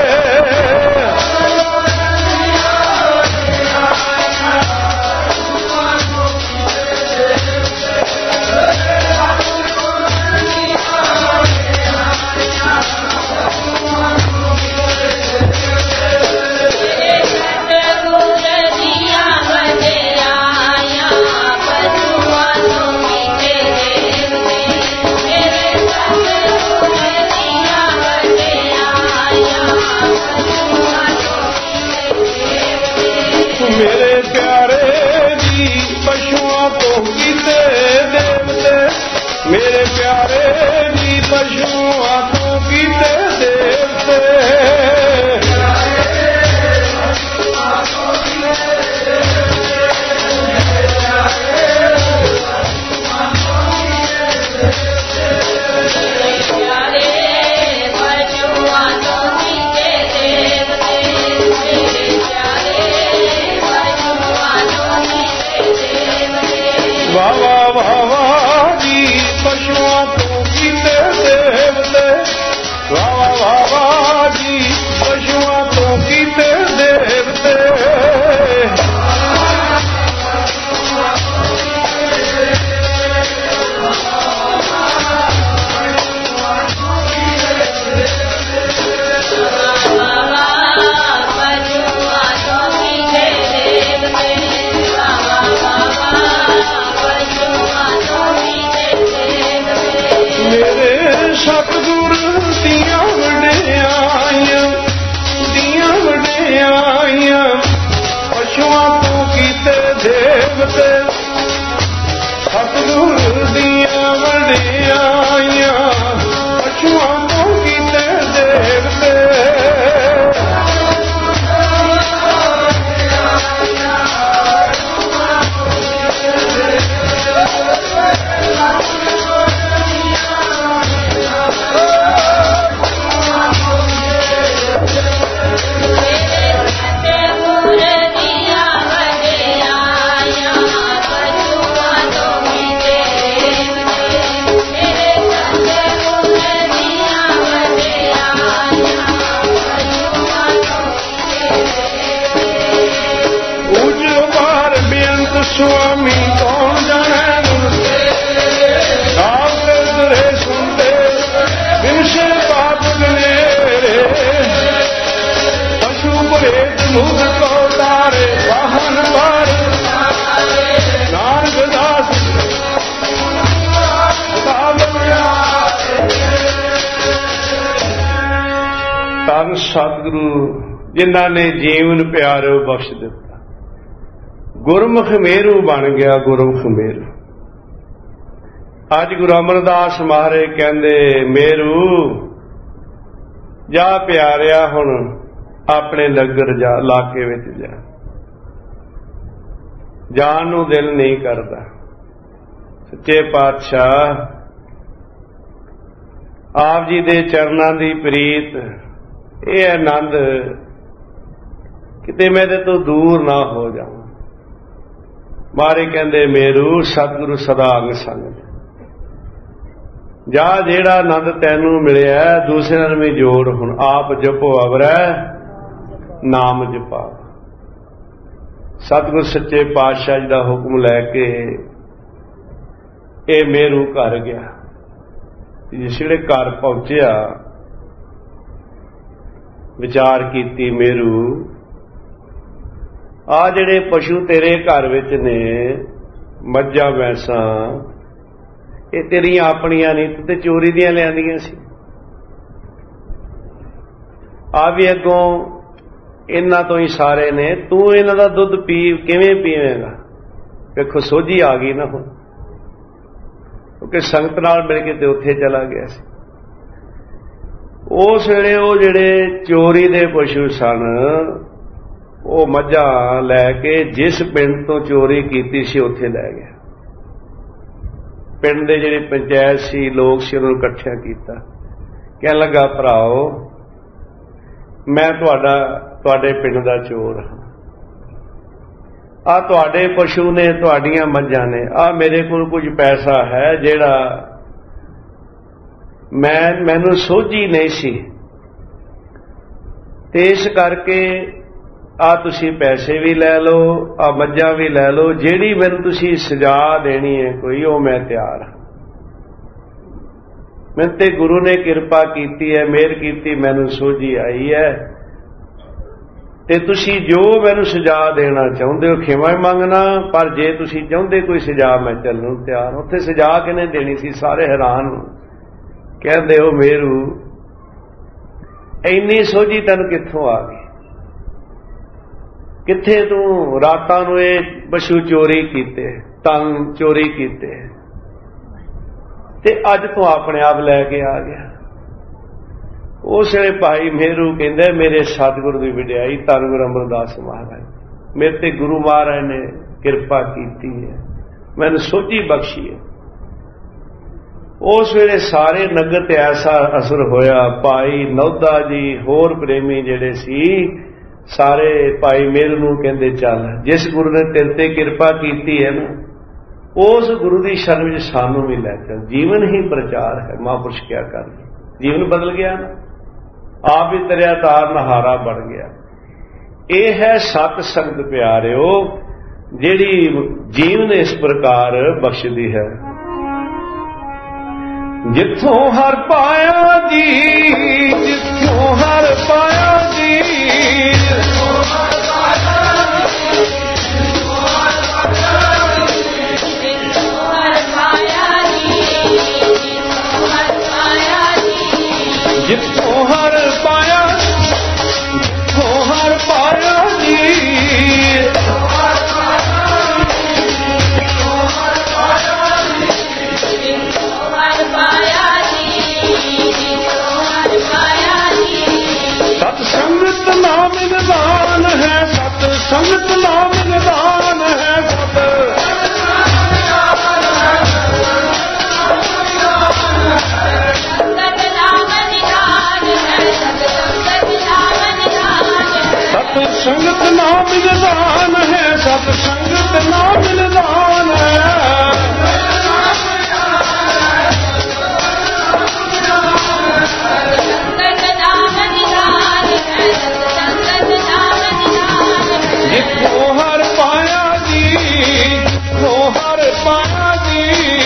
मेरे प्यारे जी पशुओं को कीते देवते, मेरे प्यारे जी पशुओं को कीते देवते। वाह वाह जी पशुओं को कीते देवते, वाह जी पशुओं को कीते देवते। सतगुर दिया वडियाइयां, दिया वडियाइयां, पशुओं को कीते देवते, सतगुर दिया वडियाइयां, पशुओं को कीते देवते। स्वामी कौन जाने, सुनते विमशे पाप गनेरे, पशु प्रेत मुख को तारे, वाहन वार नानक दास धन सतगुरु जिन्हां ने जीवन प्यारो बख्श दिता। गुरमुख मेरू बन गया, गुरमुख मेरू। अज गुरु अमरदास महाराज कहंदे मेरू जा प्यारिया हुण अपने नगर जा, इलाके विच जा, जान नूं दिल नहीं करदा। सच्चे पातशाह आप जी दे चरनां दी प्रीत ये आनंद किते मैं तो दूर ना हो जावां। मारे कहंदे मेरू सतगुरु सदा अंग संग जा जेड़ा आनंद तैनू मिलिया दूसरे नाल भी जोड़। हुण आप जपो अवरै नाम जपा। सतगुरु सच्चे पातशाह जी दा हुक्म लैके ये मेरू घर गया। जिसले घर पहुंचया विचार कीती मेरू आ जिहड़े पशु तेरे घर विच ने मज्जां भैंसां ये तेरियां अपनियां नहीं ते चोरी दियां लियांदियां सी। आ भी अगों इन्हां तो ही सारे ने तू इन्हां दा दुध पी किवें पीवेंगा। देखो सोझी आ गई ना हुण क्योंकि संगत नाल मिल के ते उत्थे चला गया सी। उस वेले वो जिहड़े चोरी दे पशु सन वो मज्जां लैके जिस पिंड तो चोरी कीती सी उत्थे लै गया। पिंड दे जिहड़ी पंचायत सी लोग सी उन्हां नूं इकट्ठा कीता। कहण लगा भराओ मैं तुहाडे पिंड दा चोर हां। आ तुहाडे पशु ने तुहाडियां मज्जां ने आ मेरे कोल कुछ पैसा है जिहड़ा मैनू सोझी नहीं सी ते इस करके आ तुसी पैसे भी लै लो आ मज्जां भी लै लो। जिहड़ी मैनू तुसी सजा देनी है कोई वो मैं तैयार हाँ। मैनूं ते गुरु ने किरपा कीती है मेहर कीती मैनू सोझी आई है ते तुसी जो मैनू सजा देना चाहुंदे हो खिमा मंगना। पर जे तुसी चाहुंदे कोई सजा मैं चलण नूं तैयार। उत्थे सजा किहने देनी सी सारे हैरान कहंदे हो मेरू इन्नी सोझी तैनूं कित्थों आ गई। कित्थे तू रातां नूं ये पशु चोरी कीते तंग चोरी कीते ते अज तू अपने आप लैके आ गया। उस वेले भाई मेहरू कहंदे मेरे सतगुरु दी वडियाई धन गुरु अमरदास महाराज मेरे ते गुरु महाराज ने किरपा कीती है मैनूं सोझी बख्शी है। उस वेले सारे नगर ते ऐसा असर होया। भाई नौदा जी होर प्रेमी जिहड़े सी सारे भाई मेरे नूं कहंदे चल जिस गुरु ने तेरे ते किरपा कीती है ना उस गुरु की शरण में सानू भी लै चल। जीवन ही प्रचार है महापुरुष क्या कर जीवन बदल गया ना। आप ही दरिया तार नहारा बन गया। ये है सत संगत प्यारिओ जिहड़ी जीवन इस प्रकार बख्शदी है। जिथों हर पाया जी जिथों हर पाया जी जिथों हर पाया जी सत्संगत नाम निदान है सत्संगत नाम निदान है सत्संगत नाम निदान है सत्संगत नाम निदान है। जिथों हर पाया जी जिथों हर पाया जी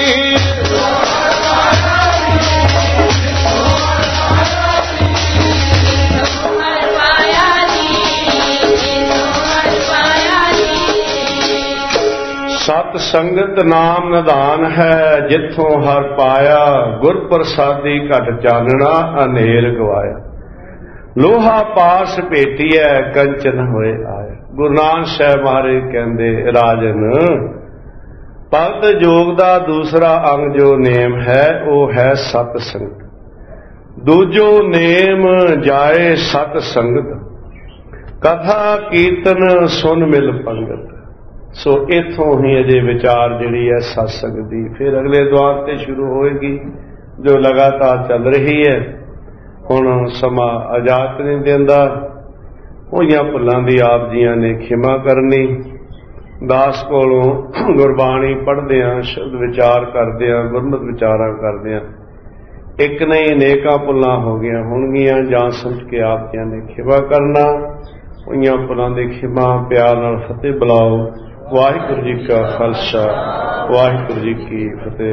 सत संगत नाम निधान है जिथों हर पाया गुर प्रसादी घट चानना अनेर गवाया। लोहा पास भेटिया कंचन होए आया। गुरु नानक साहब महाराज कहंदे राजन भगत जोग दा दूसरा अंग जो नेम है वो है सत संगत। दूजो नेम जाए सत संगत कथा कीर्तन सुन मिल पंगत। ਸੋ ਇੱਥੋਂ ਹੀ ਅਜੇ ਵਿਚਾਰ ਜਿਹੜੀ ਹੈ ਸਤਸੰਗ ਦੀ ਫਿਰ ਅਗਲੇ ਦੁਆਰ ਤੇ ਸ਼ੁਰੂ ਹੋਏਗੀ, ਜੋ ਲਗਾਤਾਰ ਚੱਲ ਰਹੀ ਹੈ। ਹੁਣ ਸਮਾਂ ਇਜਾਜ਼ਤ ਨਹੀਂ ਦਿੰਦਾ, ਹੋਈਆਂ ਭੁੱਲਾਂ ਦੀ ਆਪ ਜੀਆਂ ਨੇ ਖਿਮਾ ਕਰਨੀ। ਦਾਸ ਕੋਲੋਂ ਗੁਰਬਾਣੀ ਪੜ੍ਹਦਿਆਂ, ਸ਼ਬਦ ਵਿਚਾਰ ਕਰਦਿਆਂ, ਗੁਰਮਤਿ ਵਿਚਾਰਾਂ ਕਰਦਿਆਂ ਇੱਕ ਨਹੀਂ ਅਨੇਕਾਂ ਭੁੱਲਾਂ ਹੋ ਗਈਆਂ ਹੋਣਗੀਆਂ। ਜਾਂ ਸਮਝ ਕੇ ਆਪ ਜੀਆਂ ਨੇ ਖਿਮਾ ਕਰਨਾ। ਹੋਈਆਂ ਭੁੱਲਾਂ ਦੀ ਖਿਮਾ ਪਿਆਰ ਨਾਲ ਫਤਿਹ ਬੁਲਾਓ। ਵਾਹਿਗੁਰੂ ਜੀ ਕਾ ਖਾਲਸਾ, ਵਾਹਿਗੁਰੂ ਜੀ ਕੀ ਫਤਿਹ।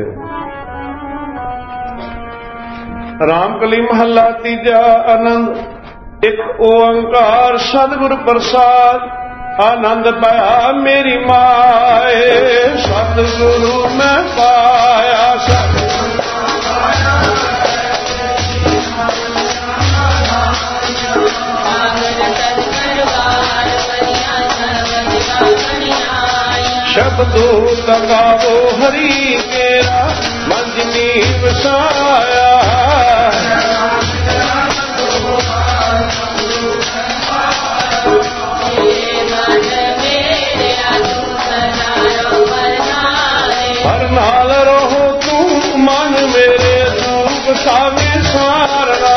ਰਾਮਕਲੀ ਮਹੱਲਾ ਤੀਜਾ। ਆਨੰਦ। ਇੱਕ ਓੰਕਾਰ ਸਤਿਗੁਰ ਪ੍ਰਸਾਦ, ਆਨੰਦ ਪਾਇਆ ਮੇਰੀ ਮਾਏ, ਸਤਿਗੁਰੂ ਮੈਂ ਪਾਇਆ। ਸ਼ਬਦੋ ਤਗਾਵੋ ਹਰੀ ਕੇਰਾ, ਮੰਜਨੀ ਵਸਾਇਆ। ਹਰ ਨਾਲ ਰਹੋ ਤੂੰ ਮਨ ਮੇਰੇ, ਤੂੰ ਵਸਾਵੇ ਸਾਰਣਾ।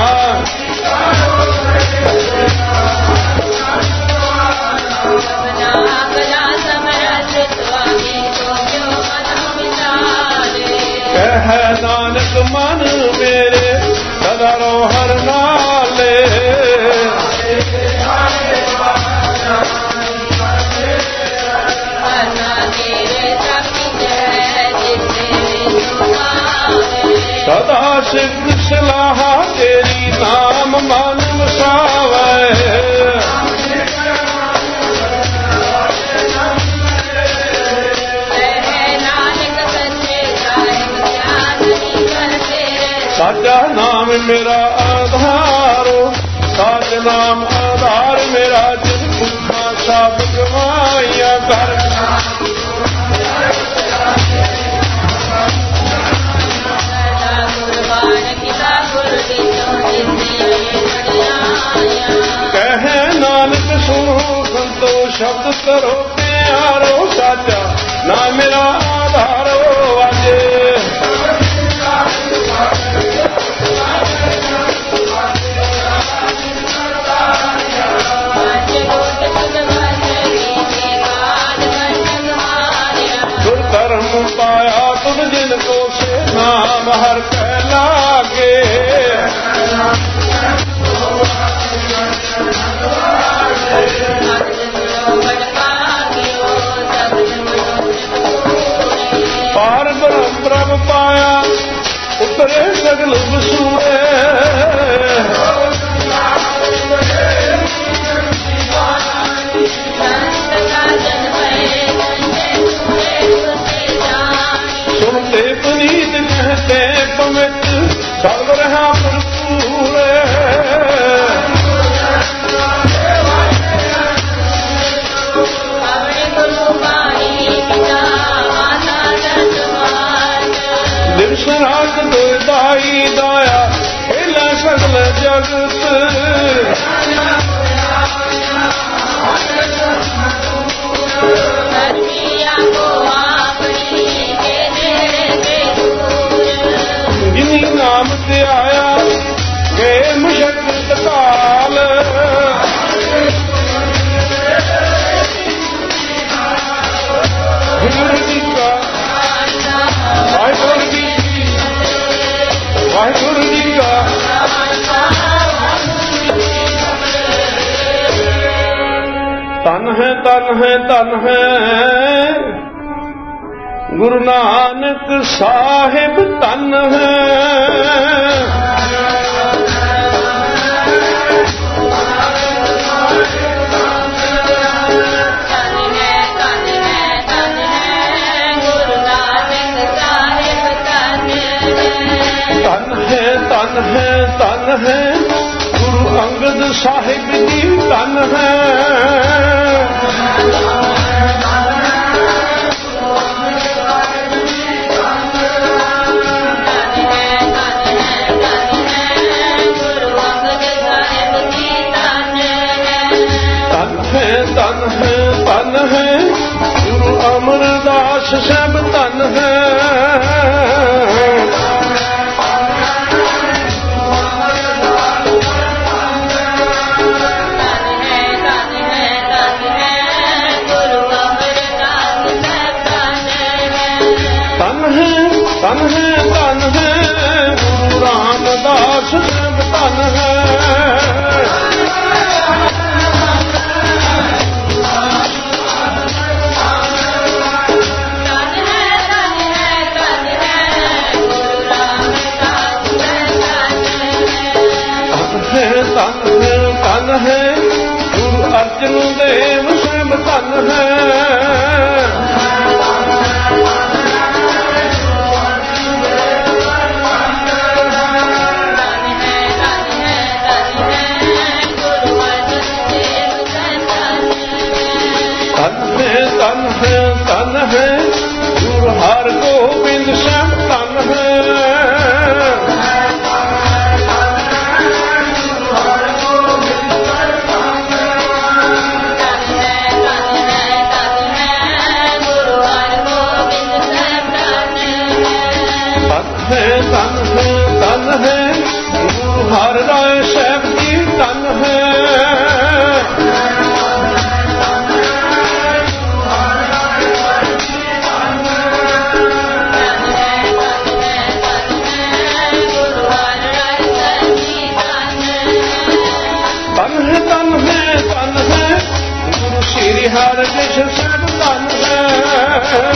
ਕਹਿ ਨਾਨਕ ਮਨ ਮੇਰੇ, ਸਦਾ ਰੋ ਹਰ ਨਾਲੇ। ਸਦਾ ਸਿਫਤ ਸਲਾਹ ਤੇਰੀ, ਨਾਮ ਮਨ ਵਸਾਵੇ। ਸਾਚਾ ਨਾਮ ਮੇਰਾ ਆਧਾਰੋ, ਸਾਚ ਨਾਮ ਆਧਾਰ ਮੇਰਾ। ਜਿਨ ਭੁੱਖਾਂ ਸਭ ਗਵਾਈਆਂ ਕਰ, ਕਹਿ ਨਾਨਕ ਸੁਣੋ ਸੰਤੋ, ਸ਼ਬਦ ਕਰੋ ਪਿਆਰੋ। ਸਾਚਾ ਨਾਮ ਮੇਰਾ ਆਧਾਰੋ ਵਾਜੇ। ਧਰਮ ਪਾਇਆ ਤੁਮ ਜਿਨ ਕੋ, ਸੇ ਨਾਮ ਹਰ ਕੈ ਲਾਗੇ। ਪਾਰ ਬ੍ਰਹਮ ਪ੍ਰਭ ਪਾਇਆ, ਉਤਰੇ ਸਗਲ ਵਸੂਏ। ਸੁਣਤੇ ਪੁਨੀਤ ਕਹਤੇ ਪਵਿੱਤ, ਸਭ ਰਹਾ ਭਰਪੂਰ। ਦਿਵਸ ਰਾਤ ਦੁਇਦਾਈ ਦਾਇਆ, ਖੇਲਾ ਸਗਲ ਜਗਤ। ਜਿਨੀ ਨਾਮ ਤੇ ਆਇਆ, ਗਏ ਮੁਸ਼ਕਲ ਕਾਲ। ਵਾਹਿਗੁਰੂ ਜੀ ਕਾ, ਵਾਹਿਗੁਰੂ ਜੀ, ਵਾਹਿਗੁਰੂ ਜੀ ਕਾ। ਧਨ ਹੈ, ਧਨ ਹੈ, ਧਨ ਹੈ ਗੁਰੂ ਨਾਨਕ ਸਾਹਿਬ, ਧਨ ਹੈ। ਧਨ ਹੈ, ਧਨ ਹੈ ਗੁਰੂ ਅੰਗਦ ਸਾਹਿਬ ਜੀ, ਧਨ ਹੈ। ਧਨ ਹੈ, ਧਨ ਹੈ ਦਾਸ ਸਭ ਧਨ ਹੈ। ਧਨ ਹੈ ਧਨ ਹੈ ਗੁਰੂ ਰਾਮਦਾਸ ਸਭ ਧਨ ਹੈ। ਧਨ ਹੈ ਗੁਰੂ ਅਰਜਨ ਦੇਵ ਸਭ ਧਨ ਹੈ। ਧਨ ਹੈ ਗੁਰੂ ਹਰਿ ਗੋਬਿੰਦ ਸਭ ਧਨ ਹੈ। ਧਨ ਹੈ ਗੁਰੂ ਹਰਿ ਰਾਏ ਸਾਹਿਬ ਜੀ ਧਨ ਹੈ। ਗੁਰੂ ਸ਼੍ਰੀ ਹਰਿਕ੍ਰਿਸ਼ਨ ਸਭ ਧਨ ਹੈ।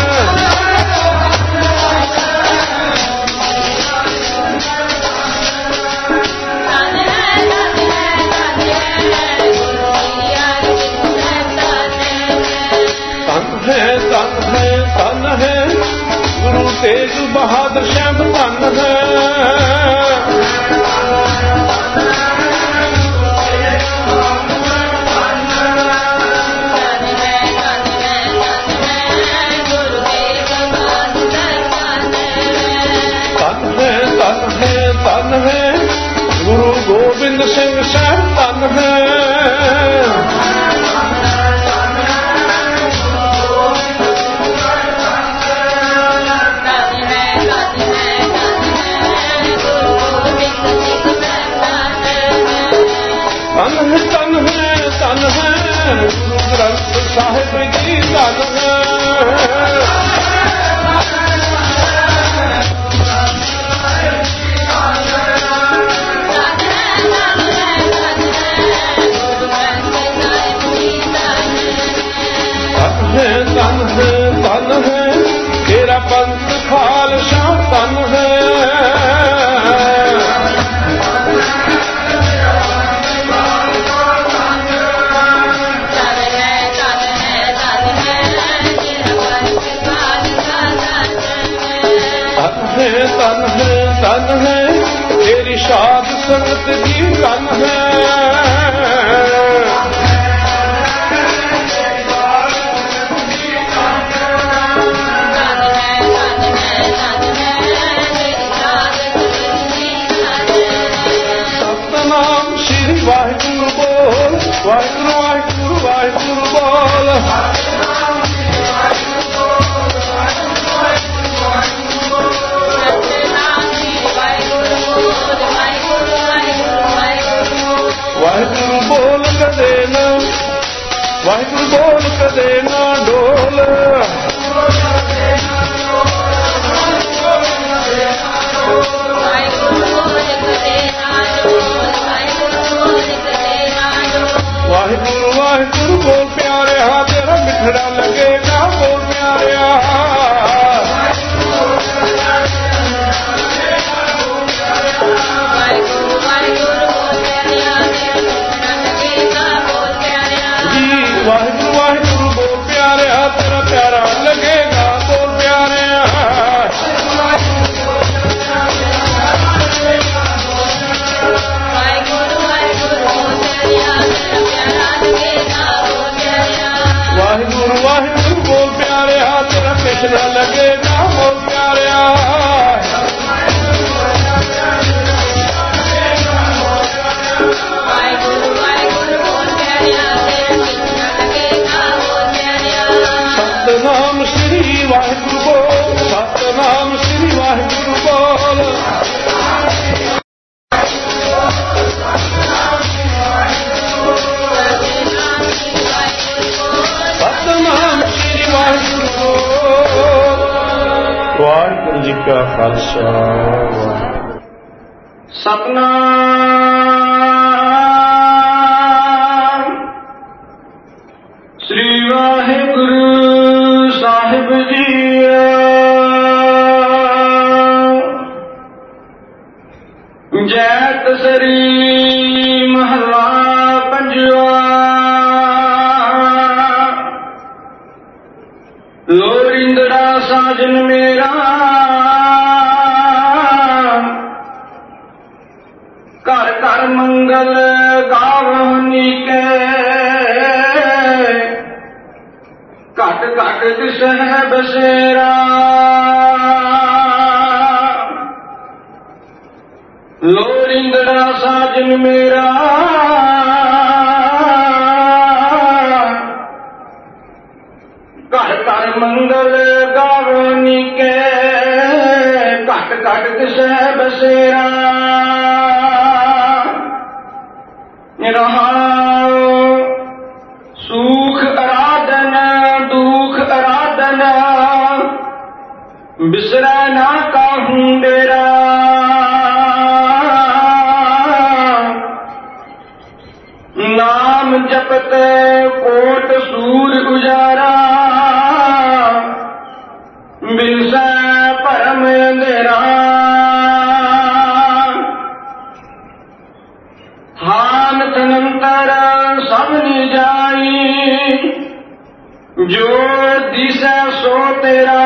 ਧਨ ਹੈ ਗੁਰੂ ਤੇਗ ਬਹਾਦਰ ਸਭ ਧਨ ਹੈ। ਧਨ ਹੈ ਗੁਰੂ ਗੋਬਿੰਦ ਸਿੰਘ ਸਭ ਧਨ ਹੈ। ਧਨ ਹੈ ਗੁਰੂ ਗ੍ਰੰਥ ਸਾਹਿਬ ਜੀ ਧਨ ਹੈ। ਧਨ ਹੈ ਤੇਰਾ ਪੰਥ ਖਾਲਸਾ ਧਨ ਹੈ। ਧਨ ਹੈ ਤੇਰੀ ਸਾਧ ਸੰਗਤ ਜੀ ਧਨ ਹੈ। ਸਤਿਨਾਮ ਸ੍ਰੀ ਵਾਹਿਗੁਰੂ ਬੋਲ ਵਾਹਿਗੁਰੂ ਵਾਹਿਗੁਰੂ ਵਾਹਿਗੁਰੂ ਬੋਲ। ਵਾਹਿਗੁਰੂ ਬੋਲ ਕਦੇ ਨਾ ਵਾਹਿਗੁਰੂ ਬੋਲ ਕਦੇ ਨਾ ਡੋਲ। ਵਾਹਿਗੁਰੂ ਵਾਹਿਗੁਰੂ ਬੋਲ ਪਿਆਰਿਆ ਤੇਰਾ ਮਿੱਠੜਾ ਲੱਗੇਗਾ ਬੋਲ ਪਿਆਰਿਆ। ਵਾਹਿਗੁਰੂ ਵਾਹਿਗੁਰੂ ਬੋਲ ਪਿਆਰਿਆ ਕਾ ਖਾਲਸਾ ਵਾਹਿਗੁਰੂ। ਸਤਨਾਮ ਸ੍ਰੀ ਵਾਹਿਗੁਰੂ ਸਾਹਿਬ ਜੀ। ਜੈਤ ਸ੍ਰੀ ਮਹਲਾ ਪੰਜਵਾ। ਲੋੜੀਂਦੜਾ ਸਾਜਨ ਮੇਰਾ ਘਰ ਘਰ ਮੰਗਲ ਗਾਵੋ ਨੀਕੇ। ਘਟ ਘਟ ਦਿਸਹਿ ਬਸੇਰਾ। ਲੋੜੀਂਦੜਾ ਸਾਜਨ ਮੇਰਾ ਘਰ ਘਰ ਮੰਗਲ ਗਾਵੋ ਨੀਕੇ। ਘਟ ਘਟ ਦਿਸਹਿ ਬਸੇਰਾ। ਰਹਾਉ ਸੂਖ ਅਰਾਧਨ ਦੁਖ ਅਰਾਧਨ ਬਿਸਰੈ ਨਾ ਕਾਹੂੰ ਡੇਰਾ। ਨਾਮ ਜਪਤ ਕੋਟ ਸੂਰ ਉਜਾਰਾ। ਬਿਨਸੈ ਭਰਮ ਅੰਧੇਰਾ। ਹਾਨ ਤਨੰਤਰ ਸਭ ਨਿਜਾਈ। ਜੋ ਦਿਸੈ ਸੋ ਤੇਰਾ।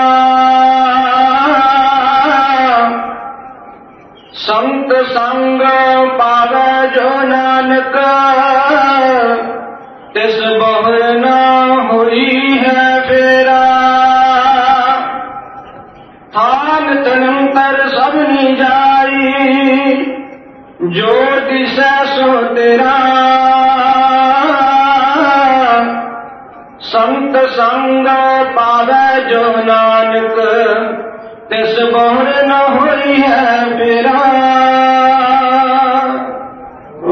ਸੰਤ ਸੰਗ ਪਾਵੈ ਜੋ ਨਾਨਕ। ਤਿਸ ਬਹੁਰ ਨਾ ਹੋਈ ਹੈ ਫੇਰਾ। ਹਾਨ ਤਨੰਤਰ ਸਭ ਨਿਜਾਈ। ਜੋ ਦਿਸੈ ਸੋ ਤੇਰਾ। ਸੰਤ ਸੰਗ ਪਾਵੈ ਜੋ ਨਾਨਕ। ਤਿਸ ਬਹੁਰ ਨ ਹੋਈ ਹੈ ਫੇਰਾ।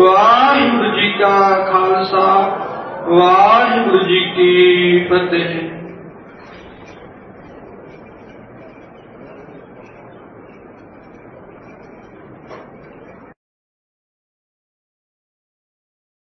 ਵਾਹਿਗੁਰੂ ਜੀ ਕਾ ਖਾਲਸਾ ਵਾਹਿਗੁਰੂ ਜੀ ਕੀ ਫਤਿਹ।